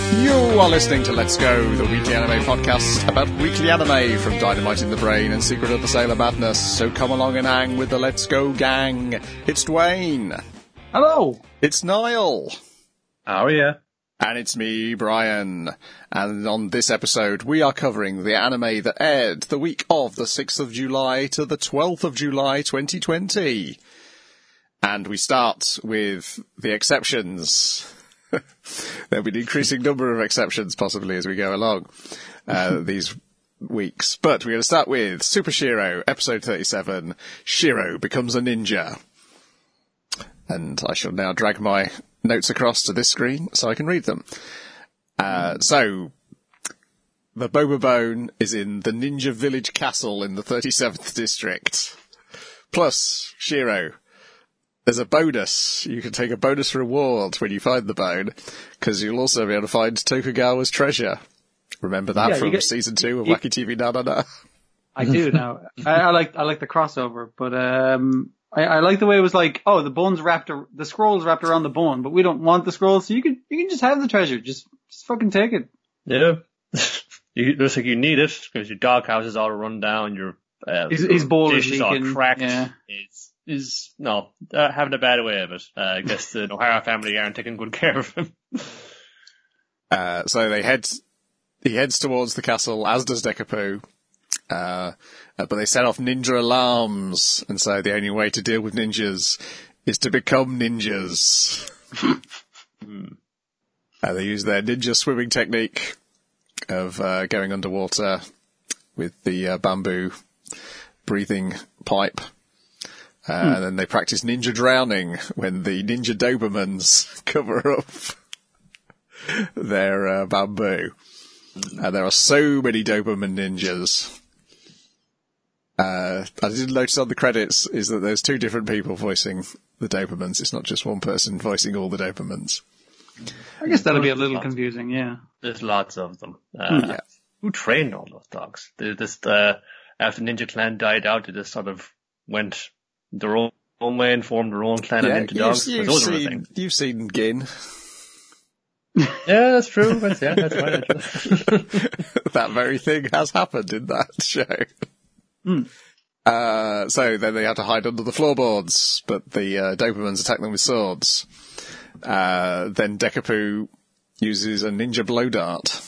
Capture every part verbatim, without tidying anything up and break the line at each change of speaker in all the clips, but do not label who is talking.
You are listening to Let's Go, the weekly anime podcast about weekly anime from Dynamite in the Brain and Secret of the Sailor Madness. So come along and hang with the Let's Go gang. It's Dwayne.
Hello.
It's Niall.
Oh, yeah.
And it's me, Brian. And on this episode, we are covering the anime that aired the week of the sixth of July to the twelfth of July twenty twenty. And we start with the exceptions. There'll be an increasing number of exceptions, possibly, as we go along uh, these weeks. But we're going to start with Super Shiro, episode thirty-seven, Shiro Becomes a Ninja. And I shall now drag my notes across to this screen so I can read them. Uh, so, the Boba Bone is in the Ninja Village Castle in the thirty-seventh District. Plus, Shiro, there's a bonus. You can take a bonus reward when you find the bone, because you'll also be able to find Tokugawa's treasure. Remember that
Yeah,
from
get,
season two of
you,
Wacky T V Na Na Na?
I do now. I, I like I like the crossover, but um, I, I like the way it was like, oh, the bone's wrapped, ar- the scroll's wrapped around the bone, but we don't want the scroll, so you can you can just have the treasure. Just just fucking take it.
Yeah. you, it looks like you need it, because your doghouse is all run down, your uh,
his, his bowl
dish
is
is all
leaking.
cracked.
Yeah.
It's is no uh, having a bad way of it. Uh, I guess the O'Hara family aren't taking good care of him.
Uh, so they head, he heads towards the castle, as does Dekupu. Uh, but they set off ninja alarms, and so the only way to deal with ninjas is to become ninjas.
hmm.
uh, they use their ninja swimming technique of uh, going underwater with the uh, bamboo breathing pipe. Uh,
hmm.
And then they practice ninja drowning when the ninja Dobermans cover up their uh, bamboo. And there are so many Doberman ninjas. Uh, I didn't notice on the credits is that there's two different people voicing the Dobermans. It's not just one person voicing all the Dobermans.
I guess that'll be a little confusing. Yeah.
There's lots of them. Uh,
yeah.
Who trained all those dogs? They just uh, after Ninja Clan died out, they just sort of went their own, own way and formed their own clan
Yeah,
of ninja dogs.
you've,
Those
seen,
are the thing.
you've seen Gin.
Yeah, that's true. That's, yeah, that's right.
That very thing has happened in that show.
Mm.
Uh, so then they have to hide under the floorboards, but the uh, Dobermans attack them with swords. Uh, then Dekupu uses a ninja blow dart.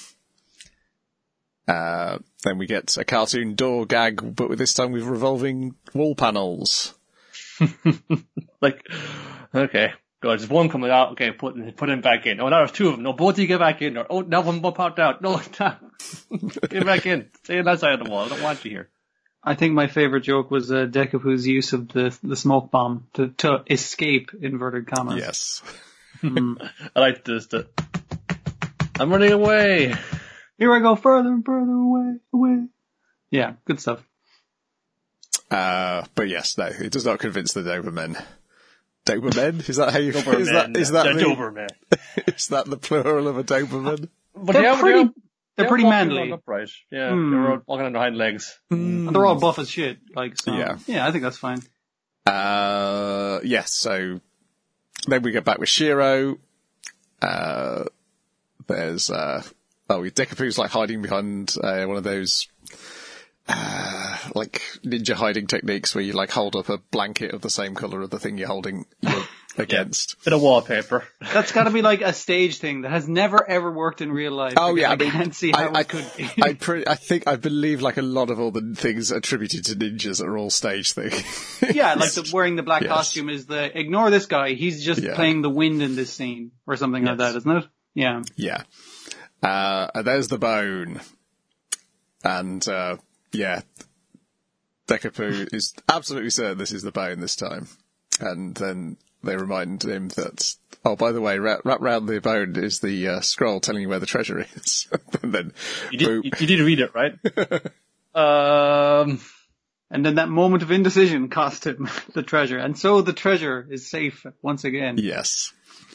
Uh, then we get a cartoon door gag, but with this time with revolving wall panels.
Like, okay. God, there's one coming out. Okay, put put him back in. Oh, now there's two of them. No, both of you get back in. Or, oh, now one more popped out. No, no. Get back in. Stay on that side of the wall. I don't want you here.
I think my favorite joke was uh, Dekupu's use of the the smoke bomb to to escape inverted commas.
Yes.
Mm.
I like this. The, I'm running away.
Here I go further and further away, away. Yeah, good stuff.
Uh, but yes, no, it does not convince the Dobermen. Dobermen? Is that how you...
Doberman.
Is that, is that
the
the,
Doberman.
Is that the plural of a Doberman?
But
They're
yeah,
pretty,
they're,
they're pretty
walking
manly.
along upright. Yeah,
Hmm.
they're all walking on their hind legs.
And they're all buff as shit. Like, so,
Yeah.
yeah, I think that's fine.
Uh, yes, so then we get back with Shiro. Uh, there's, uh, oh, Dekupu's like hiding behind, uh, one of those, uh, like ninja hiding techniques where you like hold up a blanket of the same colour of the thing you're holding you're against.
Bit of wallpaper.
That's gotta be like a stage thing that has never ever worked in real life.
Oh yeah,
I,
I mean,
can't see how
I, I,
it could be.
I, pre- I think, I believe like a lot of all the things attributed to ninjas are all stage things.
Yeah, like the, wearing the black
Yes.
costume is the, ignore this guy, he's just
Yeah.
playing the wind in this scene, or something like
Yes.
that, isn't it? Yeah.
Yeah. Uh, and there's the bone. And, uh, yeah, Dekupu is absolutely certain this is the bone this time. And then they remind him that, oh, by the way, wrap, wrap round the bone is the uh, scroll telling you where the treasure is. And then,
You did,
boom.
you, you did read it, right? um,
And then that moment of indecision cost him the treasure. And so the treasure is safe once again.
Yes.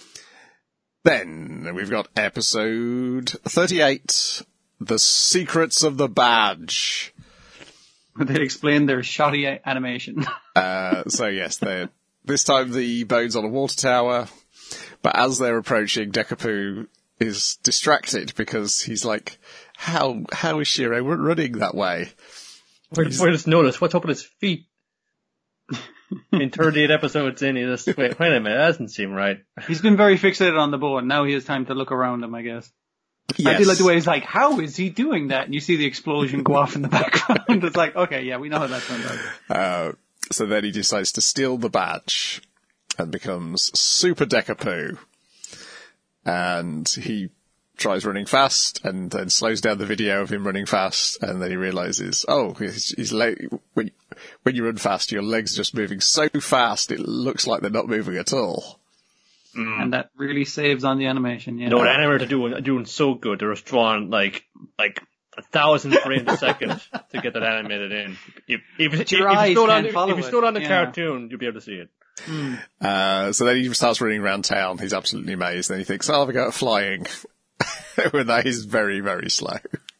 Then we've got episode thirty-eight, The Secrets of the Badge.
They explain their shoddy a- animation.
Uh, so yes, they're, this time the bone's on a water tower, but as they're approaching, Dekupu is distracted because he's like, how, how is Shiro running that way?
Where, where does notice what's up with his feet? In thirty-eight episodes in, he just, wait, wait a minute, that doesn't seem right.
He's been very fixated on the bow, and now he has time to look around him, I guess.
Yes.
I do like the way he's like, how is he doing that? And you see the explosion go off in the background. It's like, okay, yeah, we know how that turned out.
Uh, so then he decides to steal the badge and becomes Super Deku. And he tries running fast and then slows down the video of him running fast, and then he realizes, oh, his, his leg, when, when you run fast, your legs are just moving so fast it looks like they're not moving at all.
Mm.
And that really saves on the animation, yeah.
No, the animators are doing, are doing so good. They're just drawing like, like a thousand frames a second to get that animated in. If, if, if, if,
your
if
eyes
you slow down,
can't
if,
follow
if you
it,
slow down the
yeah.
cartoon, you'll be able to see it.
Mm.
Uh, so then he starts running around town. He's absolutely amazed. Then he thinks, I'll have a go at flying. When that is very, very slow.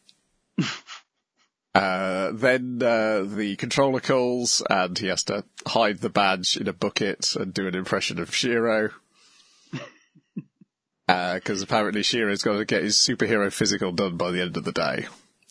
uh, then, uh, the controller calls and he has to hide the badge in a bucket and do an impression of Shiro. Uh, cause apparently Shiro's got to get his superhero physical done by the end of the day.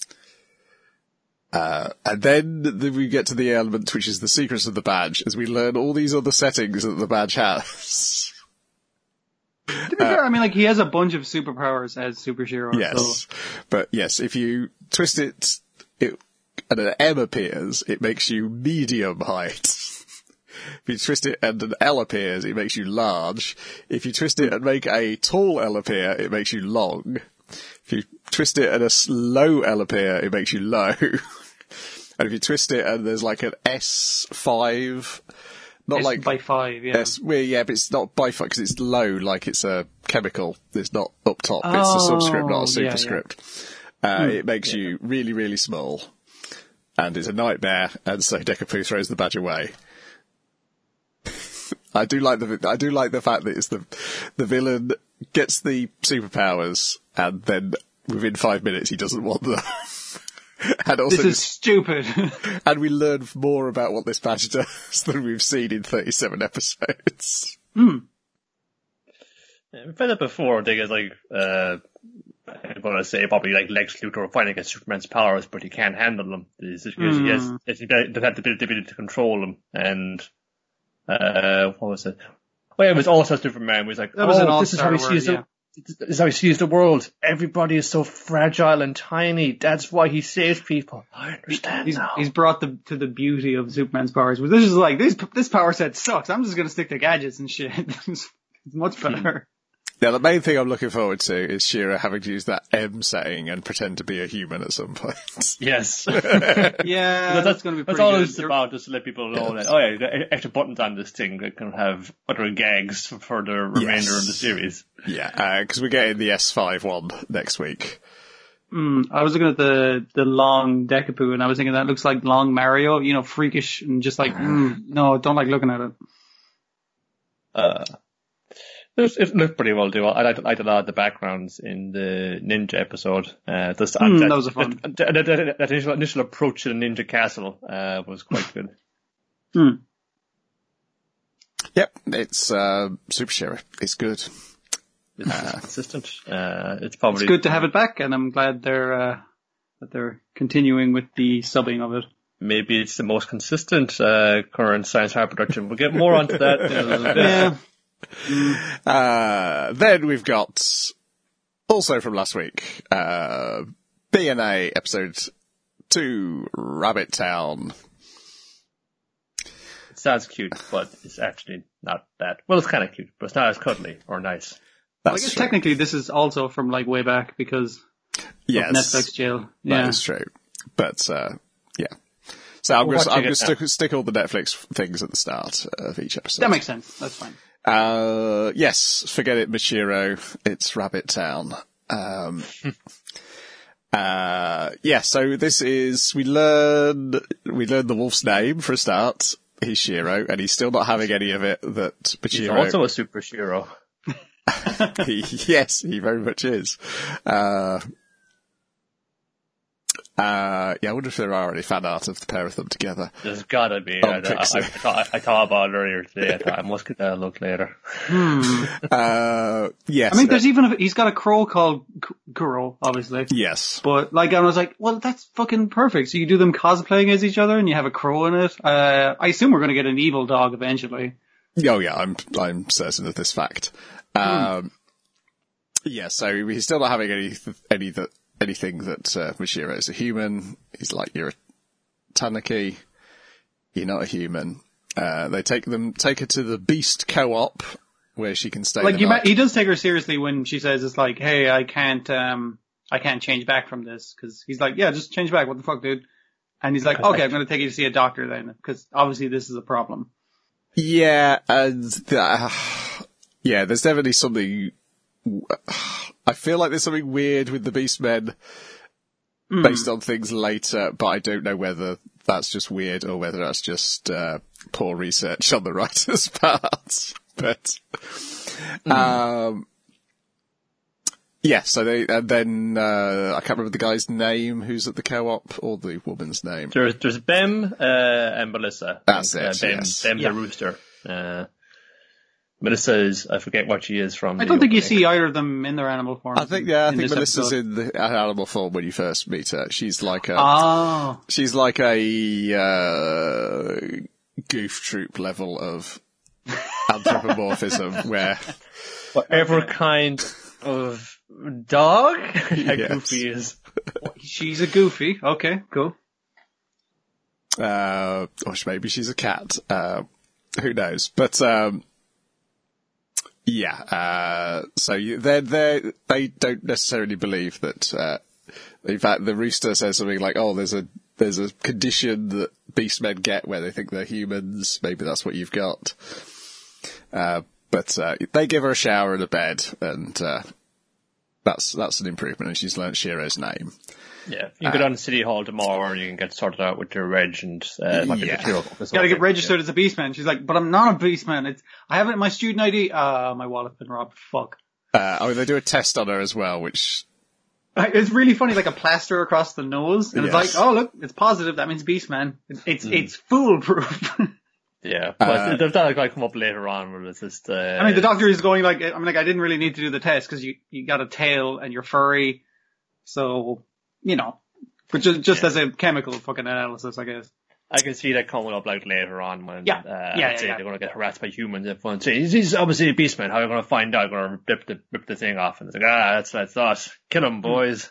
Uh, and then the, we get to the element which is the secrets of the badge as we learn all these other settings that the badge has.
To be fair, I mean, like, he has a bunch of superpowers as Super Shiro.
Yes.
So.
But yes, if you twist it, it, and an M appears, it makes you medium height. If you twist it and an L appears, it makes you large. If you twist it and make a tall L appear, it makes you long. If you twist it and a low L appear, it makes you low. And if you twist it and there's like an S five, not
S
like
by five, yeah.
S, well, yeah, but it's not by five because it's low, like it's a chemical. It's not up top. It's a
Oh,
subscript, not a
yeah, yeah.
superscript. Uh,
Hmm,
it makes
yeah.
you really, really small, and it's a nightmare. And so Deku throws the badge away. I do like the I do like the fact that it's the the villain gets the superpowers and then within five minutes he doesn't want them. And also,
This is stupid.
and we learn more about what this badge does than we've seen in thirty-seven episodes.
Hmm.
Yeah, we've had it before. I think it's like, uh, I'm going to say probably like Lex Luthor fighting against Superman's powers, but he can't handle them. He's, he's,
Mm.
he has, he doesn't have the ability to control them. And, uh, what was it? Well, it was also Superman. He was like,
That was an
oh, this is how he
all-star
sees
word,
the, this is how he sees the world. Everybody is so fragile and tiny. That's why he saves people. I understand
He's,
now.
he's brought the, to the beauty of Superman's powers. But this is like, this, this power set sucks. I'm just gonna stick to gadgets and shit. It's much better.
Now, the main thing I'm looking forward to is Shiro having to use that M saying and pretend to be a human at some point.
Yes.
Yeah,
But
that's gonna be
That's
pretty
all
good.
it's about, just to let people know that, oh yeah, the extra buttons on this thing that can have other gags for the remainder of the series.
Yeah, because we're getting the S five one next week.
Mm, I was looking at the, the long Deku and I was thinking that looks like long Mario, you know, freakish and just like, mm, no, don't like looking at it.
Uh, it, it looked pretty well too. I liked, I liked a lot of the backgrounds in the ninja episode. Uh, just,
Mm,
that,
those are fun.
That, that, that, that initial, initial approach to the ninja castle, uh, was quite good.
Mm.
Yep, it's uh, Super Shiro. It's good.
It's uh, consistent. Uh, it's probably
It's good to have it back and I'm glad they're, uh, that they're continuing with the subbing of it.
maybe it's the most consistent, uh, current science fiction production. We'll get more onto that in a little bit.
Yeah.
Uh, then we've got, also from last week, uh, B N A episode two, Rabbit Town.
It sounds cute, but it's actually not that. Well, it's kind of cute, but it's not as cuddly or nice.
Well, I
That's
guess
true.
technically this is also from like way back because
Yes,
of Netflix jail.
that
Yeah.
is true. But, uh, yeah. So I'm
We're
going to I'm
watching
going
it
to stick, stick all the Netflix things at the start of each episode.
That makes sense. That's fine.
Uh, yes, forget it, Machiro. It's Rabbit Town. Um, uh, yeah, so this is, we learn, we learn the wolf's name for a start. He's Shiro, and he's still not having any of it that
He's
Machiro,
also a super hero.
he, yes, he very much is. Uh, Uh, yeah, I wonder if there are any fan art of the pair of them together.
There's gotta be.
Oh,
I, I, I, I, thought, I thought about it earlier today. I thought I must get that look later.
Hmm.
Uh, yes.
I mean, there's even a, he's got a crow called K- Kuro, obviously.
Yes.
But like, I was like, well, that's fucking perfect. So you do them cosplaying as each other, and you have a crow in it. Uh, I assume we're going to get an evil dog eventually.
Oh yeah, I'm I'm certain of this fact. Um, yeah, so he's still not having any any that anything that uh, Mashiro is a human. He's like, you're a Tanuki. You're not a human. Uh, they take them take her to the Beast Co-op where she can stay.
Like
the
you,
night.
ma- he does take her seriously when she says it's like, hey, I can't, um, I can't change back from this, because he's like, yeah, just change back. What the fuck, dude? And he's like, okay, I'm going to take you to see a doctor then, because obviously this is a problem.
Yeah, and uh, yeah, there's definitely something. I feel like there's something weird with the Beastmen
Mm.
based on things later, but I don't know whether that's just weird or whether that's just uh, poor research on the writer's part. But
Mm.
um, yeah, so they and then uh, I can't remember the guy's name who's at the co-op or the woman's name.
There's there's Bem uh, and Melissa.
That's
uh,
it,
Bem,
yes.
Bem
Yeah.
the rooster. Uh, Melissa is, I forget what she is from.
I
the
don't think you
opening.
see either of them in their animal forms.
I think yeah, I
in
think
this
Melissa's
episode.
in the animal form when you first meet her. She's like a
Oh.
she's like a uh, goof troop level of anthropomorphism where
Whatever kind of dog that
Yes.
Goofy is.
She's a goofy. Okay, cool.
uh, or maybe she's a cat. Uh, who knows? But um, yeah. Uh, so you, they're they they don't necessarily believe that. Uh, in fact, the rooster says something like, "Oh, there's a there's a condition that beastmen get where they think they're humans. Maybe that's what you've got." Uh, but uh, they give her a shower and a bed, and uh, that's that's an improvement. And she's learnt Shiro's name.
Yeah, you can go down to City Hall tomorrow and you can get sorted out with your reg and uh, might be
Yeah.
the two of them.
Gotta get registered as a beastman. She's like, but I'm not a beastman. It's, I have it in my student I D. Ah, my wallet's been robbed. Fuck.
Uh, oh, they do a test on her as well, which
It's really funny, like a plaster across the nose. And
Yes.
it's like, oh look, it's positive. That means beastman. It's, it's,
Mm.
it's foolproof.
Yeah, but
Uh,
there's that guy come up later on where it's just. Uh,
I mean, the doctor is going like, I mean, like, I didn't really need to do the test because you, you got a tail and you're furry. So, you know, but just, just
Yeah.
as a chemical fucking analysis, I guess.
I can see that coming up like later on when
Yeah.
uh,
Yeah, yeah,
say
yeah.
they're going to get harassed by humans. If one say he's, he's obviously a beastman, how are you going to find out? Going to rip the rip the thing off, and it's like ah, that's that's us. Kill him, boys.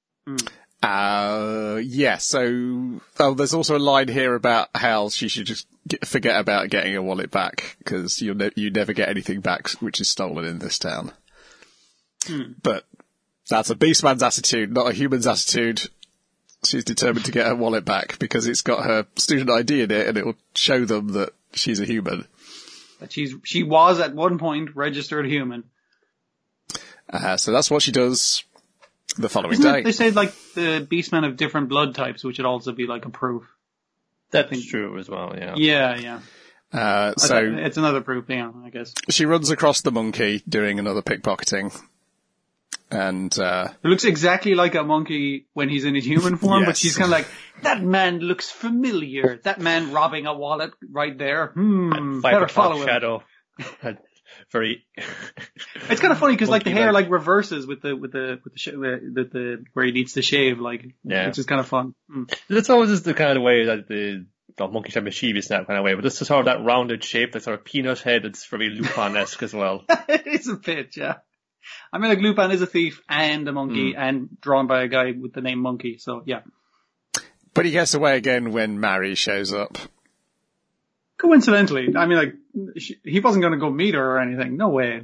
Uh, yeah, so, oh, there's also a line here about how she should just get, forget about getting her wallet back, because you ne- you never get anything back which is stolen in this town.
Hmm.
But that's a beastman's attitude, not a human's attitude. She's determined to get her wallet back because it's got her student I D in it and it will show them that she's a human.
But she's, she was at one point registered human.
Uh, so that's what she does the following
Isn't
day.
it, they say like the beastmen have different blood types, which would also be like a proof.
That's true as well. Yeah.
Yeah, yeah.
Uh,
I-
so
it's another proof, yeah, I guess.
she runs across the monkey doing another pickpocketing. And, uh,
It looks exactly like a monkey when he's in his human form, but
Yes.
she's kind of like, that man looks familiar. That man robbing a wallet right there. Hmm,
Five
better
o'clock
follow him.
shadow. Very.
It's kind of funny because like the
Monkey
hair
like.
like reverses with the with the with the, sh- the, the where he needs to shave, like,
Yeah.
which is kind of fun. Mm.
That's always just the kind of way that the the monkey should be mischievous in that kind of way, but this is sort of that rounded shape, that sort of peanut head. It's very Lupin-esque as well.
It is a bit, yeah. I mean, like Lupin is a thief and a monkey, and drawn by a guy with the name Monkey. So yeah.
but he gets away again when Mary shows up.
Coincidentally, I mean, like she, he wasn't going to go meet her or anything. No way.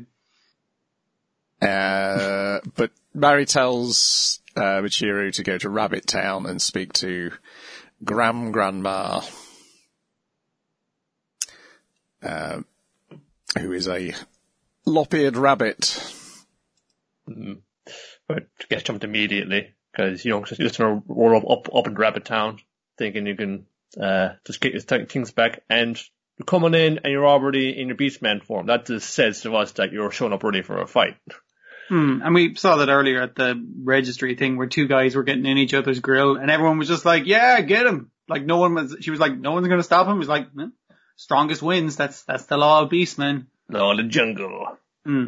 Uh, but Mary tells uh, Michiru to go to Rabbit Town and speak to Gram Grandma, uh, who is a lop-eared rabbit.
But get jumped immediately because you know you're just gonna roll up up, up in Rabbit Town, thinking you can uh, just get your th- things back, and you're coming in and you're already in your Beastman form. That just says to us that you're showing up ready for a fight.
Hmm. And we saw that earlier at the registry thing where two guys were getting in each other's grill and everyone was just like, yeah, get him. Like no one was, she was like, no one's going to stop him. He was like, eh, strongest wins. That's, that's the law of Beastmen.
Law of the jungle.
Hmm.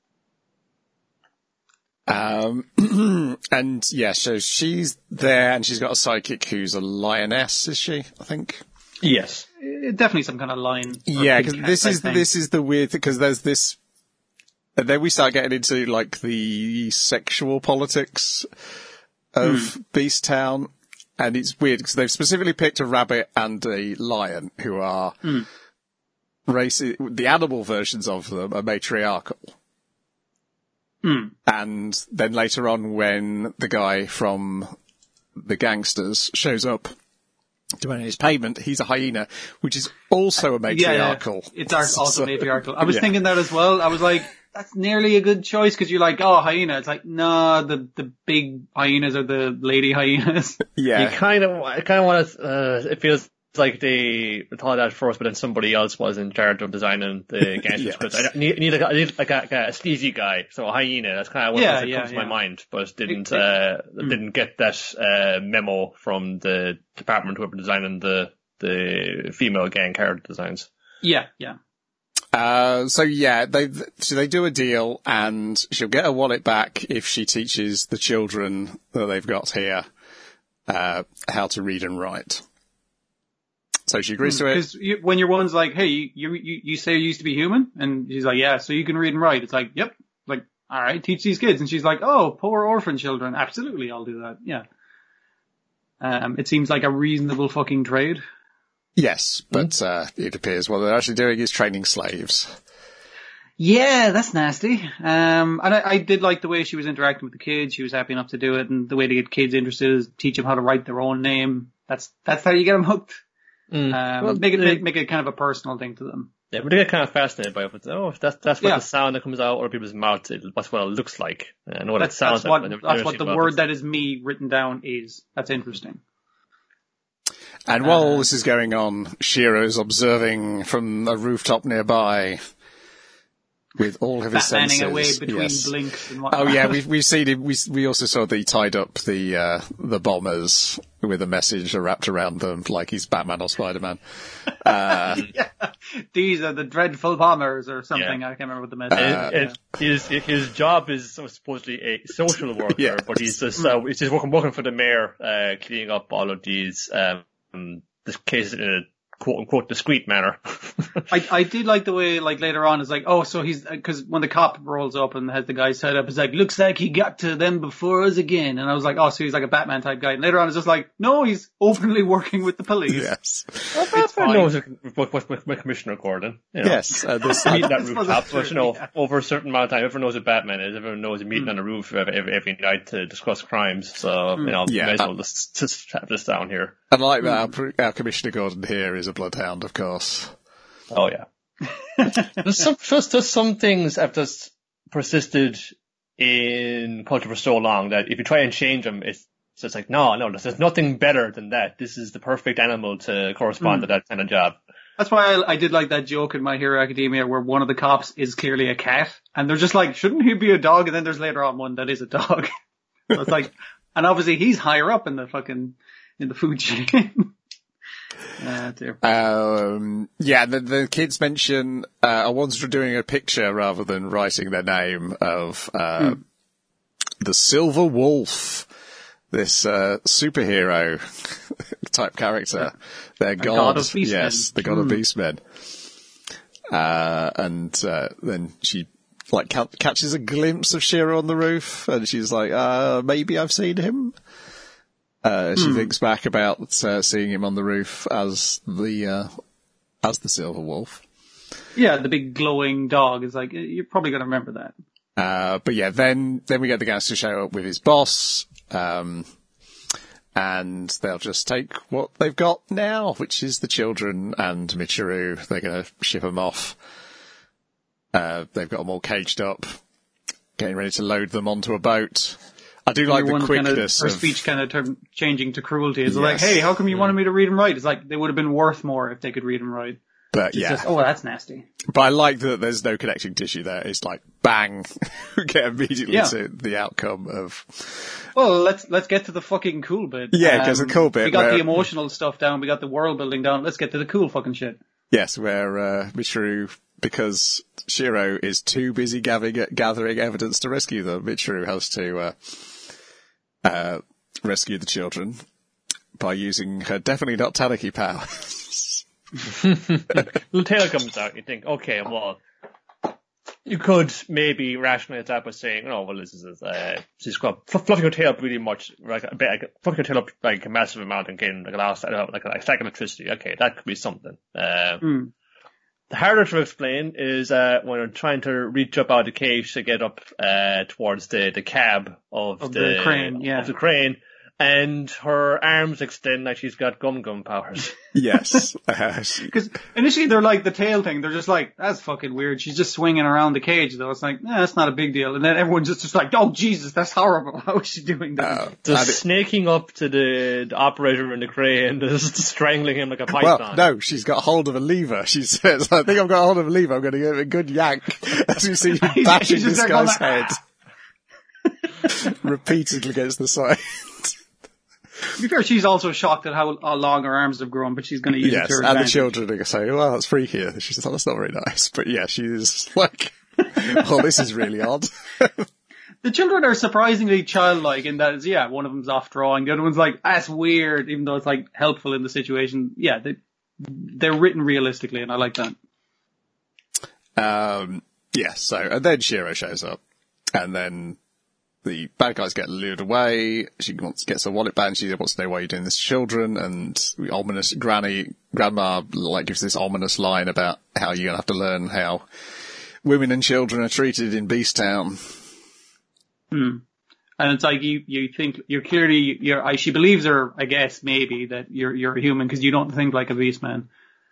Um, and yeah, so she's there and she's got a sidekick who's a lioness, is she? I think.
Yes.
Uh, Definitely some kind of lion.
Yeah, because this is, this is the weird thing, because there's this, and then we start getting into like the sexual politics of mm. Beast Town, and it's weird because they've specifically picked a rabbit and a lion who are mm. races. The animal versions of them are matriarchal.
Mm.
And then later on, when the guy from the gangsters shows up to earn his payment, he's a hyena, which is also a matriarchal.
Yeah, yeah. It's also
so,
matriarchal. I was
yeah.
thinking that as well. I was like, that's nearly a good choice because you're like, oh, hyena. It's like, no, the the big hyenas are the lady hyenas.
Yeah,
you kind of, I kind of want to. Uh, it feels like they thought that first, but then somebody else was in charge of designing the gangster
yes.
script. I need, need, like, I need like a, like a sleazy guy, so a hyena. That's kind of what
yeah,
yeah,
yeah,
comes
yeah.
to my mind, but didn't
it, it,
uh,
mm.
didn't get that uh, memo from the department whoever designing the the female gang character designs.
Yeah, yeah.
Uh, so yeah, they, so they do a deal and she'll get her wallet back if she teaches the children that they've got here, uh, how to read and write. So she agrees mm, to it.
Because you, when your one's like, hey, you, you, you say you used to be human? And she's like, yeah, so you can read and write. It's like, yep. Like, alright, teach these kids. And she's like, oh, poor orphan children. Absolutely, I'll do that. Yeah. Um, it seems like a reasonable fucking trade.
Yes, but uh, it appears what they're actually doing is training slaves.
Yeah, that's nasty. Um, and I, I did like the way she was interacting with the kids. She was happy enough to do it. And the way to get kids interested is teach them how to write their own name. That's that's how you get them hooked. Mm. Um, well, make it make, make it kind of a personal thing to them.
Yeah, but they get kind of fascinated by it. But, oh, that's that's what
yeah.
the sound that comes out of other people's mouths. It, that's what it looks like. I know what
that's,
it sounds
that's
like.
What, that's what the word that is me written down is. That's interesting.
And while all this is going on, Shiro's observing from a rooftop nearby with all of his
senses.
senses.
away between
yes.
blinks and whatnot.
Oh yeah, we've, we've seen him. We, we also saw that he tied up the, uh, the bombers with a message wrapped around them like he's Batman or Spider-Man. Uh,
yeah. These are the dreadful bombers or something.
Yeah.
I can't remember what the message
uh,
is.
Yeah. His, his job is supposedly a social worker,
yeah.
but he's just, uh, he's just working, working for the mayor, uh, cleaning up all of these, um, Um, this case in a quote-unquote discreet manner.
I, I did like the way, like, later on, it's like, oh, so he's, because when the cop rolls up and has the guy set up, it's like, looks like he got to them before us again. And I was like, oh, so he's like a Batman type guy. And later on, it's just like, no, he's openly working with the police.
yes.
Well, Batman knows with, with, with, with Commissioner Gordon. You know.
Yes. Uh, this,
meeting that rooftop,
true,
but, you know,
yeah.
over a certain amount of time, everyone knows what Batman is. Everyone knows he's meeting mm. on the roof every, every, every night to discuss crimes. So, mm. you know,
yeah.
may as well just, just have this down here.
And like that, our, our Commissioner Gordon here is a bloodhound, of course.
Oh yeah. there's some just there's some things have just persisted in culture for so long that if you try and change them, it's just like no, no, there's nothing better than that. This is the perfect animal to correspond mm. to that kind of job. That's
why I, I did like that joke in My Hero Academia where one of the cops is clearly a cat, and they're just like, shouldn't he be a dog? And then there's later on one that is a dog. So it's like, and obviously he's higher up in the fucking in the food chain. Uh, dear.
Um, yeah, the, the kids mention, uh, a one's doing a picture rather than writing their name of, uh, mm. the Silver Wolf, this, uh, superhero type character. Their god,
god of Beastmen.
Yes, the god mm. of Beastmen. Uh, and, uh, then she, like, ca- catches a glimpse of Shiro on the roof, and she's like, uh, maybe I've seen him. Uh, she hmm. thinks back about uh, seeing him on the roof as the uh, as the Silver Wolf.
Yeah, the big glowing dog is like, you're probably going to remember that.
Uh, but yeah, then then we get the gangster show up with his boss, um, and they'll just take what they've got now, which is the children and Michiru. They're going to ship them off. Uh, they've got them all caged up, getting ready to load them onto a boat. I do like the quickness
kind of, her
of...
speech kind of term, changing to cruelty. It's
yes.
like, hey, how come you wanted me to read and write? It's like, they would have been worth more if they could read and write.
But
It's
yeah,
just, oh, that's nasty.
but I like that there's no connecting tissue there. It's like, bang, we get immediately
Yeah.
to the outcome of...
Well, let's let's get to the fucking cool bit.
Yeah, 'cause the cool bit
We got
where-
the emotional stuff down. We got the world building down. Let's get to the cool fucking shit.
Yes, where uh, Michiru, because Shiro is too busy gathering, gathering evidence to rescue them, Michiru has to uh, uh, rescue the children by using her definitely not Tanuki power.
Little tail comes out, you think, okay, well, you could maybe rationalize that by saying, oh, well, this is, uh, she's got fl- fluffing her tail up really much, like, a bit, like, fluffing her tail up like a massive amount and getting like a last, uh, like, like a stack of electricity. Okay, that could be something. Uh,
Mm.
The harder to explain is, uh, when I'm trying to reach up out of the cage to get up, uh, towards the, the cab of,
Of the crane, yeah.
of the crane, and her arms extend like she's got gum gum powers.
Yes. Uh,
Because initially they're like the tail thing. They're just like, that's fucking weird. She's just swinging around the cage though. It's like, nah, that's not a big deal. And then everyone's just, just like, oh Jesus, that's horrible. How is she doing that?
uh,
Just
and it-
snaking up to the, the operator in the crane, just strangling him like a
well,
python.
no, she's got hold of a lever. She says, I think I've got hold of a lever. I'm going to give it a good yank. As we see him
He's-
bashing
he's just
this
there going
guy's
like,
head repeatedly against the side.
To be fair, she's also shocked at how, how long her arms have grown, but she's going to use
Yes,
it to her
and the
advantage.
children are saying, well, that's freaky. She says, oh, that's not very nice. But yeah, she's like, oh, this is really odd.
The children are surprisingly childlike in that, it's, yeah, one of them's off drawing, the other one's like, that's weird, even though it's like helpful in the situation. Yeah, they, they're written realistically, and I like that.
Um, yeah, so, and then Shiro shows up, and then the bad guys get lured away. She wants, gets her wallet back, and she wants to know why you're doing this to children, and the ominous granny, grandma, like, gives this ominous line about how you're gonna have to learn how women and children are treated in Beast Town.
Hmm. And it's like, you, you think, you're clearly, you're, I, she believes her, I guess, maybe, that you're, you're a human, because you don't think like a beast man.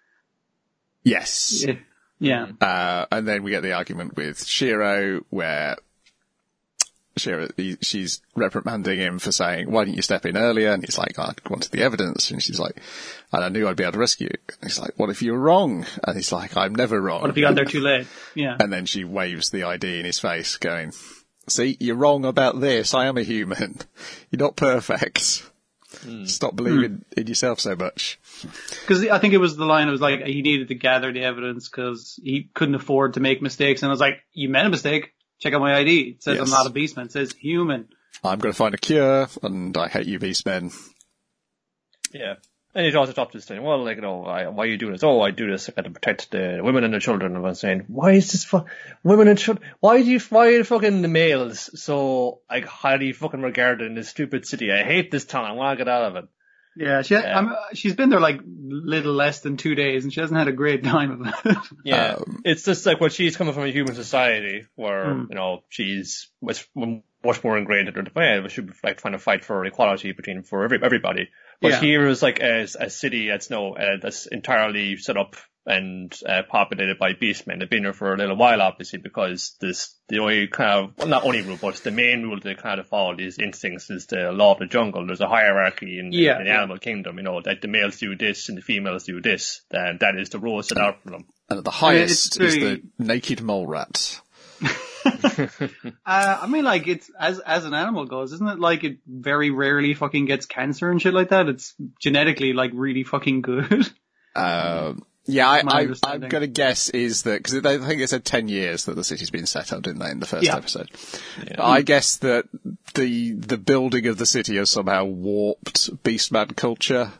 Yes.
Yeah. Yeah.
Uh, and then we get the argument with Shiro, where Shiro, he, she's reprimanding him for saying, why didn't you step in earlier? And he's like, I wanted the evidence. And she's like, and I knew I'd be able to rescue you. And he's like, what if you were wrong? And he's like, I'm never wrong.
What if you got there too late? Yeah.
And then she waves the I D in his face, going, see, you're wrong about this. I am a human. You're not perfect. Mm. Stop believing mm. in yourself so much.
Because I think it was the line, it was like, he needed to gather the evidence because he couldn't afford to make mistakes. And I was like, you made a mistake. Check out my I D. It says yes. I'm not a beastman. It says human.
I'm going to find a cure, and I hate you beastmen.
Yeah. And he's also stopped this thing. Well, like, you know, I, why are you doing this? Oh, I do this to protect the women and the children. And I was saying, why is this for women and children? Why do you, why are fucking the males so, like, highly fucking regarded in this stupid city? I hate this town. I want to get out of it.
Yeah, she, yeah. I'm, she's been there like little less than two days and she hasn't had a great time of it.
Yeah.
Um,
it's just like when she's coming from a human society where, mm. you know, she's much, much more ingrained in her defense, but should be like trying to fight for equality between, for every, everybody. But yeah. here is like a, a city that's no, uh, that's entirely set up and uh, populated by beastmen. They've been here for a little while, obviously, because this, the only kind of, well, not only rule, but the main rule they kind of follow these instincts is the law of the jungle. There's a hierarchy in,
yeah,
in the
yeah.
animal kingdom, you know, that the males do this and the females do this. And that is the rule set out for them.
And the highest very... is the naked mole rat.
uh, I mean, like, it's, as, as an animal goes, isn't it like it very rarely fucking gets cancer and shit like that? It's genetically, like, really fucking good.
Um, yeah, I, I, I'm going to guess is that, because I think it said ten years that the city's been set up, didn't they, in the first
yeah.
episode?
Yeah.
I guess that the, the building of the city has somehow warped Beastman culture.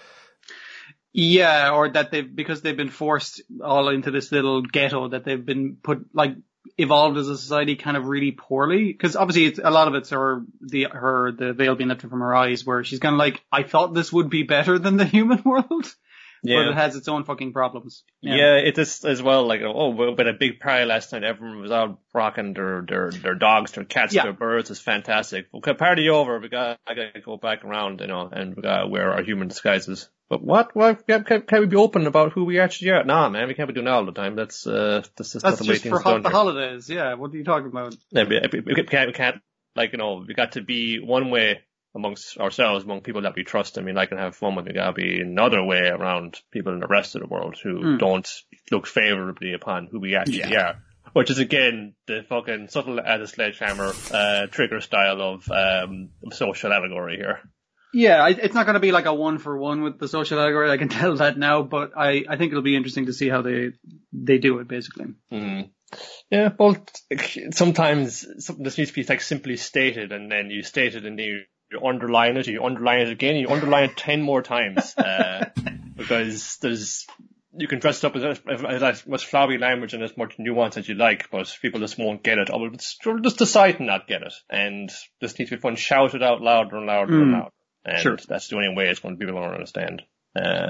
Yeah, or that they've, because they've been forced all into this little ghetto that they've been put, like, evolved as a society kind of really poorly. Because obviously it's, a lot of it's her, the, her, the veil being lifted from her eyes where she's kind of like, I thought this would be better than the human world. Yeah. But it has its own fucking problems.
Yeah, yeah it is as well, like, oh, we had a big party last night, everyone was out rocking their, their, their dogs, their cats, yeah. their birds, it's fantastic. Okay, party over, we got, I gotta go back around, you know, and we gotta wear our human disguises. But what? What? Can, can, can we be open about who we actually are? Nah, man, we can't be doing that all the time. That's, uh, that's just
that's
not the way
just
things
for
done
the
here.
holidays, yeah, what are you talking about?
Yeah, we, we, can't, we can't, like, you know, we got to be one way amongst ourselves, among people that we trust. I mean, I can have fun with it. Gotta be another way around people in the rest of the world who mm. don't look favorably upon who we actually yeah. are. Which is, again, the fucking subtle as a sledgehammer, uh, trigger style of, um, social allegory here.
Yeah, it's not going to be like a one for one with the social allegory. I can tell that now, but I, I think it'll be interesting to see how they, they do it, basically.
Mm. Yeah, but sometimes something just needs to be like simply stated, and then you state it and you, you underline it, you underline it again, you underline it ten more times, uh, because there's, you can dress it up as, as, as much flowery language and as much nuance as you like, but people just won't get it. Or just decide to not get it, and this needs to be fun, shout it out louder and louder mm. and louder. And
sure.
that's the only way it's going to be able to understand. Uh,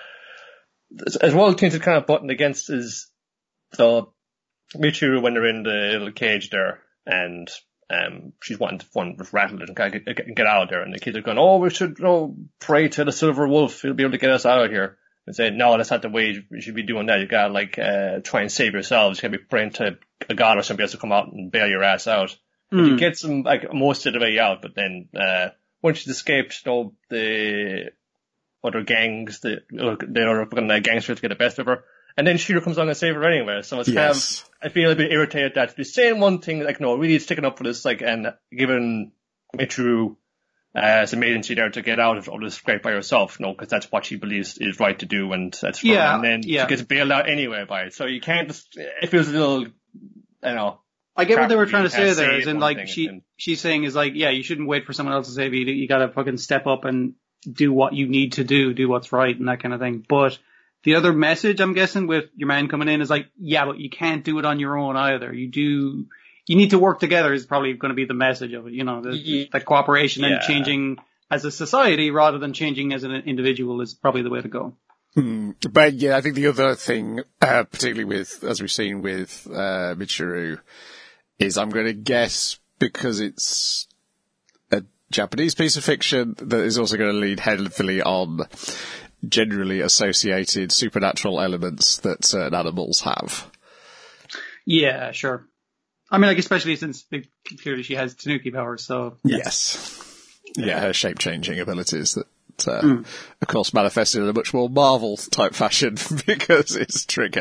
as well, things that kind of buttoned against is the Michiru when they're in the little cage there, and um, she's wanting to fun, just rattle it and kind of get, get, get out of there, and the kids are going, "Oh, we should oh, pray to the Silver Wolf; he'll be able to get us out of here." And say, "No, that's not the way you should be doing that. You gotta like uh, try and save yourselves. You gotta be praying to a god or somebody else to come out and bail your ass out." Mm. You get some like most of the way out, but then. Uh, Once she's escaped, you know, the other gangs, the, the other gangsters get the best of her. And then Shiro comes along and saves her anyway. So it's yes. kind of, I feel a bit irritated that they're saying one thing, like, no, really sticking up for this, like, and giving Michiru, uh, some agency there to get out of, of this scrape by herself, you know, because that's what she believes is right to do, and that's fine.
Yeah,
and then
yeah.
she gets bailed out anyway by it. So you can't just, it feels a little, I don't know.
I get what they were trying to say there, is in like, she, and, she's saying is like, yeah, you shouldn't wait for someone else to save you. You gotta fucking step up and do what you need to do, do what's right and that kind of thing. But the other message, I'm guessing, with your man coming in is like, yeah, but you can't do it on your own either. You do, you need to work together is probably going to be the message of it, you know, the, yeah. the cooperation yeah. and changing as a society rather than changing as an individual is probably the way to go.
Hmm. But yeah, I think the other thing, uh, particularly with, as we've seen with, uh, Michiru, is I'm going to guess because it's a Japanese piece of fiction that is also going to lean heavily on generally associated supernatural elements that certain animals have.
Yeah, sure. I mean, like, especially since clearly she has Tanuki powers, so.
Yes. Yeah, her shape-changing abilities that, uh, mm. of course, manifested in a much more Marvel-type fashion because it's Trigger.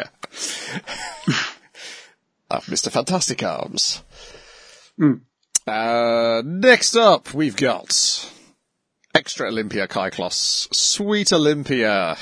Of Mister Fantastic Arms.
Mm.
Uh, next up, we've got Extra Olympia Kyklos, Sweet Olympia,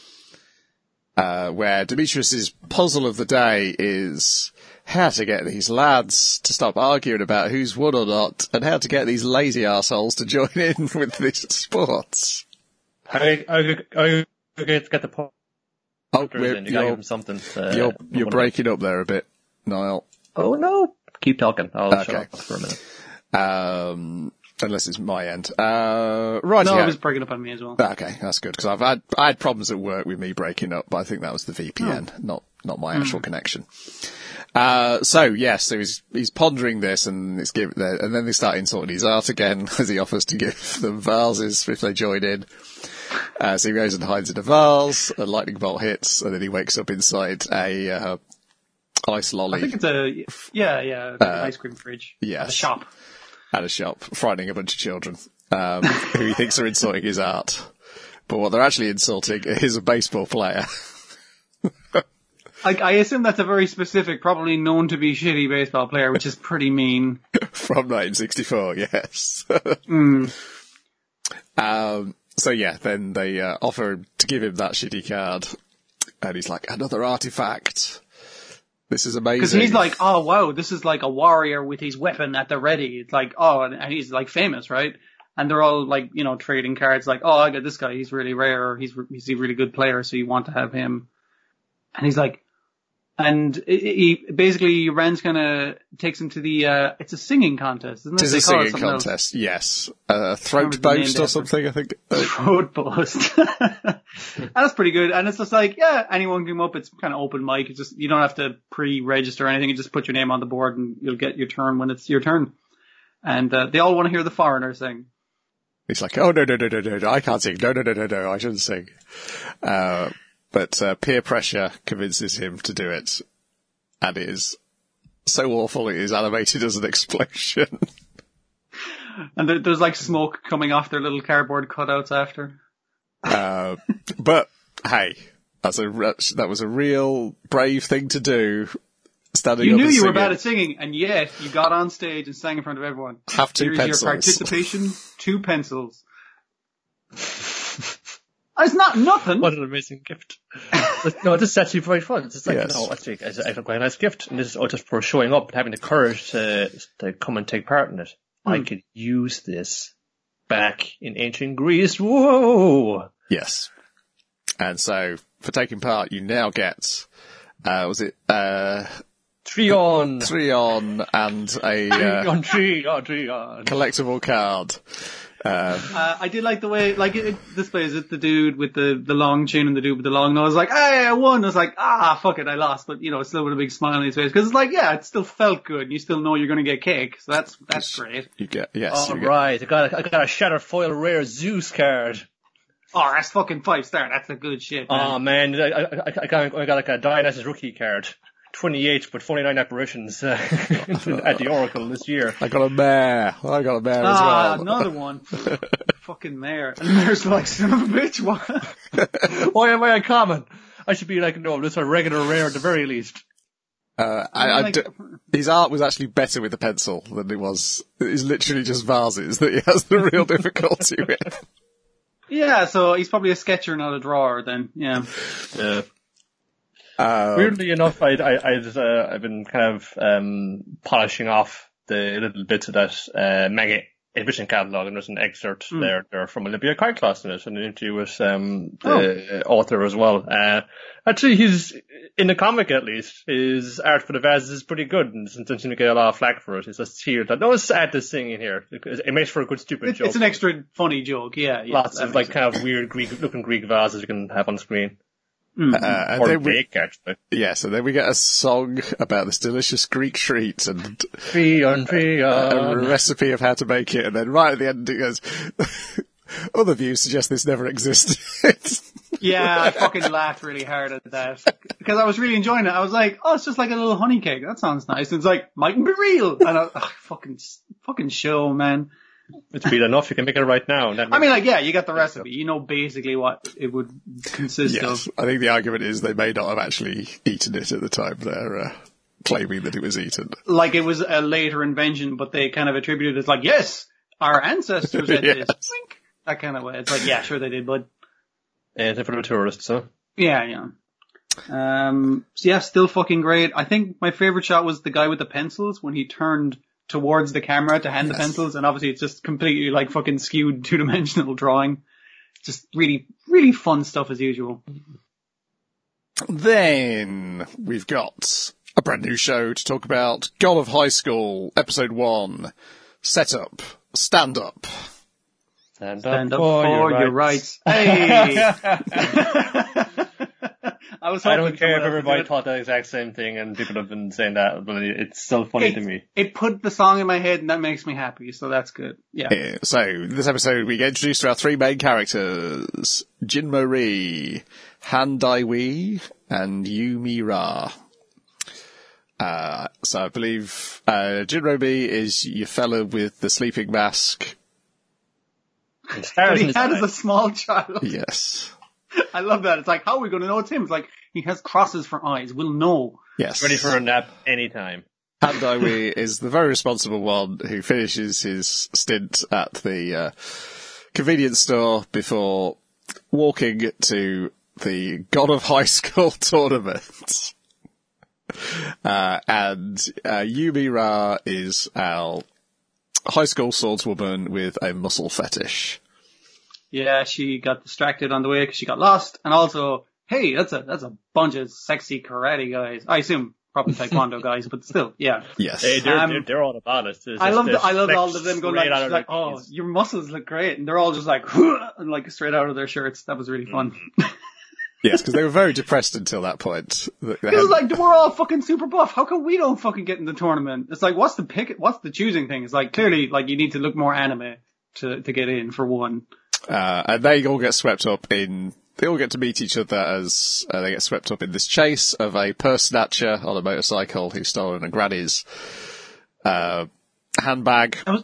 uh, where Demetrius's puzzle of the day is how to get these lads to stop arguing about who's won or not, and how to get these lazy arseholes to join in with these sports.
I, I, I get the po-
Oh,
in. You gotta give them something. Uh,
you're you're breaking up there a bit, Niall.
Oh no! Keep talking. I'll
okay.
shut up for a minute.
Um, unless it's my end. Uh, right.
No,
yeah.
it was breaking up on me as well.
Okay, that's good because I've had I had problems at work with me breaking up, but I think that was the V P N, oh. not not my actual mm. connection. Uh, so yes, so he's he's pondering this, and it's give and then they start insulting his art again as he offers to give them vases if they join in. Uh, so he goes and hides in a vase, a lightning bolt hits, and then he wakes up inside a uh, ice lolly.
I think it's a, yeah, yeah, like uh, an ice cream fridge.
Yes.
At a shop.
At a shop, frightening a bunch of children, um, who he thinks are insulting his art. But what they're actually insulting is a baseball player.
I, I assume that's a very specific, probably known to be shitty baseball player, which is pretty mean.
From nineteen sixty-four, yes.
mm.
Um, so yeah, then they uh, offer to give him that shitty card, and he's like, another artifact. This is amazing.
Because he's like, oh wow, this is like a warrior with his weapon at the ready. It's like, oh, and he's like famous, right? And they're all like, you know, trading cards like, oh, I got this guy, he's really rare, he's he's a really good player, so you want to have him. And he's like, and he basically Rand's kind of takes him to the, uh, it's a singing contest, isn't it?
It's a singing contest, else. Yes. Uh, throat boast or something, I think.
Throat boast. That's pretty good. And it's just like, yeah, anyone can come up. It's kind of open mic. It's just, you don't have to pre-register or anything. You just put your name on the board and you'll get your turn when it's your turn. And, uh, they all want to hear the foreigner sing.
He's like, oh, no, no, no, no, no, no, I can't sing. No, no, no, no, no, I shouldn't sing. Uh, But uh, peer pressure convinces him to do it, and it is so awful it is animated as an explosion.
And there, there's like smoke coming off their little cardboard cutouts after.
Uh, but hey, that's a re- that was a real brave thing to do. Standing
You
up
knew
and
you were
singing.
bad at singing, and yet you got on stage and sang in front of everyone.
Have two
Here's
pencils.
your participation, two pencils. It's not nothing.
What an amazing gift. But, no, this is actually very fun. It's like,
Yes.
no, actually, it's actually quite a nice gift. And this is all just for showing up and having the courage to, to come and take part in it. I
Hmm.
could use this back in ancient Greece. Whoa!
Yes. And so, for taking part, you now get, uh, was it, uh,
Trion!
Trion and a uh,
Trion, Trion, Trion.
collectible card. Uh,
Uh, I did like the way, like, it, it displays it, the dude with the, the long chin and the dude with the long nose, like, hey, I won. I was like, ah, fuck it, I lost. But, you know, still with a big smile on his face. Because it's like, yeah, it still felt good. You still know you're going to get cake. So that's, that's great.
you get, yes.
All
you get,
right, I got a, I got a Shattered Foil Rare Zeus card.
Oh, that's fucking five star. That's a good shit, man.
Oh man, I, I, I, I got, I got like a Dionysus rookie card. twenty-eight, but forty-nine apparitions uh, at the Oracle this year.
I got a mare. I got a mare
Ah,
as well.
another one. Fucking mayor. And the mayor's like, son of a bitch, what?
Why am I uncommon? I should be like, no, this is a regular rare at the very least.
Uh, I, I
Like-
d- his art was actually better with the pencil than it was. It's literally just vases that he has the real difficulty with.
Yeah, so he's probably a sketcher, not a drawer then, yeah.
Yeah.
Um,
Weirdly enough, I, I, I've, uh, I've been kind of um, polishing off the little bits of that uh, mega edition catalogue, and there's an excerpt
Mm.
there, there from Olympia Kycloss in it, and an interview with um, the author as well. Uh, actually, he's, in the comic at least, his art for the vases is pretty good, and doesn't seem to get a lot of flack for it. It's just here that, no, it's add this thing in here. It makes for a good stupid
It,
joke.
it's an extra funny joke, yeah. yeah
Lots
that
of
makes
like kind of weird Greek looking Greek vases you can have on screen.
Mm.
uh, and
Or
then we,
bake, actually.
yeah, so then we get a song about this delicious Greek treat and
Trion,
a
Trion.
recipe of how to make it, and then right at the end it goes, other views suggest this never existed.
Yeah, I fucking laughed really hard at that. Because I was really enjoying it. I was like, oh, it's just like a little honey cake. That sounds nice. And it's like, mightn't be real. And I, ugh, fucking, fucking show, man.
It's real enough. You can make it right now. And that
I mean,
makes-
like, yeah, you got the recipe. You know basically what it would consist
Yes,
of.
I think the argument is they may not have actually eaten it at the time they're uh, claiming that it was eaten.
Like it was a later invention, but they kind of attributed it as like, yes, our ancestors had
Yes.
this. Wink. That kind of way. It's like, yeah, sure they did, but
Yeah, it's for the tourists, huh?
yeah, yeah. Um, so yeah, still fucking great. I think my favorite shot was the guy with the pencils when he turned towards the camera to hand the pencils, and obviously it's just completely like fucking skewed two-dimensional drawing. Just really, really fun stuff as usual.
Then we've got a brand new show to talk about. God of High School, episode one. Setup. Stand up.
Stand,
Stand up
for,
for
your,
your
rights.
rights. Hey! I was
I
hoping
don't care if
someone else would
everybody
do it.
thought the exact same thing, and people have been saying that, but it's still funny
it,
to me.
It put the song in my head, and that makes me happy, so that's good. Yeah.
Yeah, so, this episode we get introduced to our three main characters. Jinmori, Han Daiwi, and Yumi Ra. Uh, so I believe, uh, Jinrobi is your fella with the sleeping mask.
And stars
But he
in his
had
eyes.
as a small child.
Yes.
I love that. It's like, how are we going to know it's him? It's like, he has crosses for eyes. We'll know.
Yes.
Ready for a nap anytime.
Han Daiwi is the very responsible one who finishes his stint at the uh, convenience store before walking to the God of High School tournament. Uh, and uh, Yumi Ra is our high school swordswoman with a muscle fetish.
Yeah, she got distracted on the way because she got lost. And also, hey, that's a, that's a bunch of sexy karate guys. I assume probably taekwondo guys, but still, yeah.
Yes.
Hey, they're,
Um,
they're, they're all about it. There's
I
just-
love the,
there's
I love all
flex
of them going like,
straight out
she's
of
like,
their
oh,
knees.
your muscles look great. And they're all just like, and like straight out of their shirts. That was really fun.
Yes, because they were very depressed until that point. They
It was
had-
like, we're all fucking super buff. How come we don't fucking get in the tournament? It's like, what's the pick? What's the choosing thing? It's like, clearly, like, you need to look more anime to, to get in for one.
Uh, and they all get swept up in, they all get to meet each other as uh, they get swept up in this chase of a purse snatcher on a motorcycle who's stolen a granny's uh, handbag.
That was,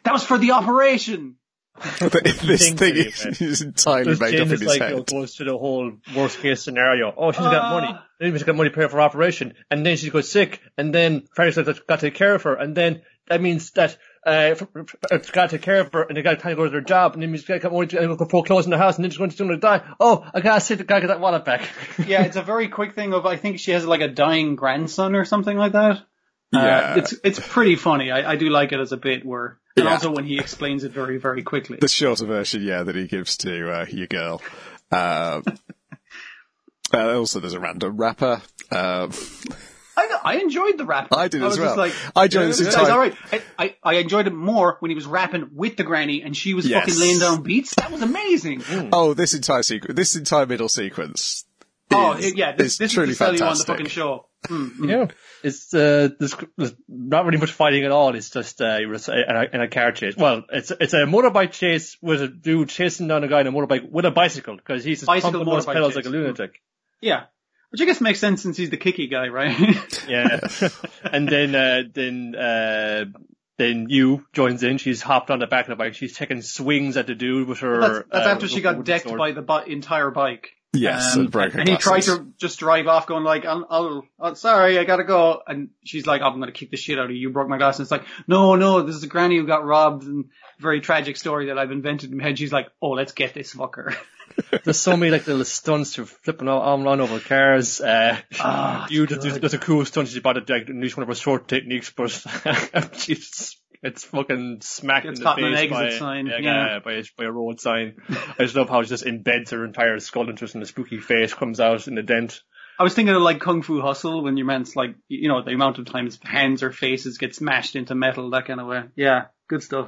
that was for the operation.
This thing is, is entirely
Because
made
Jane
up in
is
his
like,
head.
you know, goes to the whole worst case scenario. Oh, she's got
Uh.
money. Then she's got money to pay for her operation. And then she goes sick. And then Freddy's got to take care of her. And then that means that, uh, it's got to take care of her and they got to kind of go to their job. And then she's got to money to go foreclose in the house. And then she's going to, going to die. Oh, I gotta sit, gotta get that wallet back.
Yeah, it's a very quick thing of, I think she has like a dying grandson or something like that. Uh,
Yeah.
it's, it's pretty funny. I, I do like it as a bit where, and
Yeah.
also when he explains it very, very quickly.
The shorter version, yeah, that he gives to uh, your girl. Uh, uh, also, there's a random rapper. Um,
I, I enjoyed the rap.
I did
I
as
was
well.
Just like,
I enjoyed
yeah,
this
this guy's
entire-
all right. I, I, I enjoyed it more when he was rapping with the granny and she was
Yes.
fucking laying down beats. That was amazing.
oh, this entire sequence, this entire middle sequence.
Oh,
is,
yeah, this,
is
this
truly
is the sell you on the
fantastic.
fucking show. Mm, mm.
Yeah. It's, uh, there's, there's not really much fighting at all. It's just, uh, in a, in a car chase. Well, it's, it's a motorbike chase with a dude chasing down a guy on a motorbike with a bicycle because he's just
Bicycle
pumping those
motorbike
pedals
chase.
like a lunatic.
Yeah. Which I guess makes sense since he's the kicky guy, right?
Yeah. And then, uh, then, uh, then you joins in. She's hopped on the back of the bike. She's taking swings at the dude with her.
that's that's
uh,
after she got
with
decked
sword.
by the bi- entire bike.
Yes,
Um,
and broken
and he tried
glasses.
to just drive off going like, I'll, I'll, oh, sorry, I gotta go. And she's like, oh, I'm gonna kick the shit out of you. You broke my glass. And it's like, no, no, this is a granny who got robbed and very tragic story that I've invented in my head. She's like, oh, let's get this fucker.
There's so many like little stunts to flipping all on over cars. Uh,
Ah,
you just, there's, there's a cool stunt she bought it like use one of her short techniques, but she's it's fucking smacked
Gets
in the
caught in an
face by,
exit sign,
yeah,
yeah.
by, a, by a road sign. I just love how she just embeds her entire skull into us and the spooky face comes out in the dent.
I was thinking of like Kung Fu Hustle when your man's like, you know, the amount of times hands or faces get smashed into metal, that kind of way. Yeah, good stuff.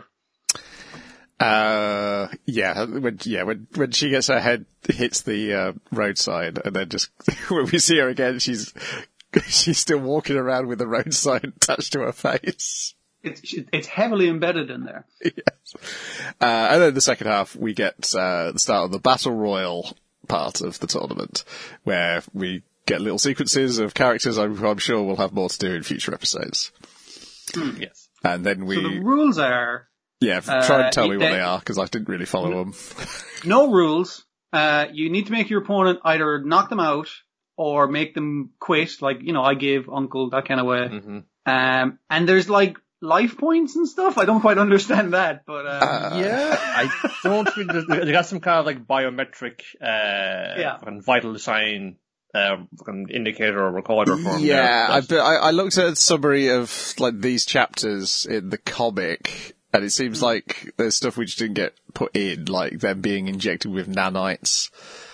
Uh, yeah, when, yeah, when, when she gets her head hits the, uh, roadside and then just, when we see her again, she's, she's still walking around with the road sign attached to her face.
It's it's heavily embedded in there.
Yes. Uh, and then the second half, we get, uh, the start of the Battle Royal part of the tournament, where we get little sequences of characters I'm, I'm sure we'll have more to do in future episodes.
Hmm.
Yes.
And then we,
So the rules are,
yeah,
uh,
try and tell me what
they-
they are, because I didn't really follow them.
no rules. Uh, you need to make your opponent either knock them out or make them quit, like, you know, I gave Uncle, that kind of way.
Mm-hmm.
Um, and there's like life points and stuff. I don't quite understand that, but, um,
Uh,
Yeah, I don't really, they got some kind of like biometric, uh,
Yeah.
fucking vital sign, uh, fucking indicator or recorder for 'em
Yeah, I,
there.
I, I looked at a summary of like these chapters in the comic, and it seems like there's stuff we just didn't get put in, like them being injected with nanites.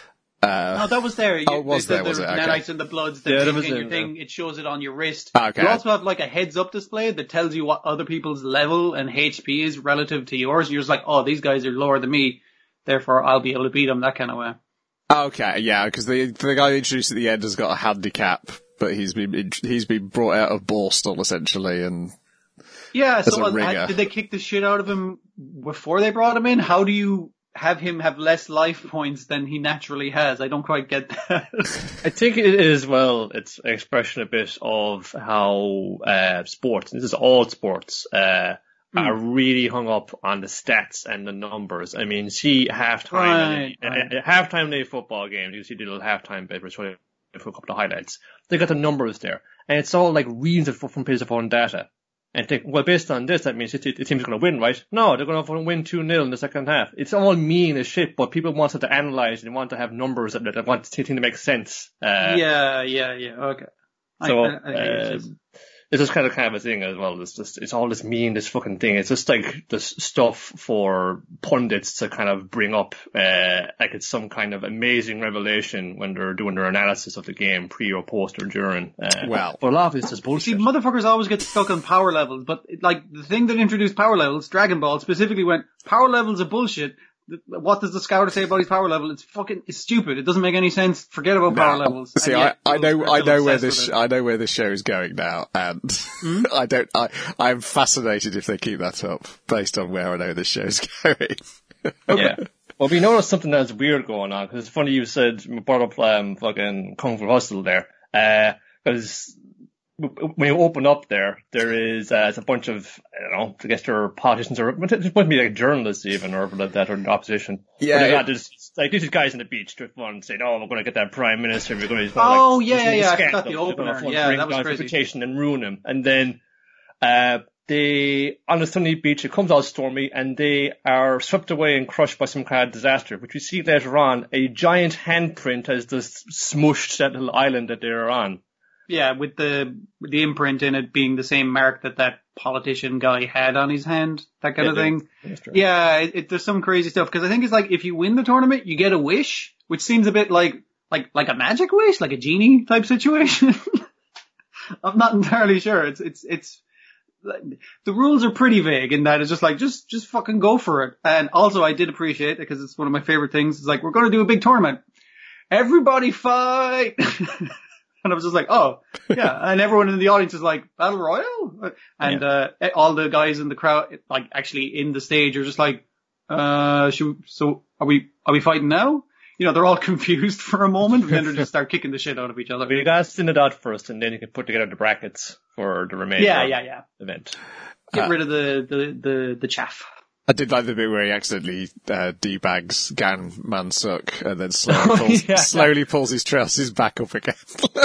Uh,
no, that was there. You,
Oh, was
they said
there, was
the
it? Okay.
nanites in the bloods, the
Yeah,
thing
there was
in
a-
your thing, it shows it on your wrist.
Okay.
You also have like a heads up display that tells you what other people's level and H P is relative to yours. You're just like, oh, these guys are lower than me, therefore I'll be able to beat them, that kind of way.
okay, yeah, because the the guy introduced at the end has got a handicap, but he's been he's been brought out of Borstal essentially, and
Yeah,
As
so
a
uh,
ringer.
did they kick the shit out of him before they brought him in? How do you have him have less life points than he naturally has? I don't quite get that.
I think it is, well, it's an expression a bit of how, uh, sports, and this is all sports, uh,
Hmm.
are really hung up on the stats and the numbers. I mean, see halftime,
Right,
uh,
right.
uh, halftime day football games, you see the little halftime bit, which for a couple of highlights. They got the numbers there, and it's all like reams of from page of own data. And think, well, based on this, that means the the team's going to win, right? No, they're going to win two nil in the second half. It's all mean as shit, but people want to analyze and want to have numbers that, that want the team to make sense. Uh,
yeah, yeah, yeah, okay. I-
So,
I- I get
uh,
it.
it's just kind of kind of a thing as well. It's just, it's all this mean, this fucking thing. It's just like this stuff for pundits to kind of bring up, uh, like it's some kind of amazing revelation when they're doing their analysis of the game, pre or post or during. Uh,
Well-
but a lot of it's just
See,
bullshit.
motherfuckers always get stuck on power levels, but like the thing that introduced power levels, Dragon Ball specifically went, power levels are bullshit. What does the scouter say about his power level? It's fucking, it's stupid. It doesn't make any sense. Forget about power
No.
levels.
See,
And
I,
yet
I
people
know,
are
I
still
know where
obsessed
this,
with it.
I know where this show is going now, and
Hmm?
I don't, I, I'm fascinated if they keep that up based on where I know this show's going.
Yeah. Well, we noticed something that's weird going on, because it's funny you said, you brought up, um, fucking Kung Fu Hustle there, uh, because when you open up there, there is uh, it's a bunch of, I don't know, I guess they're politicians or it might be like journalists even or like that or in opposition.
Yeah.
But got, there's, like these guys on the beach just want to say, "Oh, we're going to get that prime minister. We're going to."
Oh
like,
yeah, yeah, I forgot
the
opener. Yeah, that was crazy.
Reputation and ruin him, and then uh they on a sunny beach. It comes all stormy, and they are swept away and crushed by some kind of disaster. Which we see later on, a giant handprint has just smushed that little island that they're on.
Yeah, with the with the imprint in it being the same mark that that politician guy had on his hand, that kind
Yeah,
of thing.
That's true.
Yeah, it, it, there's some crazy stuff because I think it's like if you win the tournament, you get a wish, which seems a bit like like like a magic wish, like a genie type situation. I'm not entirely sure. It's it's it's the rules are pretty vague in that it's just like just just fucking go for it. And also, I did appreciate it because it's one of my favorite things. It's like we're going to do a big tournament. Everybody fight. And I was just like, oh, yeah. And everyone in the audience is like, Battle Royale? And, yeah. uh, all the guys in the crowd, like, actually in the stage are just like, uh, should we, so are we, are we fighting now? You know, they're all confused for a moment and then they just start kicking the shit out of each other.
Well, you gotta send it out first and then you can put together the brackets for the remainder
yeah, yeah, yeah.
event.
Get
uh,
rid of the, the, the, the chaff.
I did like the bit where he accidentally uh, debags Gan Mansuk and then slowly
Oh,
pulls,
yeah.
slowly pulls his trousers back up again.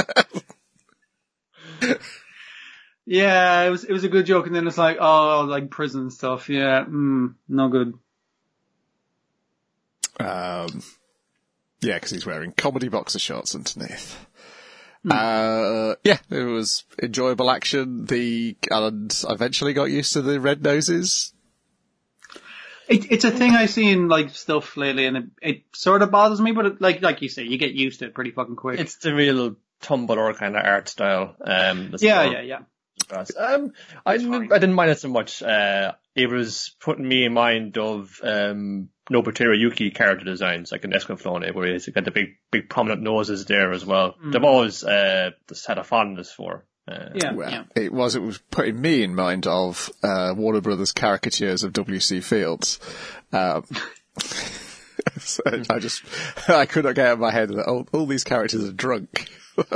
Yeah, it was it was a good joke, and then it's like, oh, like prison stuff. Yeah, mm, no good.
Um, yeah, because he's wearing comedy boxer shorts underneath. Mm. Uh, yeah, it was enjoyable action. The and I eventually got used to the red noses.
It, it's a thing I see in like stuff lately, and it, it sort of bothers me. But it, like like you say, you get used to it pretty fucking quick.
It's the real Tumblr kind of art style. Um,
yeah, yeah, yeah.
Um, I didn't, I didn't mind it so much. Uh, it was putting me in mind of um, Nobuteru Yuki character designs, like in Escaflowne, where he's got the big, big prominent noses there as well. Mm. They've always uh, just had a fondness for. Uh,
yeah,
well,
yeah.
It was, it was putting me in mind of uh, Warner Brothers caricatures of W C Fields. Um, so I just, I could not get out of my head that all, all these characters are drunk.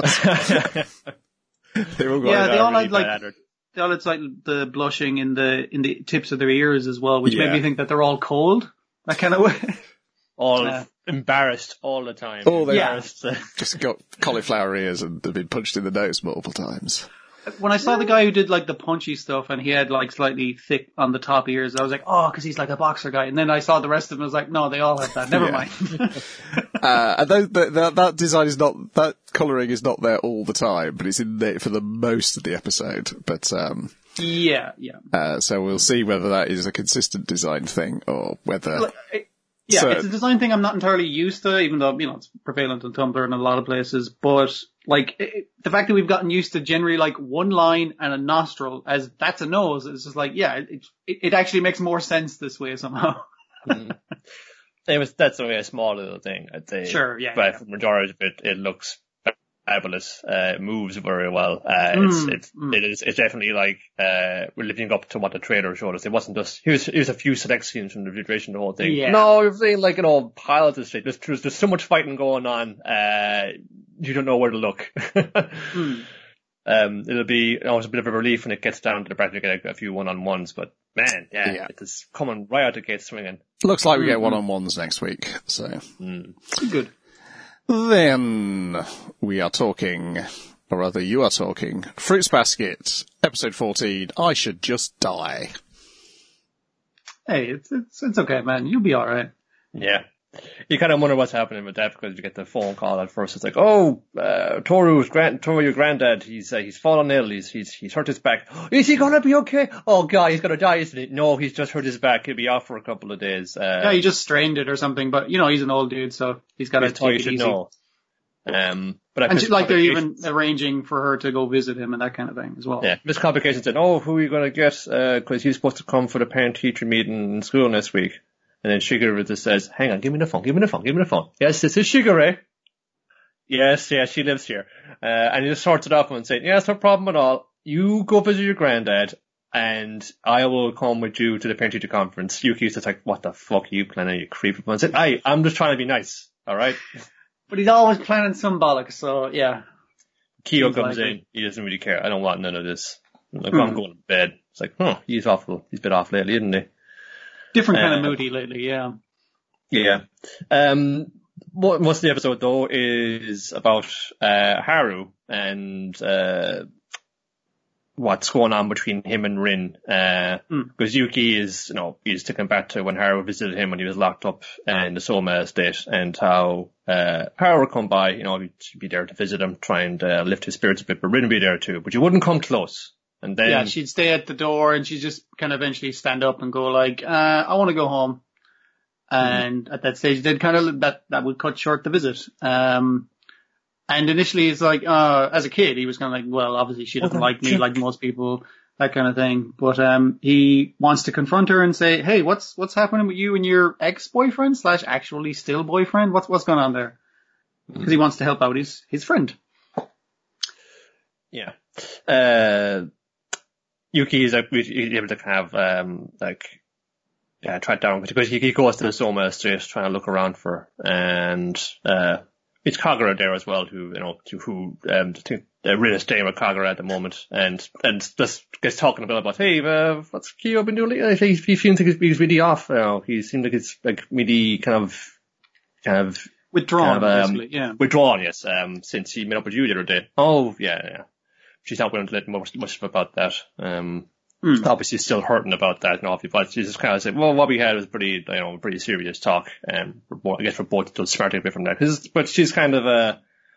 They all got
yeah, they all
really
had like
bad.
they all had like the blushing in the in the tips of their ears as well, which
Yeah.
made me think that they're all cold. That kind of way.
all
uh,
embarrassed all the time.
Oh, they
Yeah.
just got cauliflower ears and they've been punched in the nose multiple times.
When I saw the guy who did like the punchy stuff and he had like slightly thick on the top ears, I was like, oh, because he's like a boxer guy. And then I saw the rest of them, I was like, no, they all have that. Never
Yeah.
mind.
Uh, and those, that, that, that design is not, that colouring is not there all the time, but it's in there for the most of the episode. But, um,
yeah, yeah.
uh, so we'll see whether that is a consistent design thing or whether,
Like, it- yeah,
So-
it's a design thing I'm not entirely used to, even though, you know, it's prevalent on Tumblr and a lot of places. But, like, it, the fact that we've gotten used to generally, like, one line and a nostril as that's a nose, it's just like, yeah, it, it, it actually makes more sense this way somehow.
Mm. It was, that's only a small little thing, I'd say.
Sure, yeah,
But
yeah.
for the majority of it, it looks fabulous. Uh, it moves very well. Uh,
Mm,
it's, it's,
mm.
it is, it's definitely like, uh, we're living up to what the trailer showed us. It wasn't just, here's, here's a few select scenes from the duration of the whole thing.
Yeah.
No, you're saying like, you know, pilots and shit. There's, there's, there's so much fighting going on, uh, you don't know where to look.
Mm.
Um, it'll be, you know, it's a bit of a relief when it gets down to the bracket to get a, a few one-on-ones, but man, yeah,
Yeah.
it is coming right out the gate swinging.
looks like we get
Mm-hmm.
one-on-ones next week. So
Mm.
Good.
then we are talking, or rather you are talking, Fruits Basket, episode fourteen, I Should Just Die.
Hey, it's, it's, it's okay, man. You'll be alright.
Yeah. You kind of wonder what's happening with that because you get the phone call at first. It's like, oh, uh, Toru's grand, Toru, your granddad, he's, uh, he's fallen ill. He's, he's, he's hurt his back. Is he gonna be okay? Oh god, he's gonna die, isn't he? No, he's just hurt his back. He'll be off for a couple of days. Uh,
Yeah, he just strained it or something, but, you know, he's an old dude, so he's got to
that's all you
take it
should
easy.
know. Um, but I
And
missed
she, like they're even
complications.
arranging for her to go visit him and that kind of thing as well.
Yeah, Miss Complications said, oh, who are you gonna get? Uh, cause he's supposed to come for the parent-teacher meeting in school next week. And then Shigure just says, hang on, give me the phone, give me the phone, give me the phone. Yes, this is Shigure. Yes, yes, she lives here. Uh, and he just sorts it up and says, yes, no problem at all. You go visit your granddad and I will come with you to the parent-teacher conference. Yuki's just like, what the fuck are you planning, you creepy? And I said, hey, I'm just trying to be nice, alright?
But he's always planning some bollocks, so yeah.
Kyo
Seems
comes
likely.
in, he doesn't really care. I don't want none of this. Like,
Hmm.
I'm going to bed. It's like, huh, he's awful. He's a bit off lately, isn't he?
Different kind
Uh,
of moody lately, yeah.
Yeah. Um, what, most of the episode though is about, uh, Haru and, uh, what's going on between him and Rin. Uh,
Mm.
because Yuki is, you know, he's taken back to when Haru visited him when he was locked up in the Soma estate, and how, uh, Haru would come by, you know, he'd be there to visit him, try and, uh, lift his spirits a bit, but Rin would be there too, but you wouldn't come close. And then,
Yeah, she'd stay at the door and she'd just kind of eventually stand up and go like, uh, I want to go home. And at that stage, they'd kind of, that, that would cut short the visit. Um, and initially it's like, uh, as a kid, he was kind of like, well, obviously she doesn't
Well,
like me
sure.
like most people, that kind of thing. But, um, he wants to confront her and say, hey, what's, what's happening with you and your ex-boyfriend slash actually still boyfriend? What's, what's going on there? Because he wants to help out his, his friend.
yeah. Uh, Yuki is like, he's able to have, um, like, yeah, track down, because he, he goes to the Soma estate trying to look around for her, and, uh, it's Kagura there as well, who, you know, to, who, um, I think, uh, Rin is staying with Kagura at the moment, and, and just gets talking a bit about, hey, uh, what's Kyo been doing lately? He, he seems like he's, he's really off, you know, he seems like it's, like, really kind of, kind of,
Withdrawn,
kind of, um,
basically, yeah.
withdrawn, yes, um, since he met up with you the other day. Oh, yeah, yeah. She's not willing to let much, much about that. Um,
Hmm.
obviously still hurting about that and all, but she's just kind of said, well, what we had was pretty, you know, pretty serious talk, um, for both, I guess for both to smart a bit from that. 'Cause, but she's kind of, uh,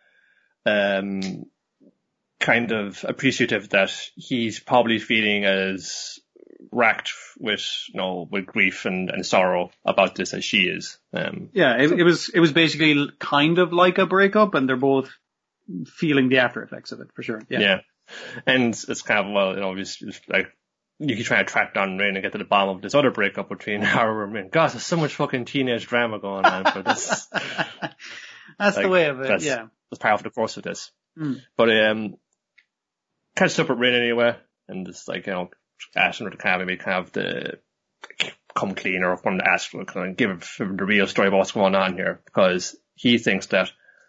um, kind of appreciative that he's probably feeling as racked with, you know, with grief and, and sorrow about this as she is. Um,
Yeah, it, it was it was basically kind of like a breakup, and they're both feeling the after effects of it for sure. Yeah,
yeah. And it's kind of, well, you know, it's, it's like, you can try to track down Rin and get to the bottom of this other breakup between Haru and Rin. God, there's so much fucking teenage drama going on, but that's,
that's
like,
the way of it.
that's,
Yeah,
that's part of the course of this.
Mm.
But, um, catches up with Rin anyway, and just like, you know, asking her to kind of maybe kind of the, come clean, or come to ask her, kind of give him the real story about what's going on here, because he thinks that,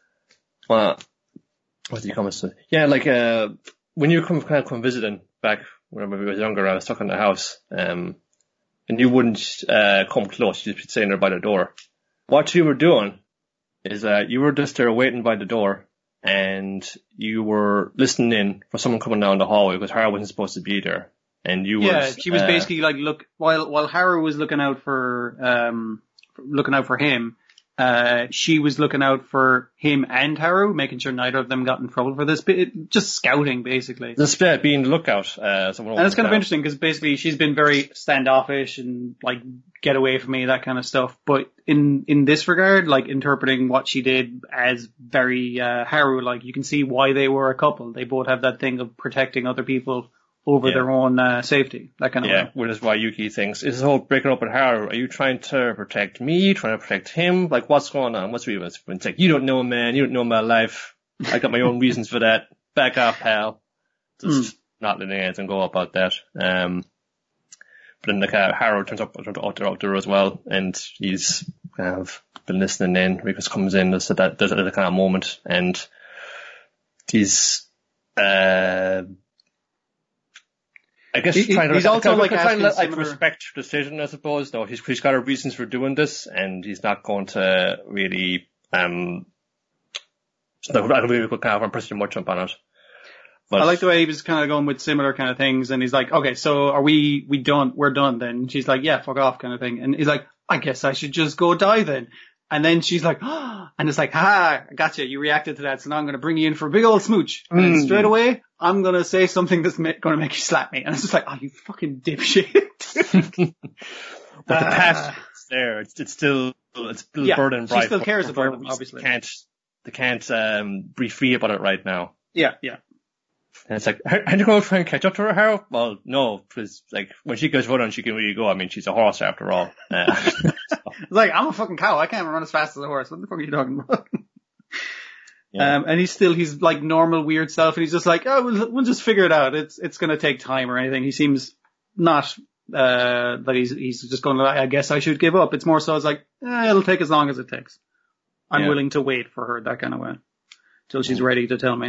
well, what did he come to? Yeah, like, uh, when you come, kind of come visiting back whenever we was younger, I was stuck in the house, um, and you wouldn't, uh, come close, you'd be sitting there by the door. What you were doing is, uh, you were just there waiting by the door, and you were listening in for someone coming down the hallway, because Haru wasn't supposed to be there. And you
yeah.
were,
She was
uh,
basically like, look, while while Haru was looking out for um looking out for him, uh, she was looking out for him and Haru, making sure neither of them got in trouble for this. But it, just scouting, basically.
the split being the lookout, uh, someone
And it's kind of
down.
interesting because basically she's been very standoffish and like get away from me, that kind of stuff. But in in this regard, like interpreting what she did as very uh, Haru, like you can see why they were a couple. They both have that thing of protecting other people over
Yeah.
their own uh, safety, that kind of
Yeah,
way.
which is why Yuki thinks, is this whole breaking up with Haru, are you trying to protect me, trying to protect him? Like, what's going on? What's real? It's like, you don't know, man, you don't know my life. I got my own reasons for that. Back off, pal. Just not letting anything go about that. Um, but then like, uh, Haru turns up, up there, up there as well, and he's kind of been listening in. Rikus comes in, there's that, there's a kind of moment, and he's, uh, I guess
He-
trying to,
he's also, like,
trying to
asking
like,
similar-
respect her decision, I suppose. Though he's he's got her reasons for doing this, and he's not going to really um. So I don't really kind of press too much up on it. But
I like the way he was kind of going with similar kind of things, and he's like, okay, so are we, we done, we're done then? And she's like, yeah, fuck off kind of thing. And he's like, I guess I should just go die then. And then she's like, ah, and it's like, ha, I gotcha, you reacted to that, so now I'm going to bring you in for a big old smooch. And then
Mm.
straight away, I'm going to say something that's ma- going to make you slap me. And it's just like, oh, you fucking dipshit.
but the
Ah.
passion is there. It's it's still it's still
Yeah,
burning
she
bright.
still
but
cares
for
about
whatever
him,
reason,
obviously.
They can't they can't um be free about it right now.
Yeah, yeah.
And it's like, how, how do you go try and catch up to her, Haru? Well, no, because like when she goes running, she can really go. I mean, she's a horse after all. Uh,
It's like, I'm a fucking cow. I can't run as fast as a horse. What the fuck are you talking about?
Yeah.
Um, and he's still his like normal weird self, and he's just like, oh, we'll, we'll just figure it out. It's it's going to take time or anything. He seems not uh that he's he's just going like, I guess I should give up. It's more so it's like, eh, it'll take as long as it takes. I'm
Yeah.
willing to wait for her, that kind of way, till she's ready to tell me.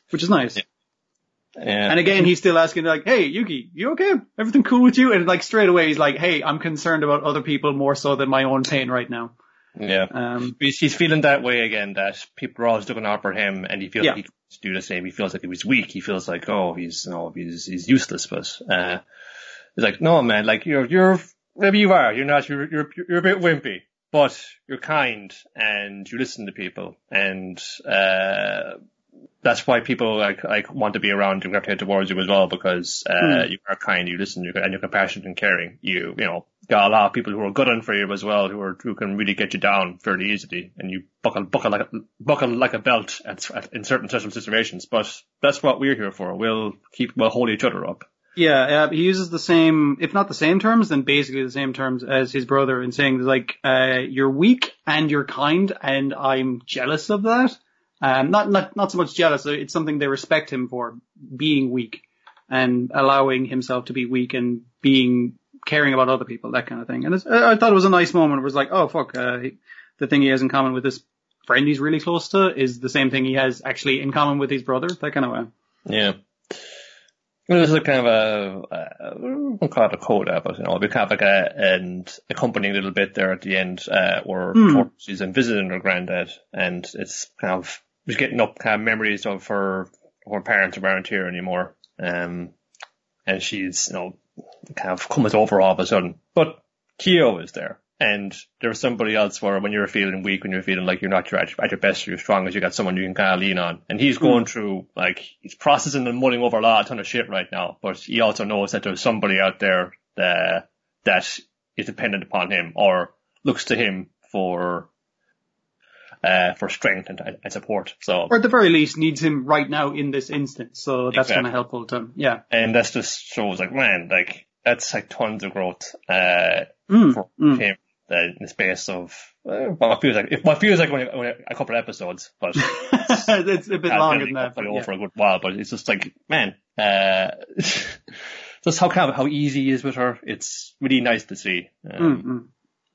which is nice.
Yeah. Yeah.
And again, he's still asking like, hey, Yuki, you okay? Everything cool with you? And like straight away, he's like, hey, I'm concerned about other people more so than my own pain right now.
Yeah.
Um,
he's, he's feeling that way again, that people are always looking out for him, and he feels
Yeah.
like he can do the same. He feels like he's weak. He feels like, oh, he's, no, he's, he's useless, but, uh, he's like, no, man, like, you're, you're, maybe you are. You're not, you're, you're, you're a bit wimpy, but you're kind, and you listen to people, and, uh, that's why people like like want to be around you and gravitate towards you as well, because uh mm. you are kind, you listen, you're, and you're compassionate and caring. You you know got a lot of people who are good on for you as well, who are who can really get you down fairly easily, and you buckle buckle like a, buckle like a belt at, at, in certain social situations. But that's what we're here for. We'll keep we'll hold each other up.
Yeah, uh, he uses the same, if not the same terms, then basically the same terms as his brother in saying like, uh you're weak and you're kind, and I'm jealous of that. Um, not, not, not so much jealous. It's something they respect him for, being weak and allowing himself to be weak and being, caring about other people, that kind of thing. And it's, I thought it was a nice moment. It was like, oh fuck, uh, he, the thing he has in common with this friend he's really close to is the same thing he has actually in common with his brother, that kind of way.
Yeah. Well, this is a kind of a, uh, we won't call it a coda, but, you know, we kind of like a, and accompanying a little bit there at the end, uh, where mm. she's visiting her granddad, and it's kind of, just getting up kind of memories of her, her parents aren't here anymore. Um, and she's, you know, kind of comes over all of a sudden. But Kyo is there. And there's somebody else where when you're feeling weak, when you're feeling like you're not your, at your best or your strongest, you got someone you can kind of lean on. And he's going mm. through, like, he's processing and mulling over a lot, a ton of shit right now. But he also knows that there's somebody out there that, that is dependent upon him or looks to him for, uh, for strength and, and support. So,
or at the very least needs him right now in this instance. So that's
exactly.
kind of helpful to him. Yeah.
And that's just shows like, man, like, that's like tons of growth, uh,
mm.
for
mm.
him. Uh, in the space of, uh, well, it feels like, it, well, it feels like only, only a couple of episodes, but
it's, it's a bit longer than that.
But, yeah. For a good while, but it's just like, man, uh, just how kind of, how easy he is with her. It's really nice to see. Um,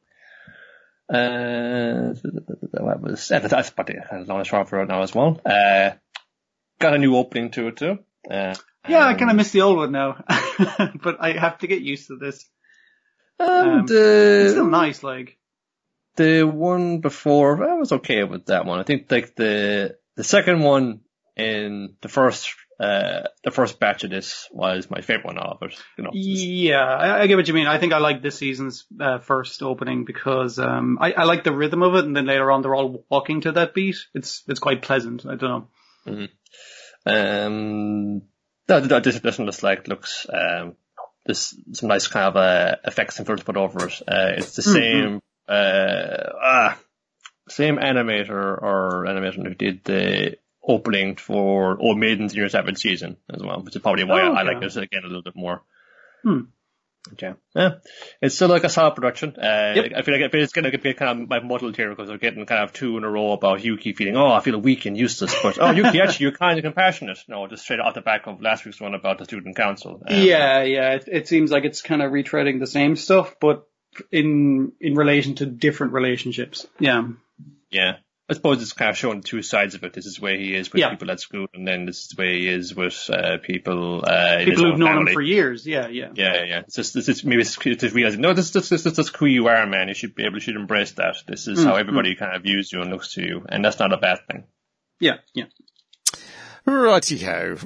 mm-hmm. uh, that was, that's probably kind of long and short for it now as well. Uh, got a new opening to it too. Uh,
yeah,
um,
I kind of miss the old one now, but I have to get used to this.
Um,
um,
the,
it's still nice, like.
The one before, I was okay with that one. I think like the, the second one in the first, uh, the first batch of this was my favorite one of it, you know.
Yeah, I, I get what you mean. I think I like this season's, uh, first opening because, um, I, I like the rhythm of it, and then later on they're all walking to that beat. It's, it's quite pleasant. I don't know.
Mm-hmm. Um, that, that, this, this one just like looks, um, There's some nice kind of uh, effects and filters put over it. Uh, it's the same, mm-hmm. uh, ah, same animator or animator who did the opening for Old Maidens in your seventh season as well, which is probably why oh, okay. I like this again a little bit more.
Hmm.
Yeah. yeah. It's still like a solid production. Uh,
yep.
I feel like it's going to get kind of my muddled here because we're getting kind of two in a row about Yuki feeling, oh, I feel weak and useless. But, oh, Yuki, actually, you're kind of compassionate. No, just straight off the back of last week's one about the student council. Um,
yeah, yeah. It, it seems like it's kind of retreading the same stuff, but in, in relation to different relationships. Yeah.
Yeah. I suppose it's kind of showing two sides of it. This is the way he is with
yeah.
people at school, and then this is the way he is with uh, people. Uh,
people who've known
family.
him for years. Yeah, yeah,
yeah, yeah. It's just, it's just maybe it's just realizing, no, this, this, this, this, this is who you are, man. You should be able, you should embrace that. This is mm, how everybody mm. kind of views you and looks to you, and that's not a bad thing.
Yeah, yeah.
Righty-ho.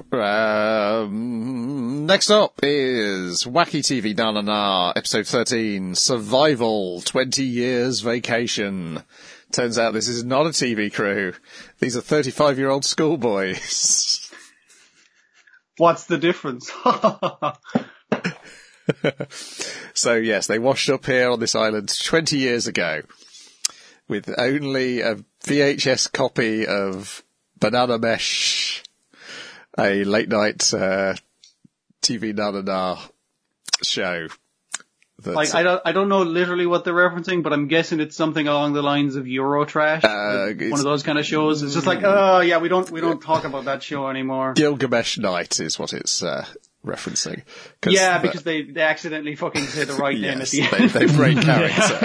Um, next up is Wacky T V Na Na Na, episode thirteen, Survival, twenty years Vacation. Turns out this is not a T V crew. These are thirty-five-year-old schoolboys.
What's the difference?
So, yes, they washed up here on this island twenty years ago with only a V H S copy of Banana Mesh, a late-night uh, T V Na Na Na show.
Like, I don't, I don't know literally what they're referencing, but I'm guessing it's something along the lines of Eurotrash, uh, one of those kind of shows. It's just like, oh yeah, we don't, we don't talk about that show anymore.
Gilgamesh Night is what it's uh, referencing.
Yeah, because the, they, they accidentally fucking say the right
yes,
name at the end.
They, they break character.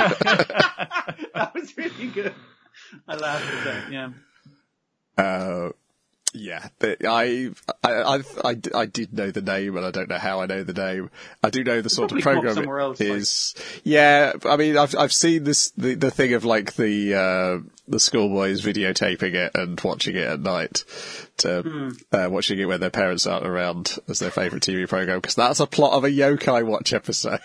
That was really good. I laughed at that. Yeah.
Uh, Yeah, but I, I, I, I, I did know the name, and I don't know how I know the name. I do know the sort of
Probably come up
program
somewhere else,
it is. Yeah, I mean, I've I've seen this the the thing of like the uh, the schoolboys videotaping it and watching it at night, to
Hmm.
uh, watching it when their parents aren't around as their favourite T V program, because that's a plot of a Yokai Watch episode.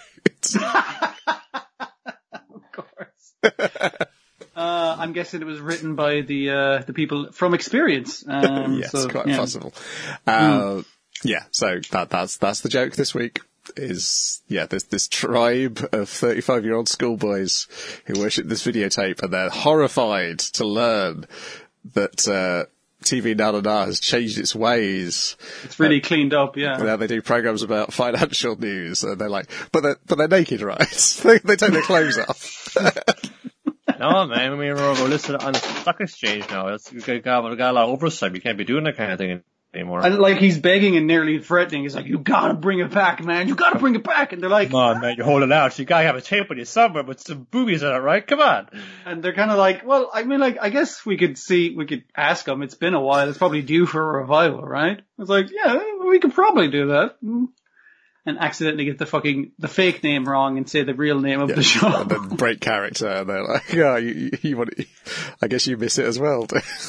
Of course. Uh, I'm guessing it was written by the uh, the people from Experience. Um,
Yes,
so,
quite
yeah.
possible. Uh, yeah, so that that's that's the joke this week. Is yeah, this this tribe of thirty-five year old schoolboys who worship this videotape, and they're horrified to learn that uh, T V Na Na Na has changed its ways.
It's really cleaned up, yeah.
Now they do programs about financial news, and they're like, but they're but they're naked, right? they, they take their clothes off.
No, man, I mean, we're, we're listed on the stock exchange now. It's, we got, we got a lot of oversight. We can't be doing that kind of thing anymore.
And like he's begging and nearly threatening. He's like, "You gotta bring it back, man. You gotta bring it back." And they're like,
Come on, man, you're holding out. So you gotta have a tape with you somewhere with some boobies in it, right? Come on.
and they're kind of like, "Well, I mean, like, I guess we could see, we could ask him. It's been a while. It's probably due for a revival, right?" It's like, "Yeah, we could probably do that." Mm. And accidentally get the fucking the fake name wrong and say the real name of the show.
And then break character, and they're like, "Oh, you, you, you want? It. I guess you miss it as well."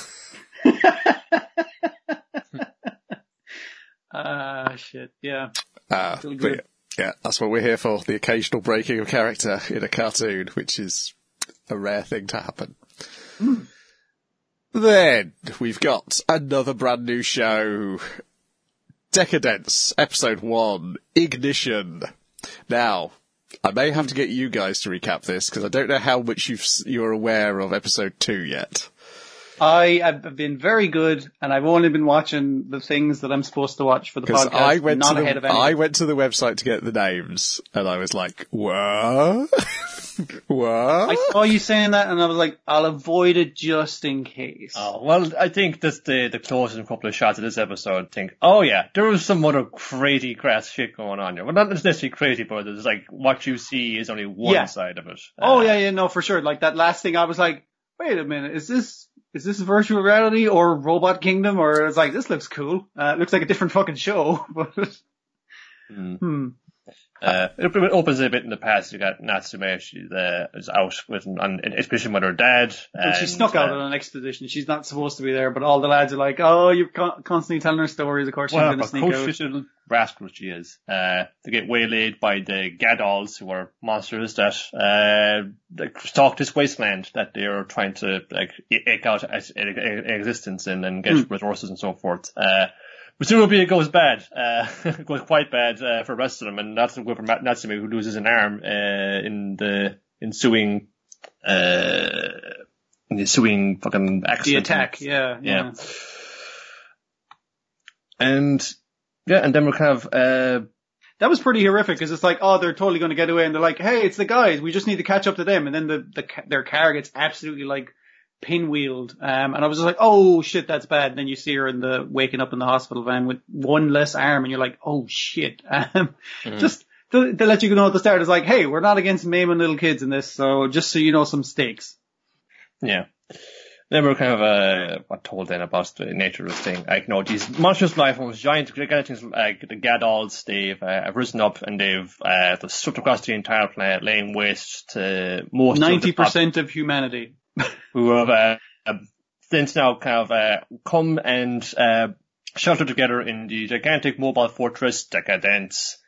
Ah, uh, shit, yeah.
Uh,
Really
but
good.
yeah, yeah, that's what we're here for, the occasional breaking of character in a cartoon, which is a rare thing to happen.
Mm.
Then we've got another brand new show, Decadence, episode one, Ignition. Now, I may have to get you guys to recap this, because I don't know how much you've, you're aware of episode two yet.
I have been very good, and I've only been watching the things that I'm supposed to watch for the
Because
podcast.
I went
not
to
ahead
the
of anything.
I went to the website to get the names, and I was like, "What? What?"
I saw you saying that, and I was like, I'll avoid it just in case.
Oh, well, I think that's the, the closest couple of shots of this episode. Think, oh yeah, there was some other crazy crass shit going on here. Well, not necessarily crazy, but it's like what you see is only one
Yeah.
side of it.
Oh
Uh,
yeah, yeah, no, for sure. Like that last thing, I was like, wait a minute, is this is this virtual reality or Robot Kingdom? Or it's like, this looks cool. Uh, it looks like a different fucking show, but
Mm.
hmm.
Uh, it, it opens a bit in the past. You got Natsume, she uh, is out with an, an expedition with her dad.
Well, she
and,
snuck out
uh,
on an expedition. She's not supposed to be there, but all the lads are like, "Oh, you're con- constantly telling her stories. Of course, she's
Well,
going to
a
sneak out."
coach little rascal she is. Uh, they get waylaid by the Gadolls, who are monsters that, uh, that stalk this wasteland that they're trying to, like, eke out as- e- e- existence in and get
Mm.
resources and so forth. Uh, presumably it goes bad, uh, it goes quite bad, uh, for the rest of them, and that's good for Ma- Natsume, who loses an arm, uh, in the ensuing, uh, in the ensuing fucking
The
accident.
attack, yeah, yeah.
Yeah. And, yeah, and then we're kind of, uh,
That was pretty horrific because it's like, oh, they're totally going to get away, and they're like, hey, it's the guys, we just need to catch up to them, and then the, the ca- their car gets absolutely like pinwheeled, um, and I was just like, oh shit, that's bad. And then you see her in the waking up in the hospital van with one less arm, and you're like, oh shit. Um,
Mhm.
just to, to let you know at the start, it's like, hey, we're not against maiming little kids in this, so just so you know some stakes.
yeah. Then we're kind of, uh, what told then about the nature of this thing. Like, no, these monstrous life forms, giant skeletons, like the Gadolls, they've, uh, have risen up and they've, uh, they've swept across the entire planet, laying waste to most
Ninety
of the pop-
percent of humanity.
who have, uh, uh, since now kind of, uh, come and, uh, shelter together in the gigantic mobile fortress, Decadence.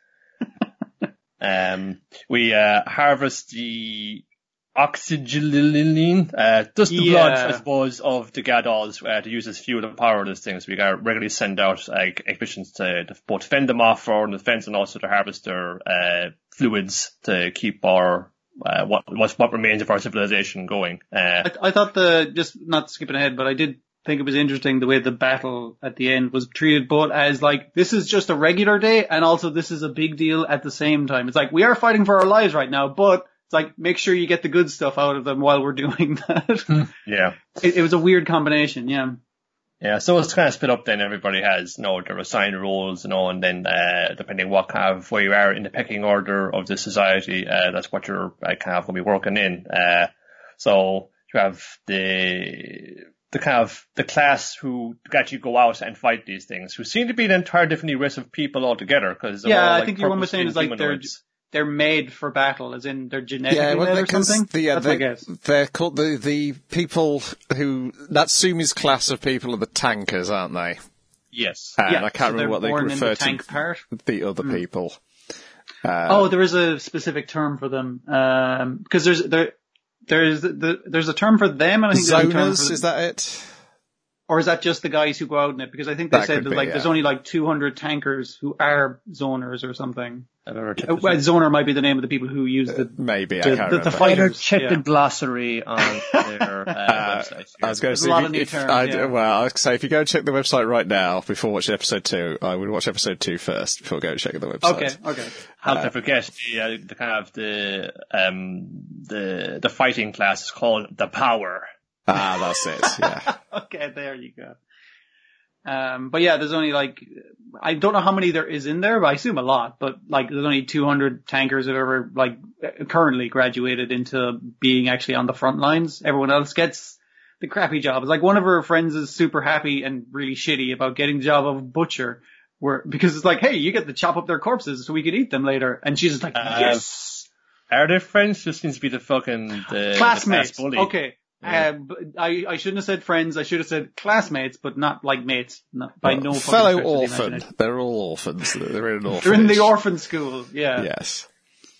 um, we, uh, harvest the oxygen, uh, just the blood,
Yeah.
I suppose, of the Gadolls, uh, to use as fuel and power this thing. So we got regularly send out, like, expeditions to, to both fend them off for the defense and also to harvest their, uh, fluids to keep our, uh, what, what, what remains of our civilization going. Uh,
I, I thought the, just not skipping ahead, but I did think it was interesting the way the battle at the end was treated both as like, this is just a regular day and also this is a big deal at the same time. It's like, we are fighting for our lives right now, but it's like, make sure you get the good stuff out of them while we're doing that.
yeah.
it, it was a weird combination, yeah.
Yeah, so it's kind of split up then. Everybody has, you know, their assigned roles, you know, and then, uh, depending what kind of, where you are in the pecking order of the society, uh, that's what you're uh, kind of going to be working in. Uh, so you have the, the kind of the class who actually go out and fight these things, who seem to be an entirely different race of people altogether. Because
yeah,
all,
I
like,
think your one was saying is like they're they're made for battle, as in they're genetically
Yeah, well,
made or
because
something.
the, uh,
That's
they,
my guess.
they're called the the people who Natsumi's class of people are the tankers, aren't they?
Yes.
And
Yeah,
I can't
so
remember what
they're
they
born in
refer
the tank
to
part.
the other people. Uh,
Oh, there is a specific term for them because there's there there's the, there's a term for them, and I think there's a term
zoners,
for
is that it?
Or is that just the guys who go out in it? Because I think they
That
said
could
that
be,
like
yeah.
there's only like two hundred tankers who are zoners or something.
I've ever checked
Uh, well, zoner might be the name of the people who use the
Maybe, I
the,
can't
the,
remember.
the
Better
fighters.
check
yeah.
the glossary on their uh,
Uh,
website.
I was going to
There's a
say,
lot
if,
of new
if
terms,
I,
yeah.
well, I was say if you go and check the website right now before watching episode two, I would watch episode two first before going and checking the website.
Okay, okay.
How could I forget the, uh, the kind of the um the the fighting class is called the Power.
Ah, that's it. Yeah.
Okay, there you go. Um, but yeah, there's only like, I don't know how many there is in there, but I assume a lot, but like there's only two hundred tankers that are like currently graduated into being actually on the front lines. Everyone else gets the crappy jobs. Like one of her friends is super happy and really shitty about getting the job of butcher, where, because it's like, hey, you get to chop up their corpses so we can eat them later. And she's just like,
Uh,
yes.
Are they friends? Just seems to be the fucking the
Classmates.
The class bully.
Okay.
Yeah.
Uh, but I, I shouldn't have said friends. I should have said classmates, but not like mates. Not, by no fucking
Fellow
stretch of the
orphan.
imagination.
They're all orphans. They're in an orphanage.
They're in the orphan school, yeah.
Yes.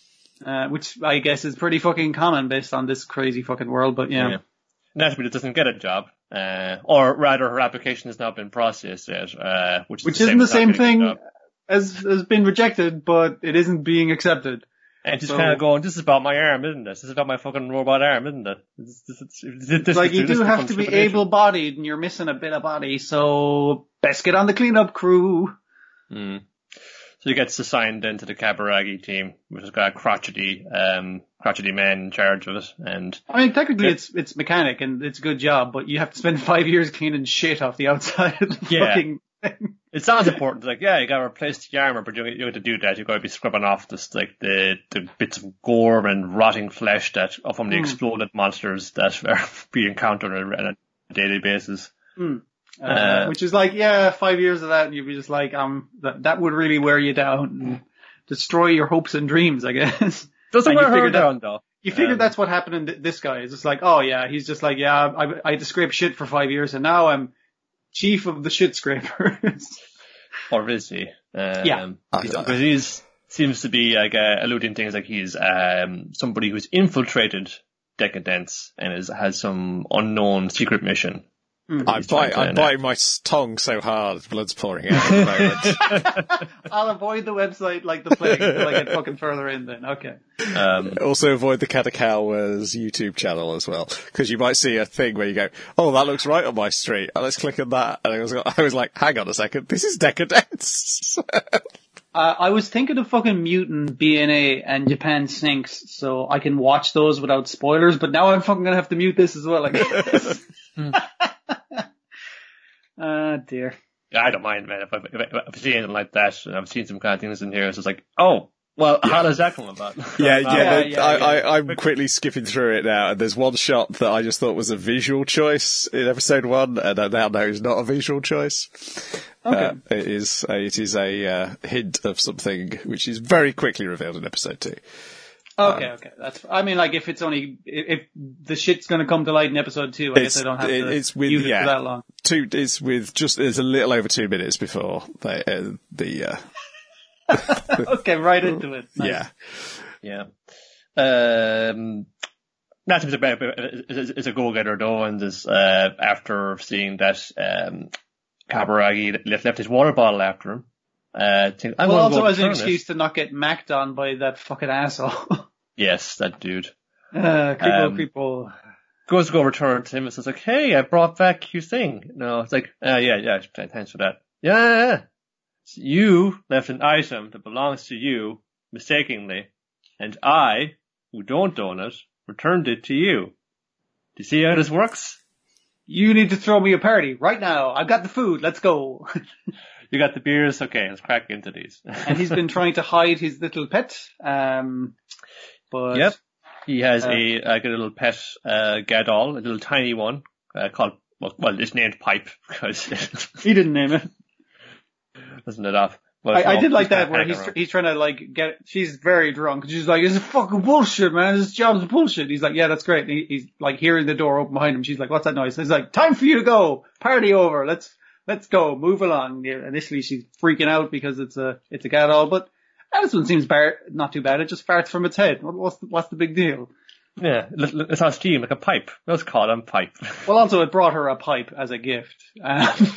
Uh, which I guess is pretty fucking common based on this crazy fucking world, but yeah.
Yeah. Naturally, doesn't get a job, uh, or rather, her application has not been processed yet, uh, which is
Which
the
isn't the
as not
same
getting a
thing
job.
as has been rejected, but it isn't being accepted.
And just
So-
kind of going, this is about my arm, isn't it? This is about my fucking robot arm, isn't it? This, this, this, this,
It's
this,
like you
this
do
is
have to be
discrimination.
able-bodied and you're missing a bit of body, so best get on the cleanup crew.
Mm. So he gets assigned then to the Kaburagi team, which has got a crotchety, um, crotchety man in charge of it. And
I mean, technically
Yeah.
it's it's mechanic and it's a good job, but you have to spend five years cleaning shit off the outside of the
Yeah.
fucking
it sounds important. Like, yeah, you gotta replace the armor, but you, you have to do that. You gotta be scrubbing off this, like, the, the bits of gore and rotting flesh that, from the
Mm.
exploded monsters that are being encountered on a, on a daily basis.
Mm. Uh,
Uh,
which is like, yeah, five years of that, and you'd be just like, um, that that would really wear you down and destroy your hopes and dreams, I guess.
Doesn't
And
wear
you
her
figured that-
down, though.
You figure
Um,
that's what happened in th- this guy. It's just like, oh yeah, he's just like, yeah, I, I had to scrape shit for five years, and now I'm chief of the shit scrapers.
Or is he? Um,
Yeah.
He's, because he's, seems to be, like, uh, alluding things like he's, um, somebody who's infiltrated Decadence and is, has some unknown secret mission.
Mm.
I'm,
He's trying
bite,
to
I'm
enact.
biting my s- tongue so hard, blood's pouring out at the moment.
I'll avoid the website like the plague until I get fucking further in then. Okay.
Um,
Also avoid the Katakawa's YouTube channel as well, because you might see a thing where you go, oh, that looks right on my street, and let's click on that. And I was, I was like, hang on a second, this is Decadence.
Uh, I was thinking of fucking Mutant, B N A, and Japan Sinks, so I can watch those without spoilers, but now I'm fucking gonna have to mute this as well, I guess. Ah, dear.
I don't mind, man. If I, if I, if I see anything like that, and I've seen some kind of things in here, so it's like, oh, well, how does that come about?
Yeah, yeah,
Yeah,
the-
yeah,
I,
yeah.
I, I'm quickly skipping through it now, and there's one shot that I just thought was a visual choice in episode one, and I now know is not a visual choice.
Okay.
Uh, it is, a, it is a uh, hint of something which is very quickly revealed in episode two.
Okay, okay. That's, I mean, like, if it's only, if, if the shit's gonna come to light in episode two, I
It's-
guess I don't have
it-
to
it's with-
use it
yeah.
for that long.
Two is with just it's a little over two minutes before they, uh, the uh,
Okay, right into it. Nice.
yeah.
Yeah. Um, not to be is, is a go-getter though, and is, uh, after seeing that, um, Kaburagi left, left his water bottle after him, uh, think, I'm
Well,
gonna
also
go
as an
return
excuse
it.
to not get macked on by that fucking asshole.
Yes, that dude.
uh, creepo,
Um,
creepo.
Goes to go return to him and says like, hey, I brought back your thing. No, it's like, uh, yeah, yeah, thanks for that. Yeah, yeah, yeah. So you left an item that belongs to you mistakenly, and I, who don't own it, returned it to you. Do you see how this works?
You need to throw me a party right now. I've got the food. Let's go.
You got the beers? Okay, let's crack into these.
And he's been trying to hide his little pet. Um, but
Yep. He has
Uh,
a, like a little pet, uh, gadol, a little tiny one, uh, called, well, well, it's named Pipe because
He didn't name it.
isn't it off?
But I, no, I did like that where he's tr- he's trying to like get. She's very drunk. She's like, "This is fucking bullshit, man. This job's bullshit." He's like, "Yeah, that's great." And he, he's like hearing the door open behind him. She's like, "What's that noise?" And he's like, "Time for you to go. Party over. Let's let's go. Move along." Yeah, initially, she's freaking out because it's a it's a gadol, but this one seems bar- not too bad. It just farts from its head. What, what's the, what's the big deal?
Yeah, it's not steam like a pipe. Let's call it a pipe.
Well, also it brought her a pipe as a gift. Um,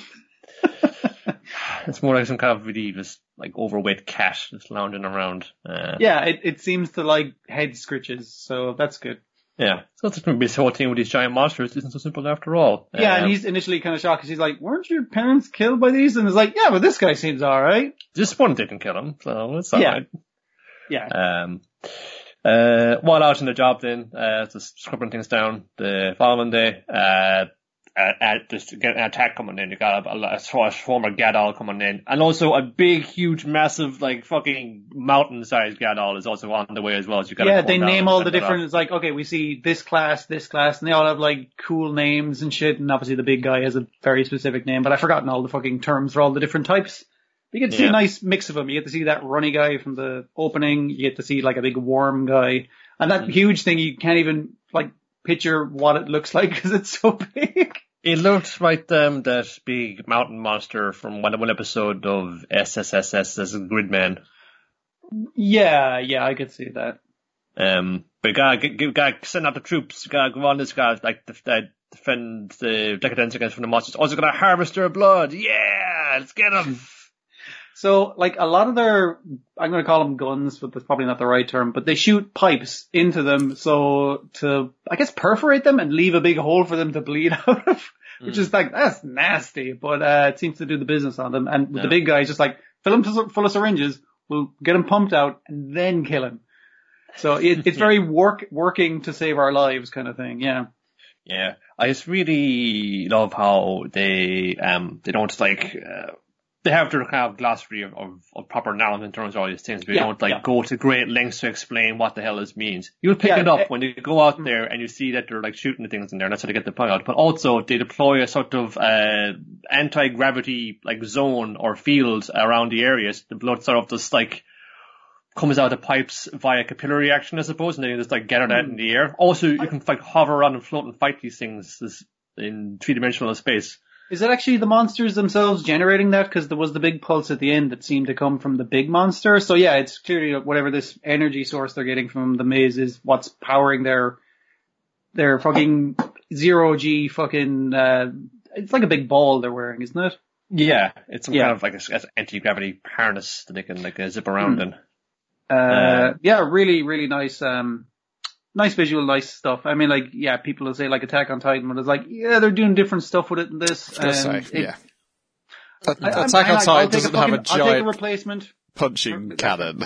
It's more like some kind of really just like overweight cat just lounging around. Uh,
yeah, it, it seems to like head scritches, so that's good.
Yeah, so that's maybe this whole thing with these giant monsters isn't so simple after all.
Yeah,
um,
and he's initially kind of shocked because he's like, "Weren't your parents killed by these?" And he's like, "Yeah, but this guy seems all right."
This one didn't kill him, so it's all
yeah.
right.
Yeah.
Um, uh, while out in the job then, uh, just scrubbing things down the following day, uh, Uh, uh, just get an attack coming in. You got a, a, a swarm of Gadol coming in, and also a big, huge, massive, like fucking mountain-sized Gadol is also on the way as well. So you got
yeah, they name all the different. It's like, okay, we see this class, this class, and they all have like cool names and shit. And obviously, the big guy has a very specific name, but I've forgotten all the fucking terms for all the different types. But you get to see yeah. a nice mix of them. You get to see that runny guy from the opening. You get to see like a big warm guy, and that mm. huge thing. You can't even like picture what it looks like because it's so big.
It looked like um, that big mountain monster from one, one episode of S S S S as a Gridman.
Yeah, yeah, I could see that.
Um, but you gotta, you gotta send out the troops. You gotta go on this guy, like, uh, defend the Decadence against from the monsters. Also gonna harvest their blood. Yeah, let's get them.
So, like, a lot of their, I'm going to call them guns, but that's probably not the right term, but they shoot pipes into them, so to, I guess, perforate them and leave a big hole for them to bleed out of, which mm. is like, that's nasty, but uh it seems to do the business on them. And with yeah. the big guy, just like, fill him full of syringes, we'll get him pumped out, and then kill him. So it, it's very work working to save our lives kind of thing, yeah.
Yeah, I just really love how they, um, they don't, like, uh, they have their kind of glossary of, of, of proper nouns in terms of all these things, but they yeah, don't like yeah. go to great lengths to explain what the hell this means. You'll pick yeah, it up it, when you go out mm. there and you see that they're like shooting the things in there, and that's how they get the point out. But also they deploy a sort of uh anti-gravity like zone or field around the areas. The blood sort of just like comes out of pipes via capillary action, I suppose, and then you just like gather that mm. in the air. Also, you can like hover around and float and fight these things in three-dimensional space.
Is it actually the monsters themselves generating that? Because there was the big pulse at the end that seemed to come from the big monster. So yeah, it's clearly whatever this energy source they're getting from the maze is what's powering their their fucking zero G fucking. Uh, it's like a big ball they're wearing, isn't it?
Yeah, it's some yeah. kind of like an anti-gravity harness that they can like uh, zip around
mm.
in.
Uh, uh, yeah, really, really nice. Um, Nice visual, nice stuff. I mean, like, yeah, people will say like Attack on Titan, but it's like, yeah, they're doing different stuff with it in this.
I was gonna say,
it,
yeah. I, Attack on Titan doesn't a fucking, have a giant
I'll take a replacement.
punching cannon.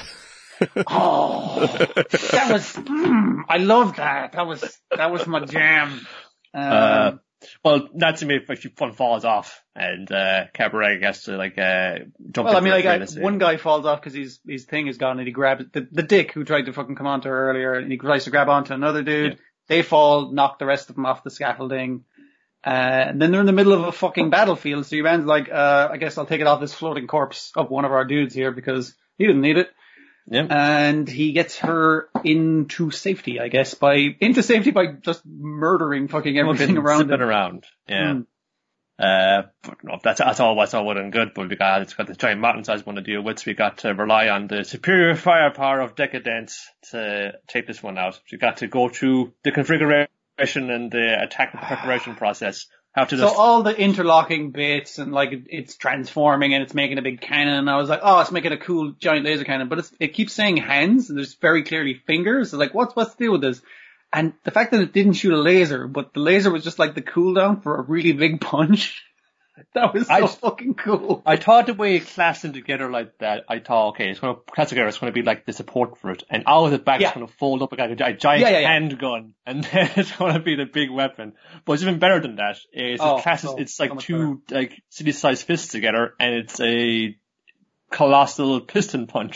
Oh, that was, mm, I love that. That was, that was my jam. Um,
uh, well, that's me if one falls off and, uh, Cabaret has to like, uh, jump
Well, I mean, like, I, one guy falls off because his, his thing is gone and he grabs, the, the dick who tried to fucking come onto her earlier and he tries to grab onto another dude. Yeah. They fall, knock the rest of them off the scaffolding. Uh, and then they're in the middle of a fucking battlefield. So your man's like, uh, I guess I'll take it off this floating corpse of one of our dudes here because he didn't need it.
Yeah.
And he gets her into safety, I guess, by, into safety by just murdering fucking everything around
it. around. Yeah. Mm. Uh, but no, that's, that's all, that's all well and good, but we got, it's got this giant mountain-sized one to deal with, so we got to rely on the superior firepower of Decadence to take this one out. So we got to go through the configuration and the attack preparation process. How to
so all the interlocking bits and like it's transforming and it's making a big cannon. And I was like, oh, it's making a cool giant laser cannon, but it's, it keeps saying hands and there's very clearly fingers. So like, what's what's the deal with this? And the fact that it didn't shoot a laser, but the laser was just like the cooldown for a really big punch. That was so I, fucking cool.
I thought the way it classed them together like that, I thought, okay, it's going to class together, it's going to be like the support for it. And out of the back, yeah. it's going to fold up like a, a giant yeah, yeah, yeah. handgun. And then it's going to be the big weapon. But it's even better than that. It's, oh, it classes, so, it's like so two, better. like, city-sized fists together, and it's a colossal piston punch.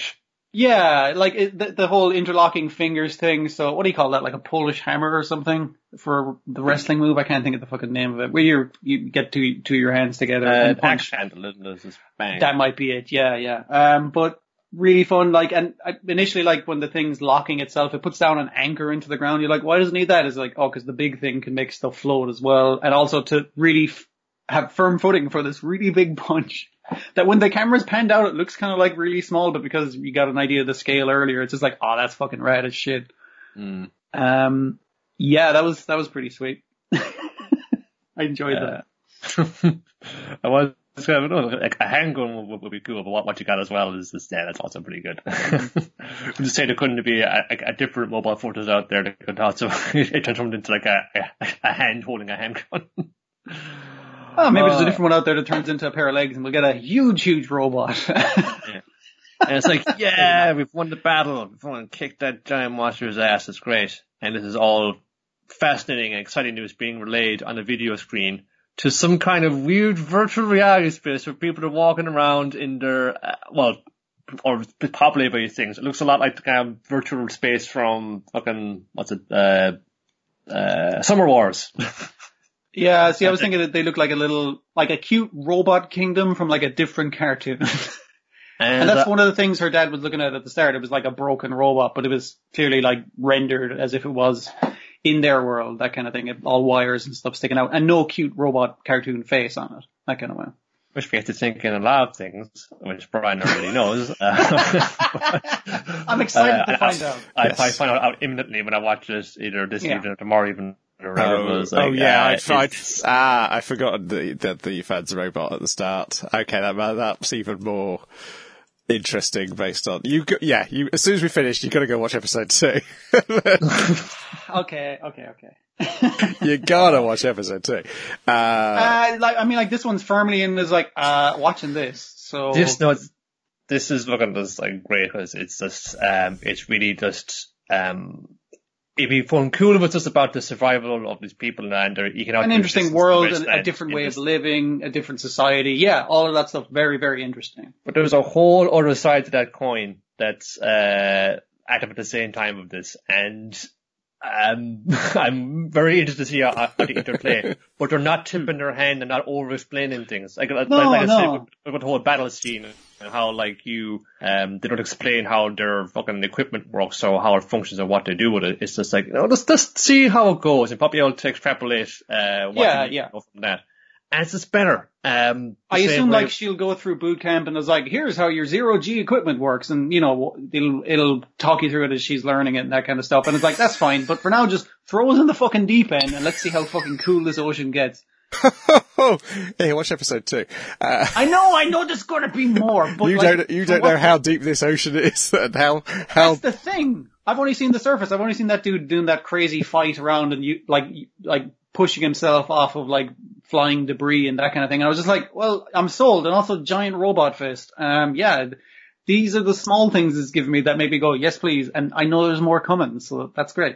Yeah, like it, the, the whole interlocking fingers thing. So what do you call that? Like a Polish hammer or something for the wrestling move? I can't think of the fucking name of it. Where you you get two two of your hands together
Uh,
and punch.
axe handle, isn't it? Just bang.
That might be it. Yeah, yeah. Um, but really fun. Like, and I, initially, like when the thing's locking itself, it puts down an anchor into the ground. You're like, why does it need that? It's like, oh, because the big thing can make stuff float as well, and also to really f- have firm footing for this really big punch. That when the camera's panned out, it looks kind of like really small, but because you got an idea of the scale earlier, it's just like, oh, that's fucking rad as shit.
Mm.
Um, yeah, that was, that was pretty sweet. I enjoyed
Yeah.
that.
I was I don't know, like a handgun would, would be cool, but what, what you got as well is, is yeah, that's also pretty good. I'm just saying there couldn't be a, a, a different mobile photos out there that could also it transformed into like a, a, a hand holding a handgun.
Oh, maybe there's a
Uh,
different one out there that turns into a pair of legs and we'll get a huge, huge robot.
Yeah. And it's like, yeah, we've won the battle. We've won and kicked that giant monster's ass. It's great. And this is all fascinating and exciting news being relayed on a video screen to some kind of weird virtual reality space where people are walking around in their, uh, well, or populated by these things. It looks a lot like the kind of virtual space from fucking, what's it, uh, uh, Summer Wars.
Yeah, see, I was thinking that they look like a little, like a cute robot kingdom from like a different cartoon.
And,
And that's
uh,
one of the things her dad was looking at at the start. It was like a broken robot, but it was clearly like rendered as if it was in their world, that kind of thing. It, all wires and stuff sticking out and no cute robot cartoon face on it. That kind of way.
which we have to think in a lot of things, which Brian already knows. Uh,
I'm excited
uh,
to find out.
I,
Yes.
I find out imminently when I watch this, either this
Yeah.
evening or tomorrow even. Or whatever it
Oh,
was, like,
oh yeah,
uh,
I'd, I'd,
it's-
ah, I forgot the, that the Fed's robot at the start. Okay, that that's even more interesting based on you. Go, yeah, you as soon as we finish, you got to go watch episode two.
Okay, okay, okay.
You gotta watch episode two. Uh,
Uh, like, I mean, like this one's firmly in as like, uh, watching this. So,
This no, it's- this is looking just like great because it's just um, it's really just um, it'd be fun, cool if it's just about the survival of these people and their economic.
an interesting
existence
world,
in the
a, a
wasteland
different
in
way
this-
of living, a different society. Yeah, all of that stuff. Very, very interesting.
But there's a whole other side to that coin that's uh, active at the same time of this, and um, I'm very interested to see how, how they interplay. But they're not tipping their hand and not over-explaining things. Like, like,
No,
like I said,
no.
with, with the whole battle scene and how, like, you, um, they don't explain how their fucking equipment works or how it functions and what they do with it. It's just like, no, let's just see how it goes and probably able to extrapolate, uh, what
Yeah,
you
yeah.
know from that. And it's just better. Um, the
I
same
assume
way-
like she'll go through boot camp and it's like, here's how your zero G equipment works, and you know, it'll it'll talk you through it as she's learning it and that kind of stuff. And it's like, that's fine, but for now, just throw us in the fucking deep end and let's see how fucking cool this ocean gets.
oh, yeah, watch episode two. Uh,
I know, I know, there's gonna be more, but
you
like,
don't, you
for
don't
what
know how deep this ocean is and how how
That's the thing. I've only seen the surface. I've only seen that dude doing that crazy fight around and you like like pushing himself off of like flying debris and that kind of thing. And I was just like, well, I'm sold. And also giant robot fist. Um, yeah, these are the small things it's giving me that make me go, yes, please. And I know there's more coming, so that's great.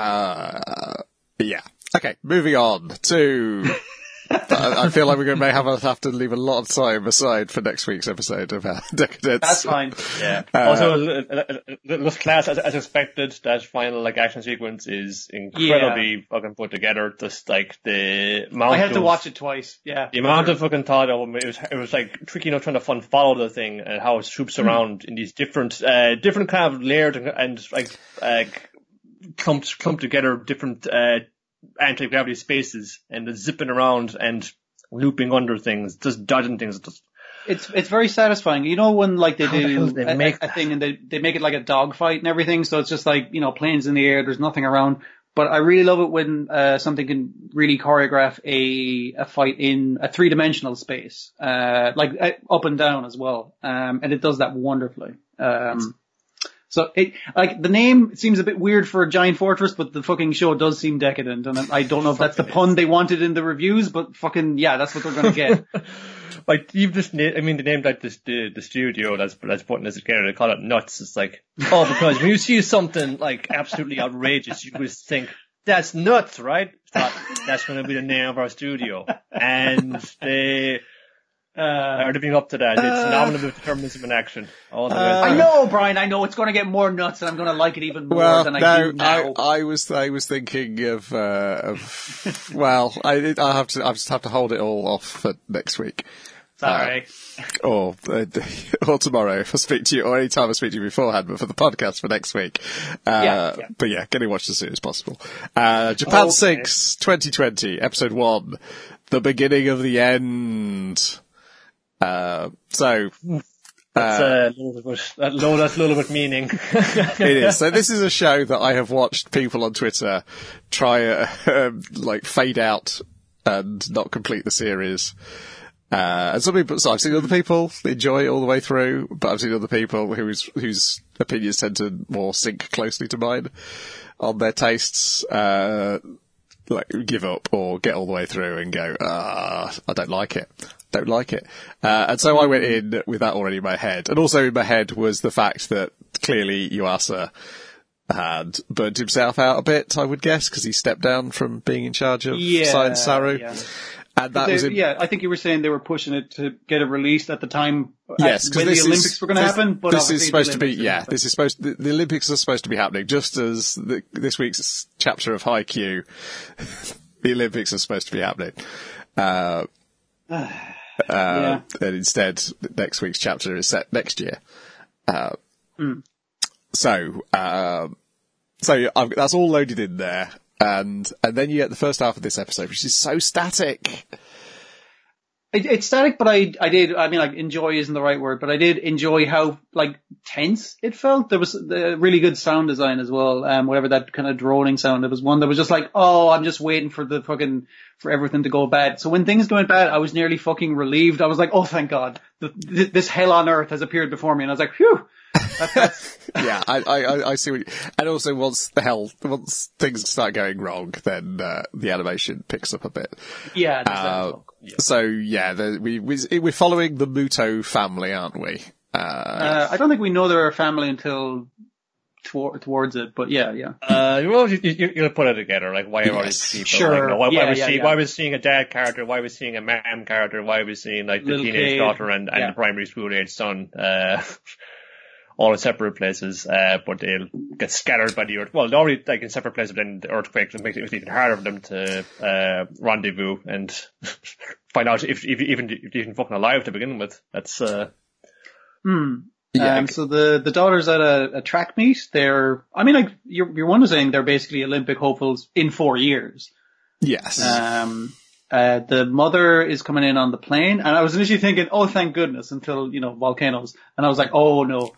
Uh, yeah. Okay, moving on to. I I feel like we're going to have, have to leave a lot of time aside for next week's episode of our Decadence.
That's fine.
Yeah.
Uh,
also, a- a- a- a- this class, as, as expected, that final like action sequence is incredibly fucking put together. Just like the amount
I had to
of-
watch it twice. Yeah.
The amount of fucking thought of it was, it was like tricky enough trying to fun follow the thing and how it swoops
Hmm.
around in these different, uh, different kind of layered and, and like, uh, clumped, clumped together different, uh, anti-gravity spaces and the zipping around and looping under things, just dodging things. Just,
It's it's very satisfying. You know when like they
How the hell
do
did they
a,
make
a thing and they they make it like a dogfight and everything, so it's just like, you know, planes in the air, there's nothing around. But I really love it when uh something can really choreograph a a fight in a three dimensional space, uh like uh, up and down as well, um and it does that wonderfully. Um, so it like the name seems a bit weird for a giant fortress, but the fucking show does seem decadent, and I don't know if that's the pun they wanted in the reviews, but fucking yeah, that's what they're gonna get.
like, you've just, na- I mean, the name like this, the, the studio that's, that's putting this together, they call it Nuts. It's like, oh, because when you see something like absolutely outrageous, you just think, that's nuts, right? Thought, that's going to be the name of our studio. And they,
Uh,
Are living up to that. It's
Uh,
nominative determinism in action. All the way
uh,
I
through.
know, Brian. I know it's going to get more nuts, and I'm going to like it even more
Well,
than I
no,
do now.
I, I was I was thinking of uh, of well, I I have to I just have to hold it all off for next week.
Sorry.
Or, uh, or tomorrow if I speak to you, or any time I speak to you beforehand, but for the podcast for next week. Uh,
Yeah, yeah.
But yeah, getting watched as soon as possible. Uh, Japan
Okay.
six, twenty twenty, episode one, the beginning of the end. Uh, so,
That's uh, a little bit, that, no, that's a little bit meaning.
it is. So this is a show that I have watched people on Twitter try, uh, um, like, fade out and not complete the series. Uh, and some people, so I've seen other people enjoy it all the way through, but I've seen other people whose, whose opinions tend to more sync closely to mine on their tastes, uh, like give up or get all the way through and go, ah, I don't like it. Don't like it. Uh, and so I went in with that already in my head. And also in my head was the fact that clearly Yuasa had burnt himself out a bit, I would guess, because he stepped down from being in charge of
Yeah,
Science Saru.
yeah.
And that
They-
was in,
yeah, I think you were saying they were pushing it to get it released at the time
yes,
at-
because
when the
this
Olympics
is,
were going to
this-
happen. But
this
obviously
is
the
supposed to be,
Olympics didn't
yeah,
happen.
this is supposed, the, the Olympics are supposed to be happening, just as the, this week's chapter of Haikyuu, the Olympics are supposed to be happening. Uh, uh,
Yeah.
and instead, next week's chapter is set next year. Uh,
Mm.
So, um, so I've, that's all loaded in there, and and then you get the first half of this episode, which is so static.
It, it's static, but I, I did, I mean, like, enjoy isn't the right word, but I did enjoy how, like, tense it felt. There was the really good sound design as well, um, whatever that kind of droning sound. There was one that was just like, oh, I'm just waiting for the fucking, for everything to go bad. So when things went bad, I was nearly fucking relieved. I was like, oh, thank God. The, th- this hell on earth has appeared before me. And I was like, phew. That, that's,
Yeah, I, I, I see what you, and also once the hell, once things start going wrong, then, uh, the animation picks up a bit.
yeah, that's,
Uh,
yeah.
So yeah, the, we, we, we're following the Muto family, aren't we? Uh,
Uh, I don't think we know they're a family until tor- towards it, but yeah, yeah.
Uh, well, you, you, you're gonna put it together, like, why are all
Yes,
these people,
sure.
like, you know, why,
Yeah,
why, we're
yeah,
seeing,
yeah.
why we're seeing a dad character, why we're seeing a mom character, why we're seeing, like, the
Little
teenage
kid.
daughter and, and
Yeah.
the primary school age son, uh, all in separate places, uh, but they'll get scattered by the earth. Well, they're already, like, in separate places, but then the earthquake makes it even harder for them to, uh, rendezvous and find out if, if, even, if they're even fucking alive to begin with. That's, uh,
Hmm.
Yeah.
Um, so the, the daughter's at a, a track meet. They're, I mean, like, you're, you're one saying they're basically Olympic hopefuls in four years.
yes.
Um, uh, the mother is coming in on the plane, and I was initially thinking, oh, thank goodness, until, you know, volcanoes. And I was like, oh no.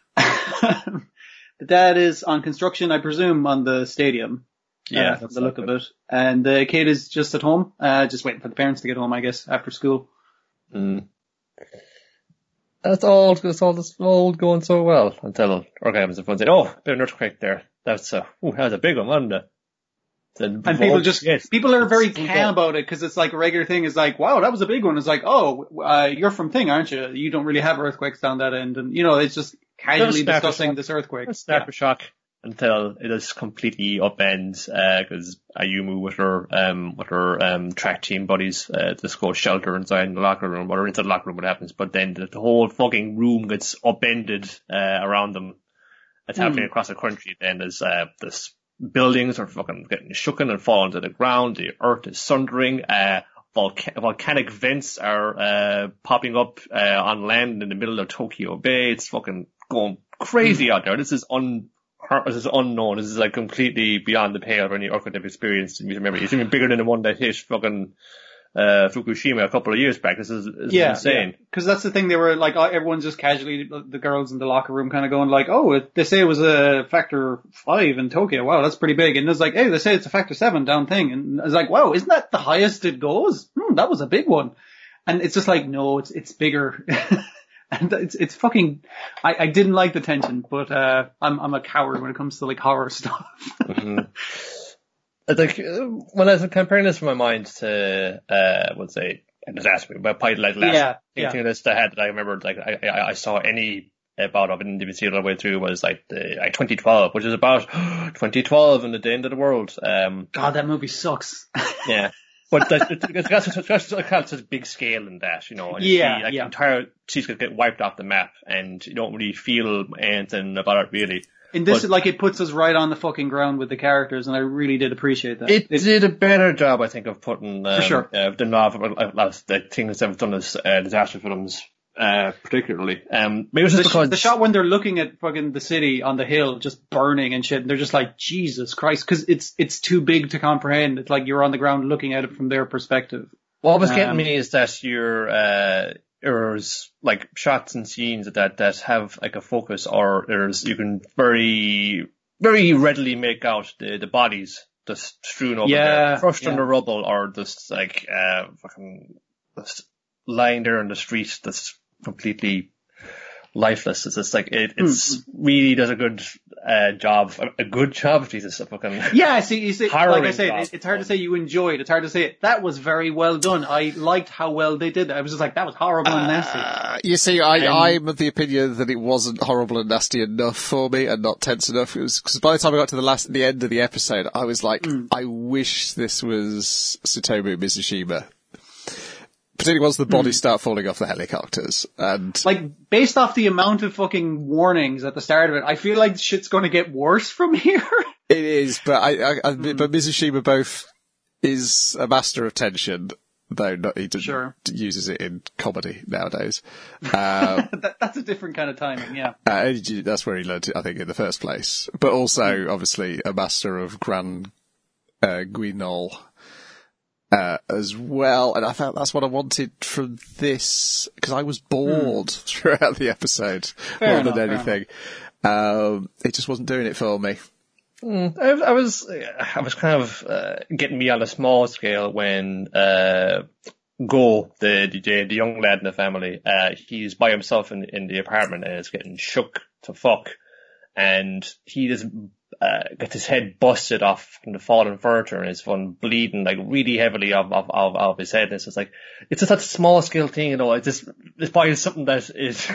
The dad is on construction, I presume, on the stadium.
Yeah,
uh, from
that's
the look
not
of it. And the kid is just at home, uh, just waiting for the parents to get home, I guess, after school.
mm. That's all, that's all, that's all going so well until Organs of Fun said, oh, bit of an earthquake there. That's a, ooh, that was a big one, wasn't it? Then,
And people
oh,
just,
yes.
people are very
It's-
calm about it because it's like a regular thing. It's like, wow, that was a big one. It's like, oh, uh, you're from Thing, aren't you? You don't really have earthquakes down that end. And, you know, it's just casually
snap
discussing
shock.
this earthquake.
A snap of shock until it is completely upends, uh, cause Ayumu with her, um, with her, um, track team buddies, uh, just go shelter inside the locker room, or inside the locker room what happens, but then the, the whole fucking room gets upended, uh, around them. It's happening
Mm.
across the country then as, uh, this buildings are fucking getting shooken and falling to the ground, the earth is sundering, uh, volca- volcanic vents are, uh, popping up, uh, on land in the middle of Tokyo Bay. It's fucking going crazy out there. This is un, this is unknown. This is like completely beyond the pale of any earthquake I've experienced in recent memory. It's even bigger than the one that hit fucking, uh, Fukushima a couple of years back. This is, this is
Yeah,
insane.
because that's the thing. They were like, uh, everyone's just casually, the girls in the locker room kind of going like, oh, it, they say it was a factor five in Tokyo. Wow, that's pretty big. And it's like, hey, they say it's a factor seven down thing. And I was like, wow, isn't that the highest it goes? Hmm, that was a big one. And it's just like, no, it's, it's bigger. And it's, it's fucking, I, I didn't like the tension, but, uh, I'm, I'm a coward when it comes to like horror stuff.
Mm-hmm. I think, uh, when I was comparing this in my mind to, uh, let's say, disaster, but probably like last
Yeah,
thing
yeah.
thing that I had that I remember, like, I, I, I saw any about of it and didn't see it all the way through was like the, like twenty twelve, which is about twenty twelve and the end of the world. Um,
God, that movie sucks.
yeah. but that, it, it's got such, it's got such a big scale in that, you know. And
Yeah,
she, like,
yeah.
entire she's gonna get wiped off the map, and you don't really feel anything about it really.
And this,
But-
like, it puts us right on the fucking ground with the characters, and I really did appreciate that.
It, did a better job, I think, of putting um,
For sure.
uh, than a lot of, a lot of the things that have done as uh, disaster films, uh, particularly. Um, maybe it was
the,
just
sh-
because
the shot when they're looking at fucking the city on the hill just burning and shit, and they're just like, Jesus Christ, because it's it's too big to comprehend. It's like you're on the ground looking at it from their perspective.
what was getting
um,
me is that you're uh, there's like shots and scenes that that have like a focus, or there's you can very very readily make out the the bodies just strewn over
Yeah,
there, crushed
yeah.
under rubble, or just like uh, fucking just lying there on the street, that's completely lifeless. It's just like it. It's really does a good uh, job, a, a good job. Jesus, a fucking
Yeah, see, you see, like I
Harrowing
said,
job.
it, it's hard to say you enjoyed. It's hard to say that was very well done. I liked how well they did that. I was just like, that was horrible and nasty.
Uh, you see, I,
Um,
I'm of the opinion that it wasn't horrible and nasty enough for me, and not tense enough. It was because by the time I got to the last, the end of the episode, I was like,
Mm.
I wish this was Tsutomu Mizushima. Particularly once the bodies start falling off the helicopters, and
Like, based off the amount of fucking warnings at the start of it, I feel like shit's going to get worse from here.
it is. But I, I, I but Mizushima both is a master of tension, though not, he doesn't-
Sure.
uses it in comedy nowadays. Um,
that, that's a different kind of timing, yeah.
Uh, that's where he learned it, I think, in the first place. But also, obviously, a master of Grand uh, Guignol uh, as well. And I felt that's what I wanted from this, because I was bored throughout the episode
Fair
more than
enough, fair
anything. Um, it just wasn't doing it for me.
Mm, I, I was, I was kind of uh, getting me on a small scale when uh, Go, the, the the young lad in the family, uh, he's by himself in in the apartment and is getting shook to fuck, and he just uh, gets his head busted off from the fallen furniture and is fun bleeding like really heavily off off off, off his head. And it's just like it's just that small scale thing, you know. It just it's probably something that is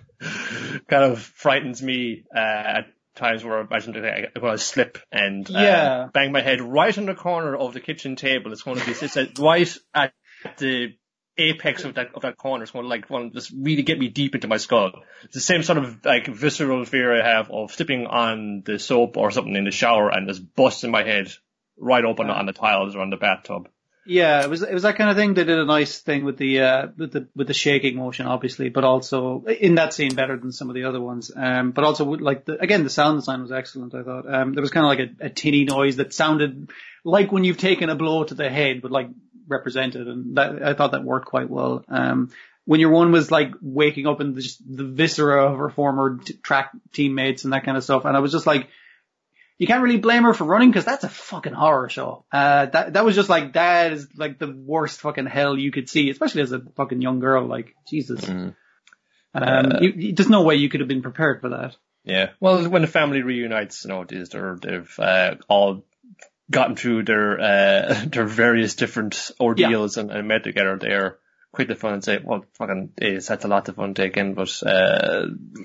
kind of frightens me uh, at times where I imagine that I'm going to slip and uh,
Yeah.
bang my head right in the corner of the kitchen table. It's going to be it's uh, right at the apex of that of that corner. It's going to like want to just really get me deep into my skull. It's the same sort of like visceral fear I have of slipping on the soap or something in the shower and just busting my head right open on the tiles or on the bathtub.
Yeah, it was it was that kind of thing. They did a nice thing with the uh with the with the shaking motion, obviously, but also in that scene better than some of the other ones. Um, but also with, like the, again, the sound design was excellent. I thought um there was kind of like a, a tinny noise that sounded like when you've taken a blow to the head, but like represented, and that I thought that worked quite well. Um, when your one was like waking up and just the viscera of her former t- track teammates and that kind of stuff, and I was just like, you can't really blame her for running because that's a fucking horror show. Uh, that that was just like that is like the worst fucking hell you could see, especially as a fucking young girl. Like Jesus,
Mm.
um,
Uh,
you, you, there's no way you could have been prepared for that.
Yeah. Well, when the family reunites, you know, these they're, they've uh, all gotten through their uh, their various different ordeals and, and met together. They're quite the fun and say, well, fucking, it's that's a lot of fun taken, but uh,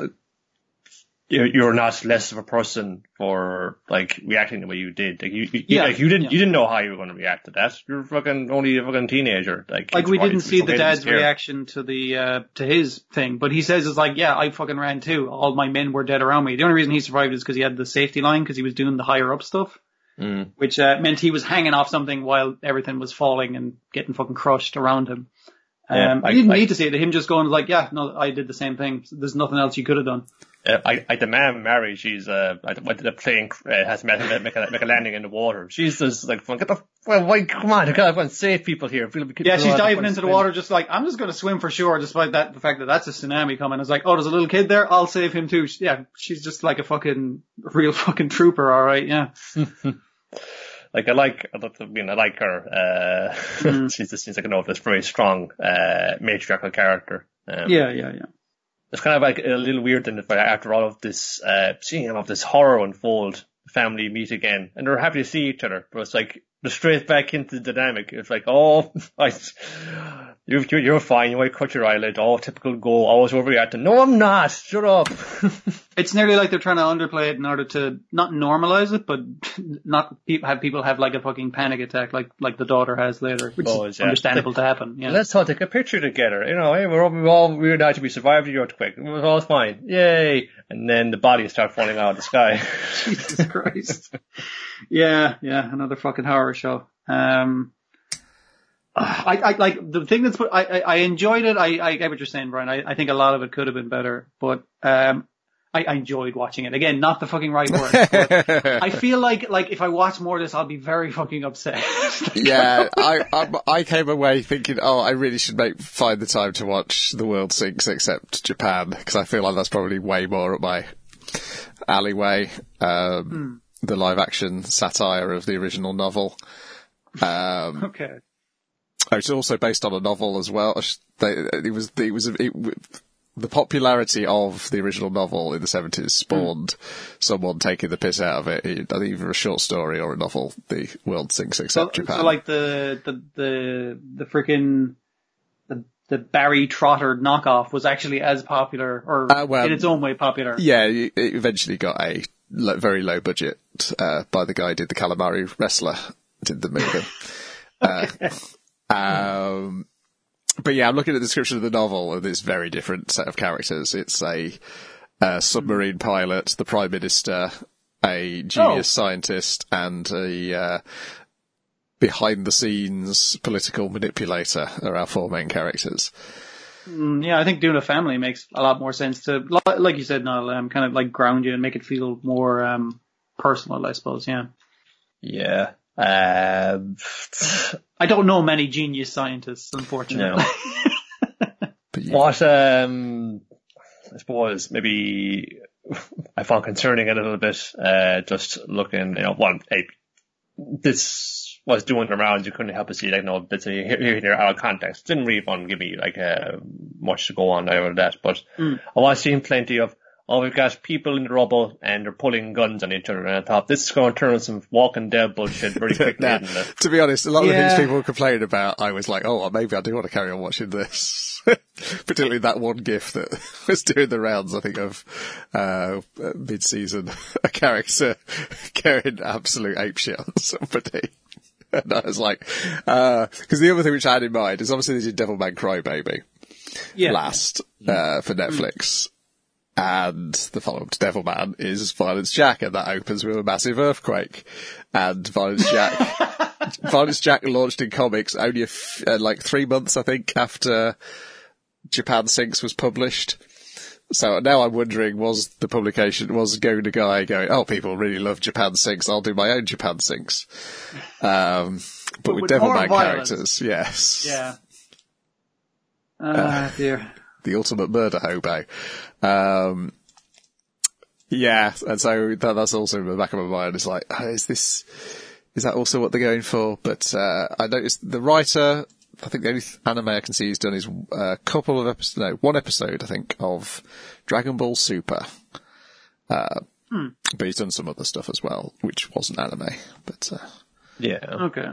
you're, you're not less of a person for like reacting the way you did. Like you, you,
Yeah,
like you didn't
yeah.
you didn't know how you were going to react to that. You're fucking only a fucking teenager. Like
Like
it's
we
probably-
didn't
it's
see
okay
the
to be
dad's
scared.
reaction to the uh to his thing, but he says it's like, yeah, I fucking ran too. All my men were dead around me. The only reason he survived is because he had the safety line because he was doing the higher up stuff.
Mm.
Which uh, meant he was hanging off something while everything was falling and getting fucking crushed around him.
Yeah,
Um,
I-
I didn't
I-
need to see it. Him just going like, yeah, no, I did the same thing. There's nothing else you could have done.
Uh, I, I demand Mary. She's uh, I, went to the plane uh, has to make, make, a, make a landing in the water. She's just like, get the well, why? Come on, I gotta save people here. People- people
Yeah, she's
are
diving
gonna
into the
swim.
water just like, I'm just going to swim for sure, despite that the fact that that's a tsunami coming. It's like, oh, there's a little kid there. I'll save him too. Yeah, she's just like a fucking real fucking trooper. All right, yeah.
Like I like, I mean, I like her. Uh,
Mm.
she's just seems like an this very strong uh, matriarchal character. Um,
Yeah, yeah, yeah.
It's kind of like a little weird then, if after all of this, uh, seeing all of this horror unfold, the family meet again, and they're happy to see each other, but it's like, they're straight back into the dynamic. It's like, oh, I, You're, you're, you're fine. You might cut your eyelid. Oh, typical go. Always overreacting. No, I'm not. Shut up.
It's nearly like they're trying to underplay it in order to not normalize it, but not pe- have people have like a fucking panic attack like, like the daughter has later, which
Oh,
is
yeah.
understandable to happen. Yeah.
Let's all take a picture together. You know, hey, we're all, we're all weird out to be survived the earthquake. It was all fine. Yay. And then the bodies start falling out of the sky.
Jesus Christ. Yeah, yeah, another fucking horror show. Um, I, I like the thing that's, I, I, I enjoyed it. I, I get what you're saying, Brian. I, I think a lot of it could have been better, but, um, I, I enjoyed watching it. Again, not the fucking right word. But I feel like, like if I watch more of this, I'll be very fucking upset.
Yeah, I, I I came away thinking, oh, I really should make find the time to watch The World Sinks except Japan, because I feel like that's probably way more up my alleyway. Um, mm. The live action satire of the original novel. Um,
okay.
It's also based on a novel as well. They, it was, it was, it, the popularity of the original novel in the seventies spawned mm. someone taking the piss out of it. I think either a short story or a novel. The World Sinks Except
so,
Japan.
So like the the the the freaking the the Barry Trotter knockoff was actually as popular, or uh, well, in its own way popular.
Yeah, it eventually got a lo- very low budget uh, by the guy who did the Calamari Wrestler, did the movie. okay. uh, Um, but yeah, I'm looking at the description of the novel, and it's a very different set of characters. It's a, a submarine pilot, the Prime Minister, a genius oh. scientist, and a uh, behind-the-scenes political manipulator are our four main characters.
Mm, yeah, I think doing a family makes a lot more sense to, like you said, Niall, um, kind of like ground you and make it feel more um, personal, I suppose, yeah.
Yeah. Uh,
I don't know many genius scientists, unfortunately.
No. What, um, I suppose maybe I found concerning a little bit, uh, just looking, you know, one, hey, this was doing the rounds, you couldn't help but see, like, no, bits of here, here, here, out of context. Didn't really want to give me, like, uh, much to go on over that, but mm. I was seeing plenty of, oh, we've got people in the rubble and they're pulling guns on each other, and I thought this is going to turn some Walking Dead bullshit very quickly,
now,
isn't it?
To be honest, a lot
yeah.
of the things people were complaining about, I was like, oh, well, maybe I do want to carry on watching this. Particularly that one gif that was doing the rounds, I think, of uh mid-season, a character going absolute apeshit on somebody. And I was like, uh, because the other thing which I had in mind is obviously they did Devilman Crybaby
yeah.
last uh for Netflix. Mm. And the follow-up to Devilman is Violence Jack, and that opens with a massive earthquake. And Violence Jack, Violence Jack launched in comics only a f- uh, like three months, I think, after Japan Sinks was published. So now I'm wondering, was the publication, was going to guy going, oh, people really love Japan Sinks, I'll do my own Japan Sinks. Um, but, but with, with Devilman characters, yes.
Yeah. Ah, uh, dear.
The ultimate murder hobo. Um, yeah, and so that, that's also in the back of my mind. It's like, oh, is this, is that also what they're going for? But, uh, I noticed the writer, I think the only anime I can see he's done is a couple of episodes, no, one episode, I think, of Dragon Ball Super. Uh, hmm. But he's done some other stuff as well, which wasn't anime, but, uh.
Yeah.
Okay.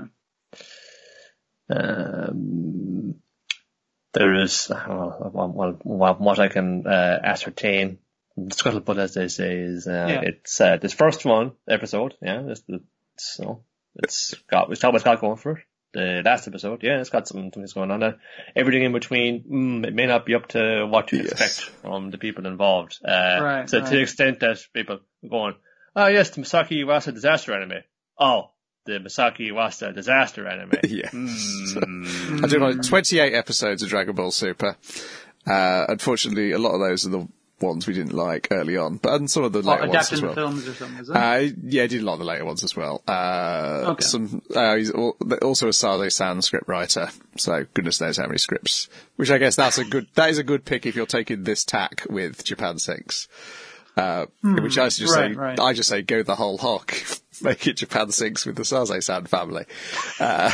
Um, There is, uh, well, what I can uh, ascertain, scuttlebutt as they say, is uh, yeah. it's uh, this first one episode. Yeah, it's, it's, you know, it's got it's got what's got going for it. The last episode, yeah, it's got some things going on there. Everything in between, mm, it may not be up to what you yes. expect from the people involved. Uh,
right,
so
right.
to the extent that people are going, oh yes, the Masaki Iwasa disaster anime. Oh. The Masaki Iwasa disaster anime.
Yeah. Mm. I do like twenty-eight episodes of Dragon Ball Super. Uh, unfortunately, a lot of those are the ones we didn't like early on, but and some of the later
oh,
ones as well.
Adapting the films or something, is it?
Uh, yeah, I did a lot of the later ones as well. Uh,
okay.
Some, uh, he's also a Sade-san script writer, so goodness knows how many scripts. Which I guess that's a good, that is a good pick if you're taking this tack with Japan Sinks. Uh, hmm, which I just
right,
say,
right.
I just say go the whole hog. Make it Japan Sinks with the Sase-san family. Uh,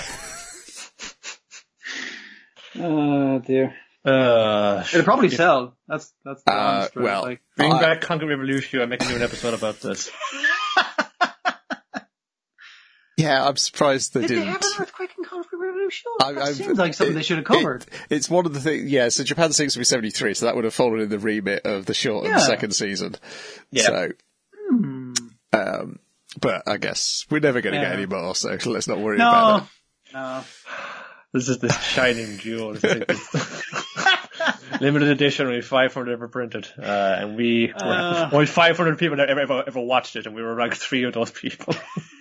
oh dear.
Uh,
It'll probably sell. That's, that's the
uh,
honest truth.
well,
like,
bring
I,
back Concrete Revolution and make a new episode about this.
Yeah, I'm surprised they
Did
didn't.
Did they have an earthquake in Concrete Revolution? new show?
I-
That
I've-
seems like something
it-
they should have covered.
It, it's one of the things, yeah, so Japan six will be seventy-three, so that would have fallen in the remit of the short of the
Yeah.
second season.
Yeah.
So,
Hmm.
um, but I guess we're never going to
Yeah.
get any more, so let's not worry about it.
No, no.
This is this shining jewel. It's like this limited edition, only five hundred ever printed, uh, and we
Uh.
only five hundred people that ever, ever ever watched it, and we were like three of those people.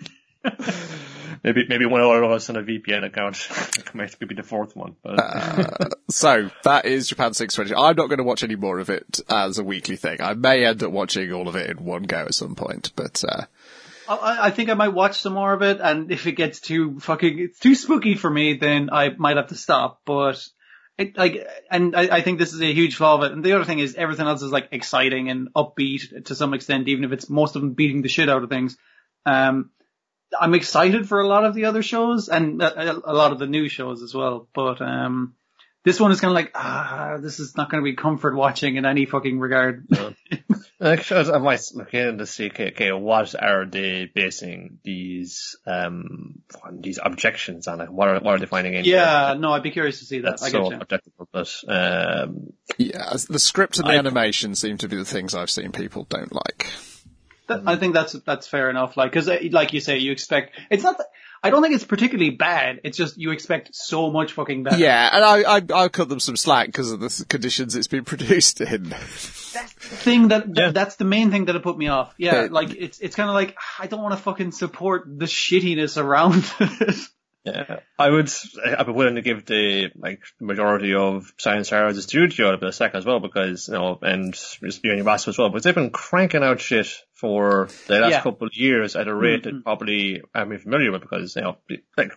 maybe maybe one of us on a V P N account. Might be the fourth one. But
Uh, so that is Japan six twenty. I'm not going to watch any more of it as a weekly thing. I may end up watching all of it in one go at some point, but uh,
I, I think I might watch some more of it, and if it gets too fucking, it's too spooky for me, then I might have to stop. But it, like, and I, I think this is a huge flaw of it. And the other thing is everything else is like exciting and upbeat to some extent, even if it's most of them beating the shit out of things. Um, I'm excited for a lot of the other shows and a, a lot of the new shows as well. But um, this one is kind of like, ah, this is not going to be comfort watching in any fucking regard.
actually, I might look in to see, okay, okay, what are they basing these um these objections on? Like, what are what are they finding in?
Yeah, no, I'd be curious to see that.
That's
I
so
get you.
objectionable, but um,
yeah, the script and the
I-
animation seem to be the things I've seen people don't like.
That, I think that's that's fair enough. Like, because like you say, you expect it's not. That, I don't think it's particularly bad. It's just you expect so much fucking better.
Yeah, and I, I, I'll cut them some slack because of the conditions it's been produced in.
That's the thing that, that
Yeah.
that's the main thing that it put me off. Yeah,
Okay.
like it's it's kind of like I don't want to fucking support the shittiness around it.
yeah, I would I'd be willing to give the like the majority of Science Hour as a studio a bit of slack as well, because you know, and just being Massive as well, but they've been cranking out shit for the last
Yeah.
couple of years at a rate
Mm-hmm.
that probably I'm familiar with, because you know, like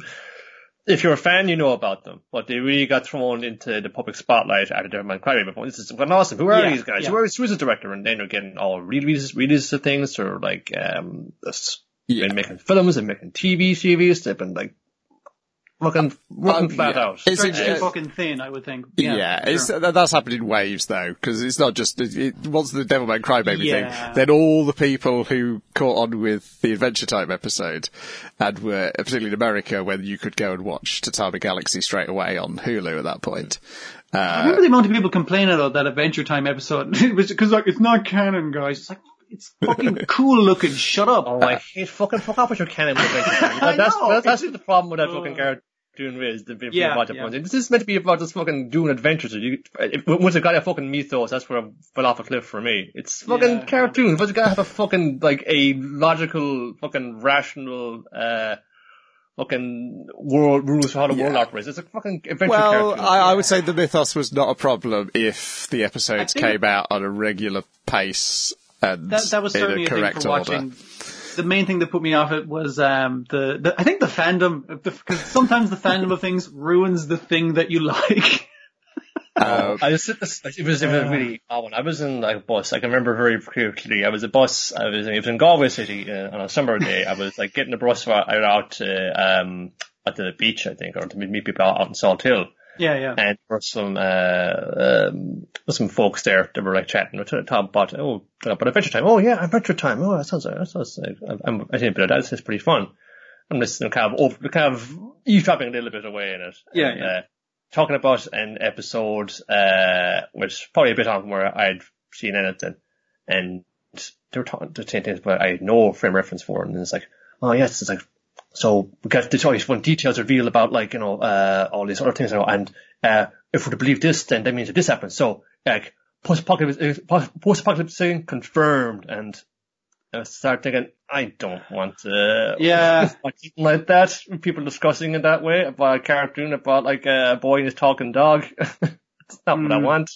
if you're a fan, you know about them, but they really got thrown into the public spotlight after Devilman Crybaby. This is fucking awesome. Who are
Yeah,
these guys?
yeah.
Who are who's the director? And then you're getting all releases, releases of things, or like um, this,
Yeah.
been making films and making T V series. They've been like looking, looking
Um,
flat
yeah.
out.
It's-
Stretched
uh,
too fucking thin, I would think.
Yeah,
Yeah,
it's,
sure.
that- that's happened in waves though, because it's not just, it, it, once the Devilman Crybaby
Yeah.
thing, then all the people who caught on with the Adventure Time episode, and were, particularly in America, when you could go and watch Tatami Galaxy straight away on Hulu at that point.
I
Uh,
remember the amount of people complaining about that Adventure Time episode. It was because like it's not canon, guys. It's like it's fucking cool looking. Shut up.
Oh, I hate fucking fuck up with your canon with Adventure Time.
I
That's,
know.
that's, that's the problem with that fucking cartoon is the people
Yeah,
watch it.
yeah.
This is meant to be about just fucking doing adventures. You, it, once it got a fucking mythos, that's where I fell off a cliff for me. It's fucking
Yeah.
cartoons, but you gotta have a fucking, like, a logical, fucking rational, uh, fucking world, rules for how the world
Yeah.
operates. It's a fucking adventure
well,
cartoon.
I, I would say the mythos was not a problem if the episodes
I think-
came out on a regular pace and
That, that was
in
certainly
a
a thing
correct
for
order.
watching. The main thing that put me off it was um, the, the I think the fandom, because sometimes the fandom of things ruins the thing that you like.
Um,
I just, it was, it was a really odd one. I was in like a bus. I can remember very clearly. I was a bus. I was, it was in Galway City uh, on a summer day. I was like getting the bus out, out to, um, at the beach, I think, or to meet people out, out in Salt Hill.
Yeah, yeah.
And there were some, uh, um, some folks there that were like chatting to the top about, oh, about Adventure Time. Oh yeah, Adventure Time. Oh, that sounds, that sounds like, I'm, I think, but that is pretty fun. I'm listening, kind of, over, kind of eavesdropping a little bit away in it.
Yeah,
and,
yeah.
Uh, talking about an episode, uh, which probably a bit on where I'd seen anything, and they were talking the same things, but I had no frame reference for it, and it's like, oh yes, it's like, so we got this, all these fun details revealed about, like, you know, uh, all these other things, you know, and, uh, if we're to believe this, then that means that this happens. So, like, post-apocalypse, uh, post-apocalypse thing confirmed, and I started thinking, I don't want to
Yeah.
watch something like that. People discussing it that way about a cartoon about, like, a boy and his talking dog. It's not what I
Mm.
want.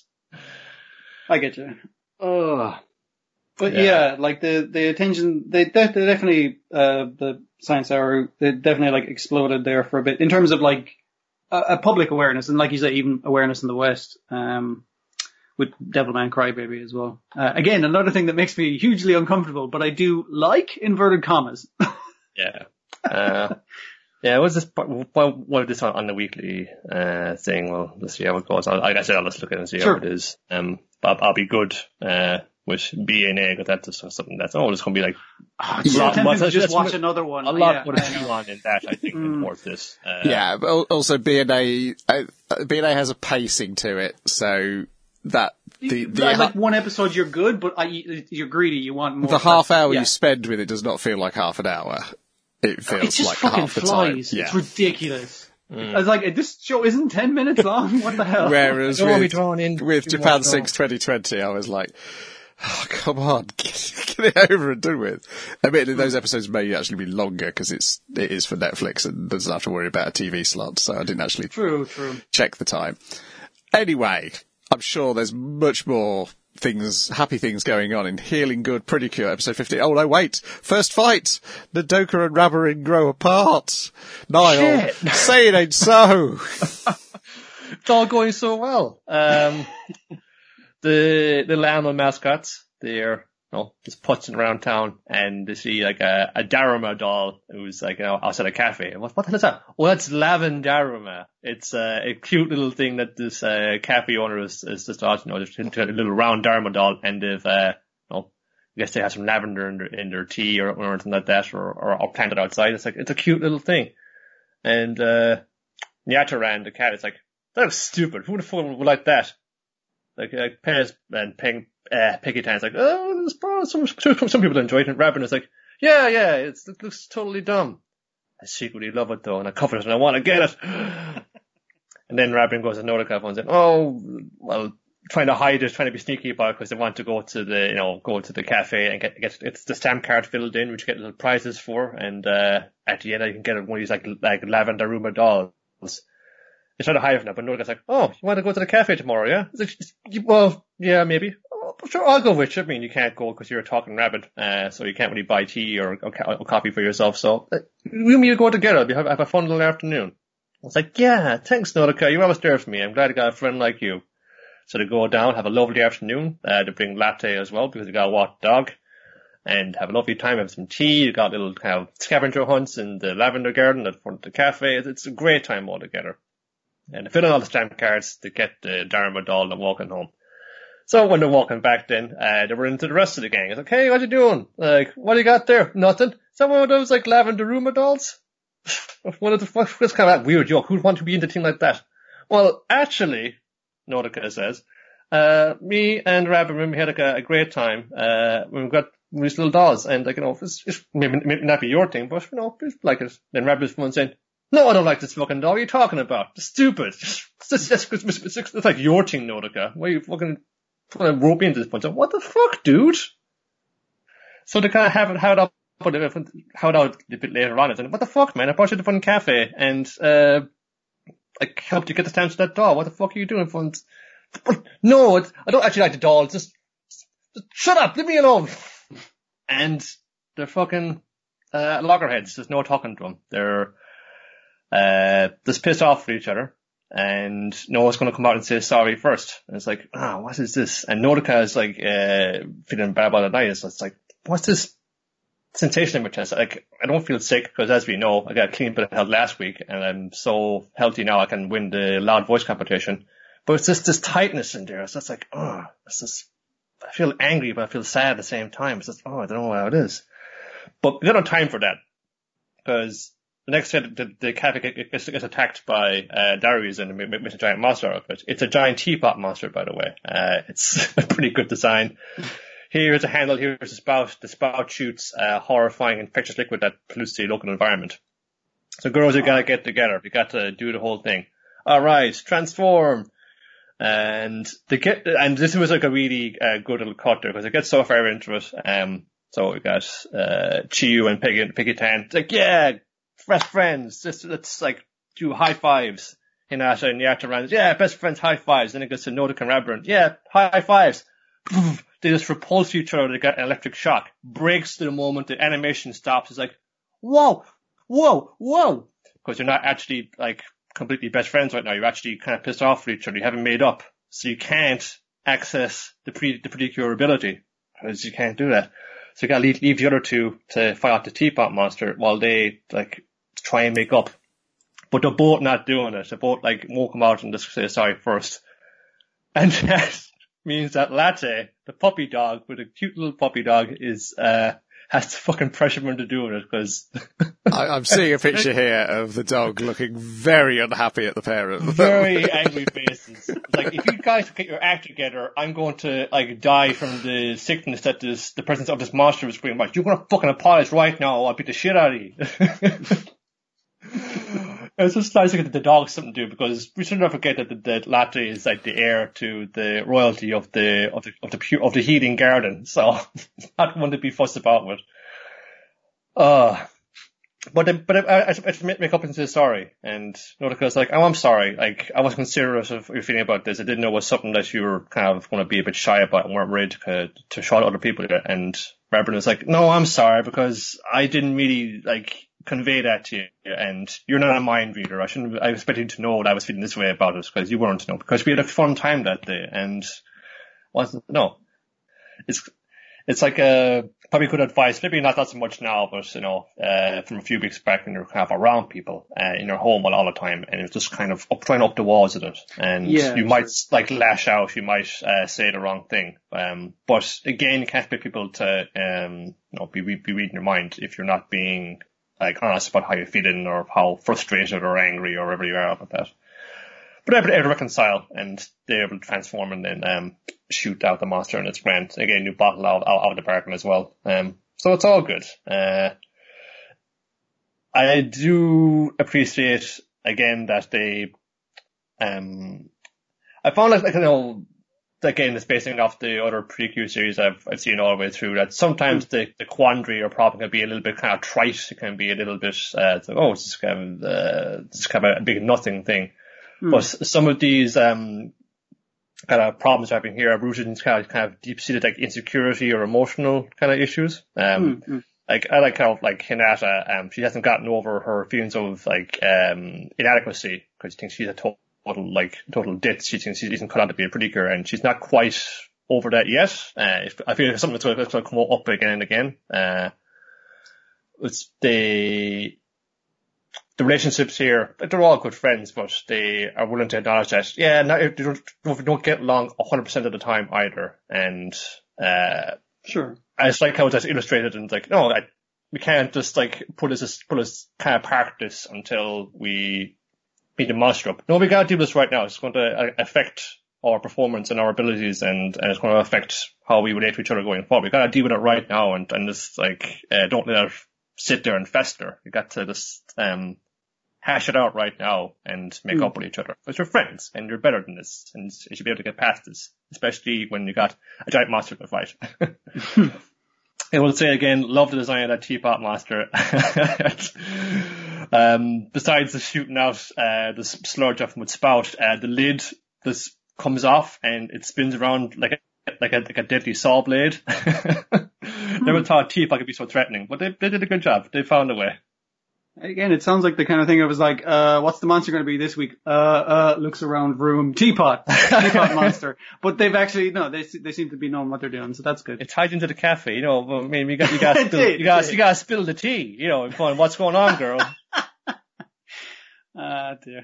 I get you. Oh. But
Yeah.
yeah. like the, the attention, they, de- they definitely, uh, the Science Hour, they definitely like exploded there for a bit in terms of like a, a public awareness and like you said, even awareness in the West, um, with Devilman Crybaby as well. Uh, again, another thing that makes me hugely uncomfortable, but I do like inverted commas.
Yeah. Uh, yeah, what's this, what, what is this on, on the weekly, uh, thing? Well, let's see how it goes. I'll, like I said, I'll just look at it and see
Sure.
how it is. Um, but I'll, I'll be good, uh, with B N A, because that's just something that's, oh, it's going to be like,
Oh,
it's a
yeah,
lot-
tempting to
that's-
just
that's
watch
a-
another one.
a lot
yeah,
more to
I know.
chew on in that, I think, than
Mm.
towards this. Uh,
Yeah, but al- also B and A, uh, B and A has a pacing to it, so that the the,
like,
ha-
like one episode you're good, but I, you're greedy. You want more.
the half hour
yeah.
you spend with it does not feel like half an hour. It feels
It just
like
fucking
half the
flies.
time. Yeah.
It's ridiculous. I was like, this show isn't ten minutes long. What the hell?
Whereas
don't wanna be
with,
drawn in
with
too
Japan
much, no.
six twenty twenty, I was like, oh, come on, get, get it over and done with. Admittedly, those episodes may actually be longer because it's it is for Netflix and doesn't have to worry about a T V slot, so I didn't actually
True, true.
check the time. Anyway, I'm sure there's much more things, happy things going on in Healing Good Pretty Cure, episode fifty. Oh no, wait! First fight! Nadoka and Rabarin grow apart! Niall,
Shit.
say it ain't so!
It's all going so well. Um, the little animal mascots, they're, you know, just putzing around town, and they see like a, a Daruma doll who's like, you know, outside a cafe. What, what the hell is that? Oh, that's Lavin Daruma. It's uh, a cute little thing that this uh, cafe owner is, is just, you know, just into a little round Daruma doll, and they've, uh, you know, I guess they have some lavender in their, in their tea or, or anything like that, or, or, or planted outside. It's like, it's a cute little thing. And, uh, Nyataran, the cat, is like, that looks stupid. Who the fuck would like that? Like, uh, Pez and Peng, uh, Peggy Tan's like, oh, it's probably some, some people enjoy it. And Rabin is like, yeah, yeah, it's, it looks totally dumb. I secretly love it though, and I cover it and I want to get it. And then Rabin goes to Nordica and says, oh, well, trying to hide it, trying to be sneaky about it because they want to go to the, you know, go to the cafe and get, get it's the stamp card filled in, which you get little prizes for. And, uh, at the end, you can get one of these like, like lavender Daruma dolls. They try to hide it now, but Nordica's like, oh, you want to go to the cafe tomorrow, yeah? It's like, well, yeah, maybe. Oh, sure, I'll go with you. I mean, you can't go because you're a talking rabbit, uh, so you can't really buy tea or, or, or coffee for yourself. So, uh, we and me go together. We'll have, have a fun little afternoon. It's like, yeah, thanks, Nordica. You're always there for me. I'm glad I got a friend like you. So they go down, have a lovely afternoon. Uh, they bring latte as well because they got a walk dog. And have a lovely time, have some tea. You got little kind of scavenger hunts in the lavender garden at front of the cafe. It's, it's a great time all together. And they fill in all the stamp cards to get the Dharma doll and walking home. So when they're walking back then, uh, they were into the rest of the gang. It's like, hey, what you doing? Like, what do you got there? Nothing. Is that one of those like lavender Daruma dolls? One of the, what's kind of that weird joke? Who'd want to be into a thing like that? Well, actually, Nordica says, uh, me and Rabin, we had like a, a great time, uh, when we got these little dolls. And like, you know, it's, it's maybe, maybe not be your thing, but you know, it's like it. Then Rabin's one saying, no, I don't like this fucking doll. What are you talking about? It's stupid. It's, it's, it's, it's, it's, it's like your thing, Nordica. Why are you fucking trying to rope me into this point? So, what the fuck, dude? So they kind of have it, have it up, have it out a bit later on. And what the fuck, man? I brought you to the fucking cafe and, uh, I helped you get the stamps to that doll. What the fuck are you doing, fun? No, it's, I don't actually like the doll. Just, just shut up. Leave me alone. And they're fucking, uh, loggerheads. There's no talking to them. They're, Uh, just pissed off at each other, and Noah's going to come out and say sorry first. And it's like, ah, oh, what is this? And Nordica is like, uh, feeling bad about the night. So it's like, what's this sensation in my chest? Like, I don't feel sick because, as we know, I got a clean bit of health last week, and I'm so healthy now I can win the loud voice competition. But it's just this tightness in there. So it's like, oh, it's just, I feel angry, but I feel sad at the same time. It's just, oh, I don't know how it is. But we don't have time for that because the next day, the, the cafe gets, gets attacked by uh, Darius and makes a giant monster of it. It's a giant teapot monster, by the way. Uh, it's a pretty good design. Here's a handle, here's a spout. The spout shoots uh, horrifying infectious liquid that pollutes the local environment. So girls, you gotta get together. You got to do the whole thing. Alright, transform. And they get, and this was like a really uh, good little cut there because it gets so far into it. Um, so we got uh, Chiyu and Peggy, Peggy Tan. It's like, yeah, best friends, just let's like do high fives. Hinata and Yataran, yeah, best friends, high fives. Then it goes to Nordica and Rabarin, yeah, high fives. They just repulse each other. They get an electric shock. Breaks to the moment the animation stops. It's like, whoa, whoa, whoa, because you're not actually like completely best friends right now. You're actually kind of pissed off at each other. You haven't made up, so you can't access the pre the predicure ability because you can't do that. So you gotta leave, leave the other two to fight off the teapot monster while they like try and make up. But they're both not doing it. They both like won't come out and just say sorry first. And that means that Latte, the puppy dog, with a cute little puppy dog, is uh has to fucking pressure him to do it because
I'm seeing a picture here of the dog looking very unhappy at the parent.
Very angry faces. Like, if you guys get your act together, I'm going to like die from the sickness that this the presence of this monster is bringing back. You're gonna fucking apologize right now, or I'll beat the shit out of you. It's just nice to get the dog something to do, because we should not forget that the, the Latte is like the heir to the royalty of the of the of the pure, of the healing garden. So not one to be fussed about with. Uh but then, but I, I, I just make up and say sorry, and Nautica was like, "Oh, I'm sorry. Like, I wasn't considerate of your feeling about this. I didn't know it was something that you were kind of going to be a bit shy about and weren't ready to to show other people." And Reverend was like, "No, I'm sorry, because I didn't really like convey that to you, and you're not a mind reader. I shouldn't. I expected you to know that I was feeling this way about it, because you weren't to know. Because we had a fun time that day, and wasn't no. It's it's like a probably good advice. Maybe not that so much now, but you know, uh, from a few weeks back when you're kind of around people uh, in your home all, all the time, and it's just kind of up trying up the walls with it, and
Yeah,
you might like lash out, you might uh, say the wrong thing. Um, but again, you can't expect people to um, you know, be be reading your mind if you're not being like honest about how you're feeling or how frustrated or angry or whatever you are about that. But able to reconcile, and they're able to transform and then um, shoot out the monster, and it's grand. Again, new bottle out, out, out of the bargain as well. Um, so it's all good. Uh, I do appreciate again that they, um, I found like, like you know, again, it's basing off the other prequel series I've, I've seen all the way through, that sometimes the, the quandary or problem can be a little bit kind of trite. It can be a little bit, uh, it's like, oh, it's just kind of, uh, it's kind of a big nothing thing. Mm. But some of these, um, kind of problems I've been here are rooted in kind of, kind of deep-seated, like, insecurity or emotional kind of issues. Um, mm-hmm. like, I like how, like, Hinata, um, she hasn't gotten over her feelings of, like, um, inadequacy, because she thinks she's a total, total, like, total ditz. She thinks she isn't cut out to be a pretty girl, and she's not quite over that yet. Uh, if, I feel like it's something that's going, that's going to come up again and again. Uh, it's the, the relationships here, they're all good friends, but they are willing to acknowledge that, yeah, no, they don't, they don't get along one hundred percent of the time either. And, uh,
sure.
I just like how it's illustrated, and like, no, I, we can't just like put us, put us kind of park this until we beat the monster up. No, we gotta do this right now. It's going to affect our performance and our abilities, and, and it's going to affect how we relate to each other going forward. We gotta deal with it right now, and, and just like, uh, don't let it sit there and fester. You got to just, um, hash it out right now and make mm. up with each other. Because you're friends, and you're better than this, and you should be able to get past this, especially when you got a giant monster to fight. I will say again, love the design of that teapot monster. um, besides the shooting out, uh, the sludge off with spout, uh, the lid this comes off and it spins around like a, like a, like a deadly saw blade. Never thought a teapot could be so threatening, but they, they did a good job. They found a way.
Again, it sounds like the kind of thing I was like, uh, what's the monster going to be this week? Uh, uh, looks around room, teapot, teapot monster. But they've actually, no, they they seem to be knowing what they're doing, so that's good.
It tied into the cafe, you know, I mean, you got, you got, spill, did, you got, you got to spill the tea, you know, going, what's going on, girl?
Ah, uh, dear.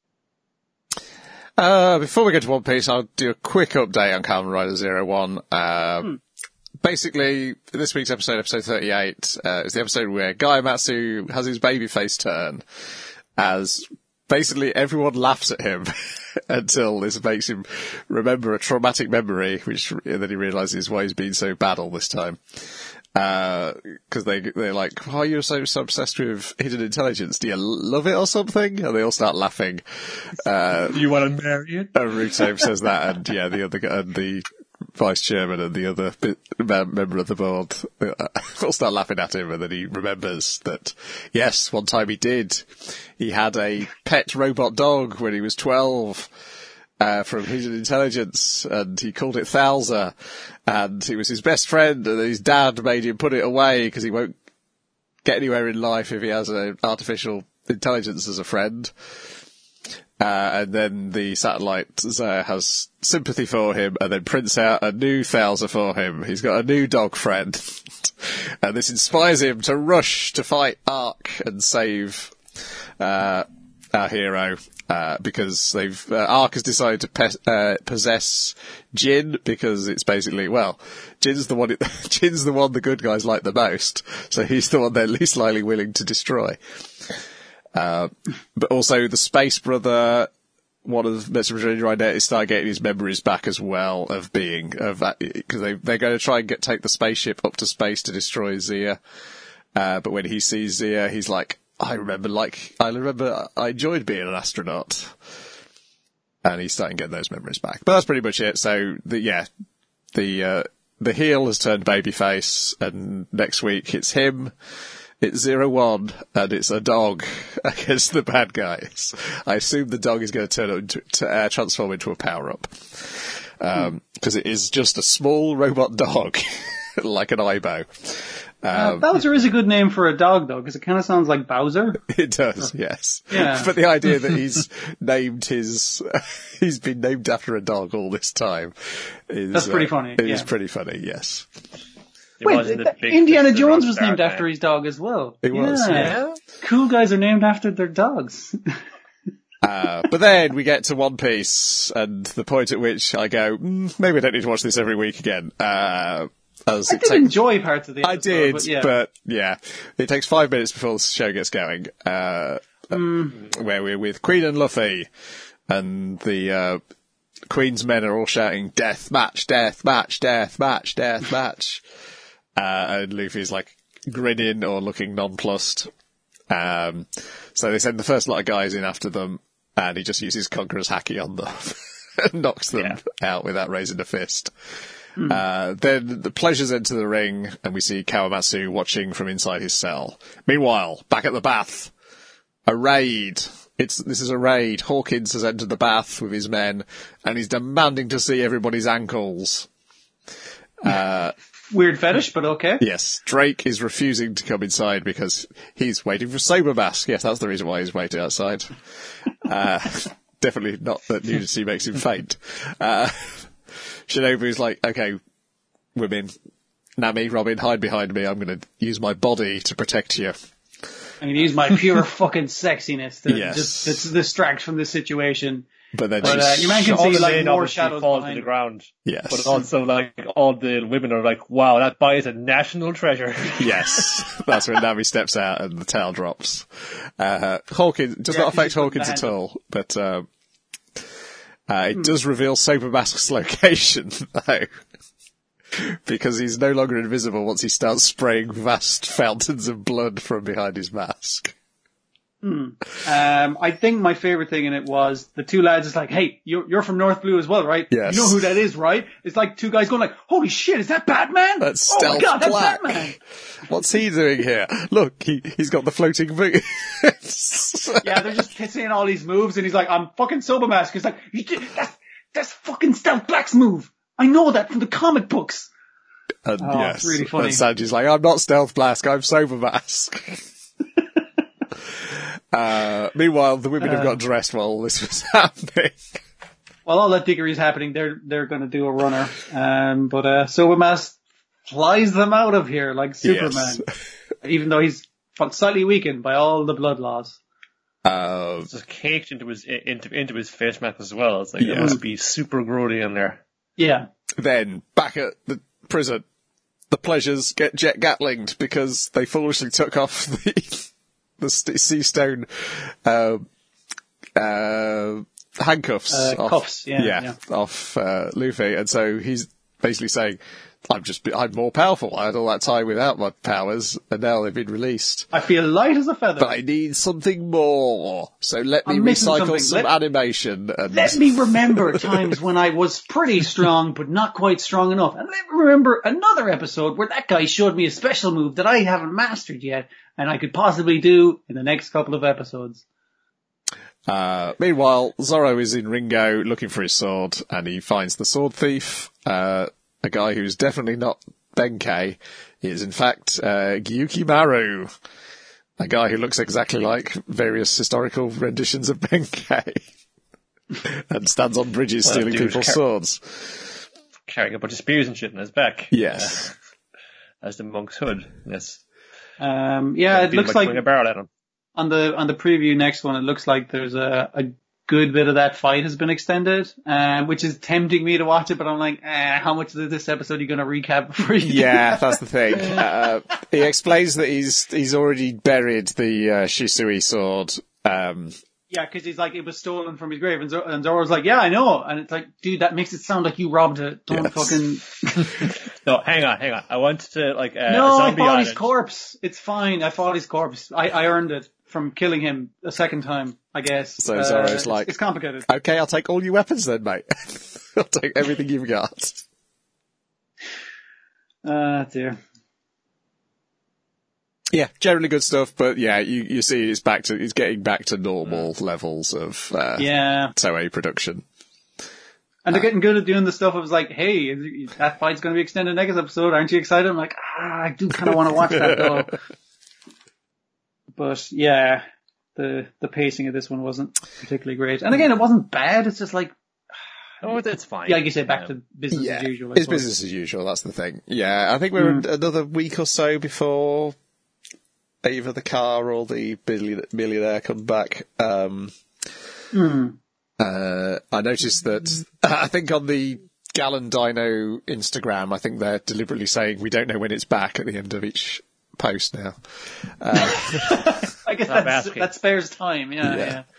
Uh, before we get to One Piece, I'll do a quick update on Kamen Rider Zero One. Uh, hmm. Basically, this week's episode, episode thirty-eight, uh, is the episode where Guy Matsu has his babyface turn, as basically everyone laughs at him until this makes him remember a traumatic memory, which then he realises why he's been so bad all this time. Uh, cause they, they're like, why are you so, so obsessed with hidden intelligence? Do you love it or something? And they all start laughing. Uh,
you want to marry it?
Ruto says that, and yeah, the other guy, and the vice chairman and the other bit, member of the board uh, all start laughing at him, and then he remembers that, yes, one time he did. He had a pet robot dog when he was twelve. Uh, from Hidden Intelligence, and he called it Thouser, and he was his best friend, and his dad made him put it away because he won't get anywhere in life if he has an artificial intelligence as a friend. Uh, and then the satellite uh, has sympathy for him, and then prints out a new Thouser for him. He's got a new dog friend, and this inspires him to rush to fight Ark and save, uh, our hero, uh, because they've, uh, Ark has decided to pe- uh, possess Jin, because it's basically, well, Jin's the one, it, Jin's the one the good guys like the most, so he's the one they're least likely willing to destroy. Uh, but also the Space Brother, one of the Mister is starting getting his memories back as well of being, of that, because they, they're going to try and get, take the spaceship up to space to destroy Zia. Uh, but when he sees Zia, he's like, I remember, like, I remember I enjoyed being an astronaut. And he's starting to get those memories back. But that's pretty much it. So, the, yeah, the, uh, the heel has turned babyface, and next week it's him, it's Zero One, and it's a dog against the bad guys. I assume the dog is going to turn up into, to, uh, transform into a power-up. Um, because it is just a small robot dog, like an Aibo. Um,
uh, Bowser is a good name for a dog, though, because it kind of sounds like Bowser.
It does, yes.
Yeah.
But the idea that he's named his, he's been named after a dog all this time is...
That's pretty
uh,
funny,
It
yeah.
is pretty funny, yes.
It
Wait,
wasn't
th-
a big
Indiana
Mister
Jones was
Rockstar
named
thing.
after his dog as well.
It was,
Yeah.
Cool guys are named after their dogs.
Uh, but then we get to One Piece, and the point at which I go, mm, maybe I don't need to watch this every week again. Uh, as
I
it
did
take-
enjoy parts of the episode.
I did,
but yeah.
but yeah, it takes five minutes before the show gets going, uh,
Mm.
where we're with Queen and Luffy, and the, uh, Queen's men are all shouting, death match, death match, death match, death match. Uh, and Luffy's like grinning or looking nonplussed. Um, so they send the first lot of guys in after them, and he just uses Conqueror's Haki on them and knocks them
Yeah.
out without raising a fist. Uh, then the pleasures enter the ring, and we see Kawamatsu watching from inside his cell. Meanwhile, back at the bath, a raid. It's, this is a raid. Hawkins has entered the bath with his men, and he's demanding to see everybody's ankles. Uh,
Weird fetish, but okay.
yes, Drake is refusing to come inside because he's waiting for Sober Mask. Yes, that's the reason why he's waiting outside. Uh, definitely not that nudity makes him faint. Uh, Shinobu's like, okay, women, Nami, Robin, hide behind me. I'm going to use my body to protect you.
I'm gonna use my pure fucking sexiness to
Yes.
just to distract from this situation.
But then
But, uh,
she's,
your man can
All
see
the
like
men
more
obviously
shadows
fall to
behind
the
him.
ground.
yes,
But also, like, all the women are like, wow, that boy is a national treasure.
yes, that's when Nami steps out and the towel drops. Uh, Hawkins, does
Yeah,
not
'cause
affect
she's putting
Hawkins
the
at
hand
all, but, um, uh, it does reveal Sober Mask's location, though. Because he's no longer invisible once he starts spraying vast fountains of blood from behind his mask.
Um, I think my favorite thing in it was the two lads is like, hey, you're, you're from North Blue as well, right?
Yes.
You know who that is, right? It's like two guys going like, holy shit, is that Batman?
That's
oh my
Stealth
god, that's
Black.
Batman!
What's he doing here? Look, he, he's got the floating boot.
Yeah, they're just saying all these moves and he's like, I'm fucking Sober Mask. He's like, you did, that's, that's fucking Stealth Black's move. I know that from the comic books.
And
Oh,
yes,
it's really funny.
and Sanji's like, I'm not Stealth Blask, I'm Sober Mask. uh, meanwhile, the women have got dressed while all this was happening.
While all that dickery is happening, they're, they're gonna do a runner. Um, but, uh, Sober Mask flies them out of here like Superman.
Yes.
Even though he's slightly weakened by all the blood loss.
Um,
It's just caked into his into into his face mask as well. It's like
Yeah.
it must be super grody in there.
Yeah.
then, back at the prison, the pleasures get jet gatlinged because they foolishly took off the the st- sea stone uh, uh, handcuffs,
Uh,
off,
cuffs, yeah, yeah.
off uh, Luffy, and so he's basically saying, "I'm just, I'm more powerful. I had all that time without my powers, and now they've been released.
I feel light as a feather.
But I need something more. So let me
I'm missing
recycle
something.
some
Let-
animation." And
Let me remember times when I was pretty strong, but not quite strong enough. And let me remember another episode where that guy showed me a special move that I haven't mastered yet, and I could possibly do in the next couple of episodes.
Uh, meanwhile, Zoro is in Ringo looking for his sword, and he finds the sword thief, uh, a guy who's definitely not Benkei. He is in fact, uh, Gyuki Maru, a guy who looks exactly like various historical renditions of Benkei. And stands on bridges
Well,
stealing
dude,
people's
car-
swords.
Carrying a bunch of spears and shit in his back.
Yes.
Uh, as the monk's hood. Yes.
Um, yeah, it
Being
looks
by
like
throwing a barrel at him.
on the on the preview next one, it looks like there's a, a good bit of that fight has been extended, um, which is tempting me to watch it, but I'm like, eh, how much of this episode are you going to recap before you
Yeah, that's the thing. Uh, he explains that he's he's already buried the uh, Shisui sword. Um,
Yeah, because he's like, it was stolen from his grave, and, Zor- and Zoro's like, yeah, I know. And it's like, dude, that makes it sound like you robbed it. Don't
Yes.
fucking...
No, hang on, hang on. I want to, like, uh,
no,
a
I
zombie
fought his
island.
corpse. It's fine. I fought his corpse. I, I earned it from killing him a second time, I guess.
So
Uh,
Zoro's
it's-
like-
It's complicated.
okay, I'll take all your weapons then, mate. I'll take everything you've got.
Uh, dear.
Yeah, generally good stuff, but yeah, you, you see it's back to, it's getting back to normal levels of, uh,
Yeah.
Toei production.
And they're getting good at doing the stuff. It was like, hey, that fight's going to be extended next episode. Aren't you excited? I'm like, ah, I do kind of want to watch that though. But yeah, the the pacing of this one wasn't particularly great. And again, it wasn't bad. It's just like,
Oh, that's fine.
yeah, like you say, back
Yeah.
to business
Yeah,
as usual. I
it's
suppose.
business as usual, that's the thing. Yeah, I think we're
Mm.
another week or so before either the car or the billion- millionaire come back. Um,
Hmm.
uh, I noticed that, I think on the Gallon Dino Instagram, I think they're deliberately saying we don't know when it's back at the end of each post now. Uh,
I guess
Stop
that's,
asking.
that spares time. Yeah,
Yeah.
yeah.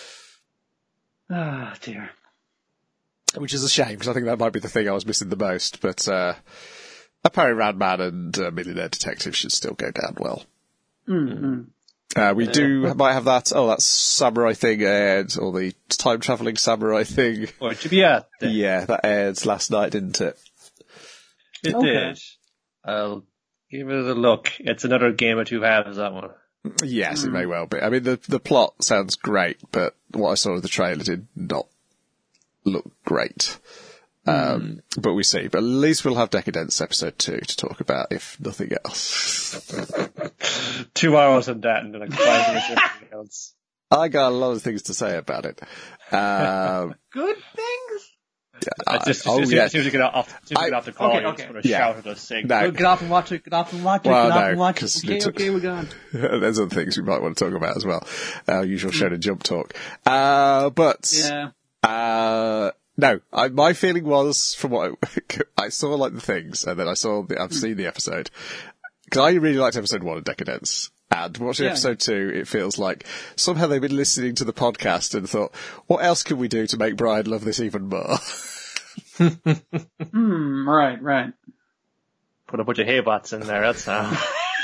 Ah, dear.
which is a shame, because I think that might be the thing I was missing the most, but, uh, apparently Radman and uh, Millionaire Detective should still go down well.
Mm-hmm.
Uh, we do, might have that, oh, that samurai thing aired, or the time-travelling samurai thing.
Or to be at the,
Yeah, that aired last night, didn't it?
It
Okay.
did. I'll give it a look. It's another game of two halves, that one.
Yes, it may well be. I mean, the the plot sounds great, but what I saw of the trailer did not look great. Um, but we see. But at least we'll have Decadence episode two to talk about, if nothing else.
Two hours of that and then like five minutes of everything else.
I got a lot of things to say about it. Um,
Good things.
I just,
oh,
as soon
yeah.
as soon as you get off, as soon as you get
I-
off the call,
Okay,
you're
okay.
just going to
Yeah.
shout at us saying,
No.
"Get off and watch it, get off and watch it,
Well,
get off
no,
and watch it."
'cause
Okay,
it's-
okay, we're gone.
There's other things we might want to talk about as well. Our usual show to jump talk. Uh, but,
Yeah.
uh, no, I, my feeling was from what I, I saw, like the things, and then I saw the, I've seen the episode. Because I really liked episode one of Decadence. And watching
Yeah.
episode two, it feels like somehow they've been listening to the podcast and thought, what else can we do to make Brian love this even more?
Hmm. Right. Right.
Put a bunch of hay bots in there, that's how.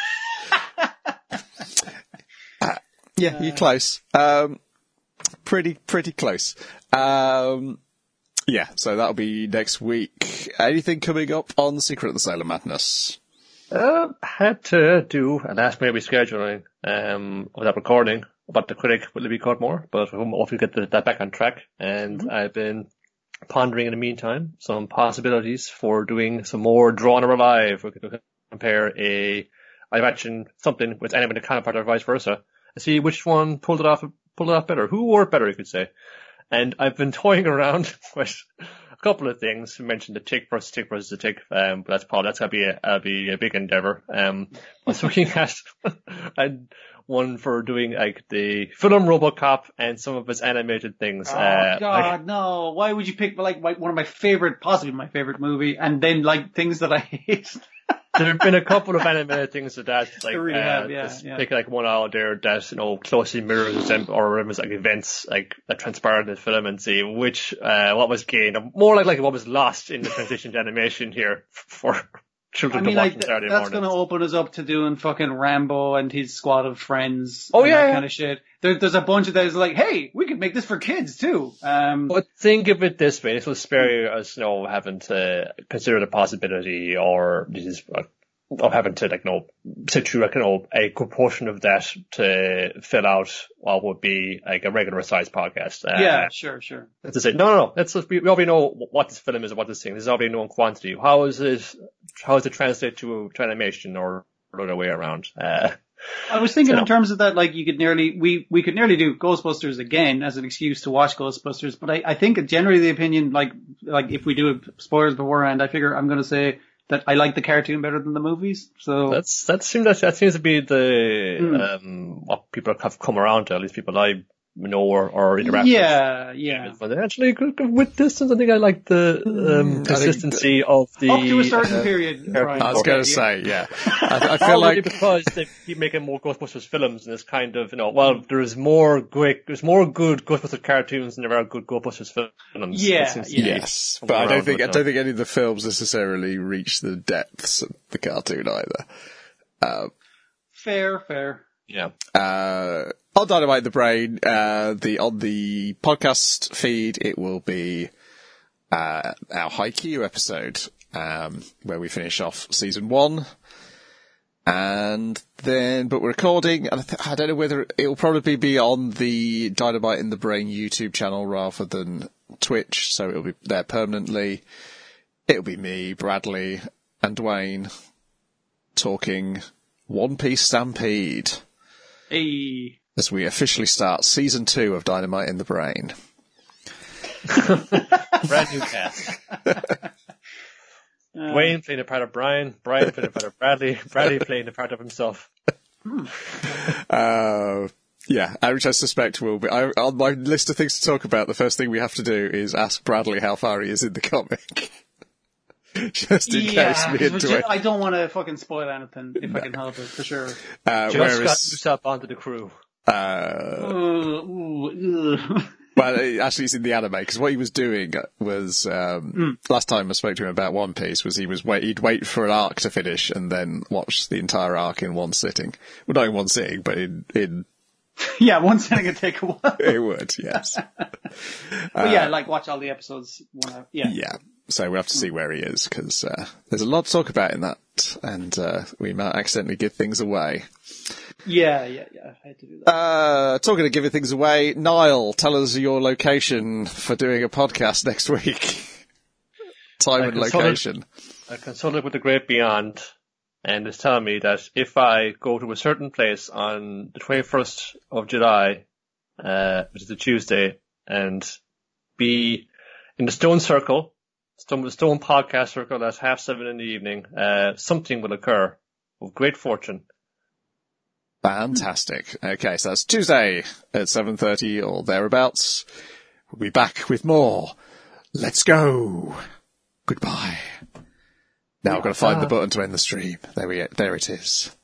Yeah, you're close. Um, pretty, pretty close. Um, yeah, so that'll be next week. Anything coming up on Secret of the Sailor Madness?
Uh, had to do a last minute rescheduling um, of that recording about the critic will it be caught more, but hopefully get the, that back on track. And
Mm-hmm.
I've been pondering in the meantime some possibilities for doing some more Drawn or Alive. We could compare a, I imagine something with animated counterpart or vice versa, and see which one pulled it off, pulled it off better, who wore it better, you could say. And I've been toying around with a couple of things. We mentioned the tick versus tick versus the tick, um, but that's probably, that's gonna be a, uh, be a big endeavor. Um, I was looking at and one for doing like the film RoboCop and some of its animated things.
Oh
uh,
God,
like-
no! Why would you pick like my, one of my favorite, possibly my favorite movie, and then like things that I hate?
there have been a couple of animated things that that like
There really
uh,
have, yeah,
just
yeah.
pick like one out there that you know closely mirrors them or remembers like events like that transpired in the film and see which uh what was gained or more like like what was lost in the transition to animation here for
I
children
mean,
to watch
like
on
th-
Saturday
that's
morning.
going to open us up to doing fucking Rambo and his squad of friends.
Oh,
and
yeah,
that
yeah.
kind of shit. There, there's a bunch of those like, hey, we could make this for kids too. Um,
But think of it this way: this will spare you us, you know, having to consider the possibility, or this is, uh, of having to, like, you know, sit through, like, you know, a good portion of that to fill out what would be like a regular sized podcast. Uh,
yeah, sure, sure.
To say, no, no, no. Let's just, we, we already know what this film is and what this thing is. This is already known quantity. How is it? How does it translate to, to animation or the other way around? Uh,
I was thinking
So-
in terms of that, like you could nearly, we, we could nearly do Ghostbusters again as an excuse to watch Ghostbusters, but I, I think generally the opinion, like, like if we do spoilers beforehand, I figure I'm going to say that I like the cartoon better than the movies. So
That's that seems that, that seems to be the
Mm.
um what people have come around to, at least people I know or, or interact with.
yeah, yeah.
But actually, with distance, I think I like the um,
think
consistency of the.
Up to a certain
uh,
period,
uh,
Brian.
I was going to
Yeah.
say, yeah. I, I feel
Probably
like
because they keep making more Ghostbusters films, and it's kind of, you know, well, there's more great, there's more good Ghostbusters cartoons than there are good Ghostbusters films.
Yeah,
It seems to be
yes,
coming
but I don't
around
think
with
I
them.
don't think any of the films necessarily reach the depths of the cartoon either.
Fair, fair.
Yeah.
Uh, on Dynamite in the Brain, uh, the on the podcast feed, it will be uh, our Haikyuu episode, um, where we finish off season one. And then, but we're recording, and I, th- I don't know whether it'll probably be on the Dynamite in the Brain YouTube channel rather than Twitch, so it'll be there permanently. It'll be me, Bradley, and Dwayne talking One Piece Stampede
Hey.
as we officially start season two of Dynamite in the Brain.
Brand new cast. Dwayne playing the part of Brian, Brian playing the part of Bradley, Bradley playing the part of himself.
Uh, yeah, which I suspect will be. I, on my list of things to talk about, the first thing we have to do is ask Bradley how far he is in the comic. Just in
Yeah,
case me
'cause
and
we ju-
Dwayne.
I don't want to fucking spoil anything if I can help it, for sure.
Uh,
Just got
whereas,
yourself onto the crew.
uh,
Ooh, ooh, ugh.
well, it- actually, it's in the anime because what he was doing was um, last time I spoke to him about One Piece was he was wait he'd wait for an arc to finish and then watch the entire arc in one sitting. Well, not in one sitting, but in in
Yeah, one sitting could take a while.
it would, yes,
But yeah, like watch all the episodes. When I, yeah.
yeah. So we'll have to see where he is because uh, there's a lot to talk about in that, and uh, we might accidentally give things away.
yeah, yeah, yeah. I had to do that.
Uh, talking of giving things away, Niall, tell us your location for doing a podcast next week. Time
I
and
consulted-
location.
I consulted with the Great Beyond, and it's telling me that if I go to a certain place on the twenty-first of July, uh, which is a Tuesday, and be in the Stone Circle, Stone, the Stone Podcast Circle at half seven in the evening, uh, something will occur of great fortune.
Fantastic. Okay, so that's Tuesday at seven thirty or thereabouts. We'll be back with more. Let's go. Goodbye. Now I've got to find the button to end the stream. There we there it is.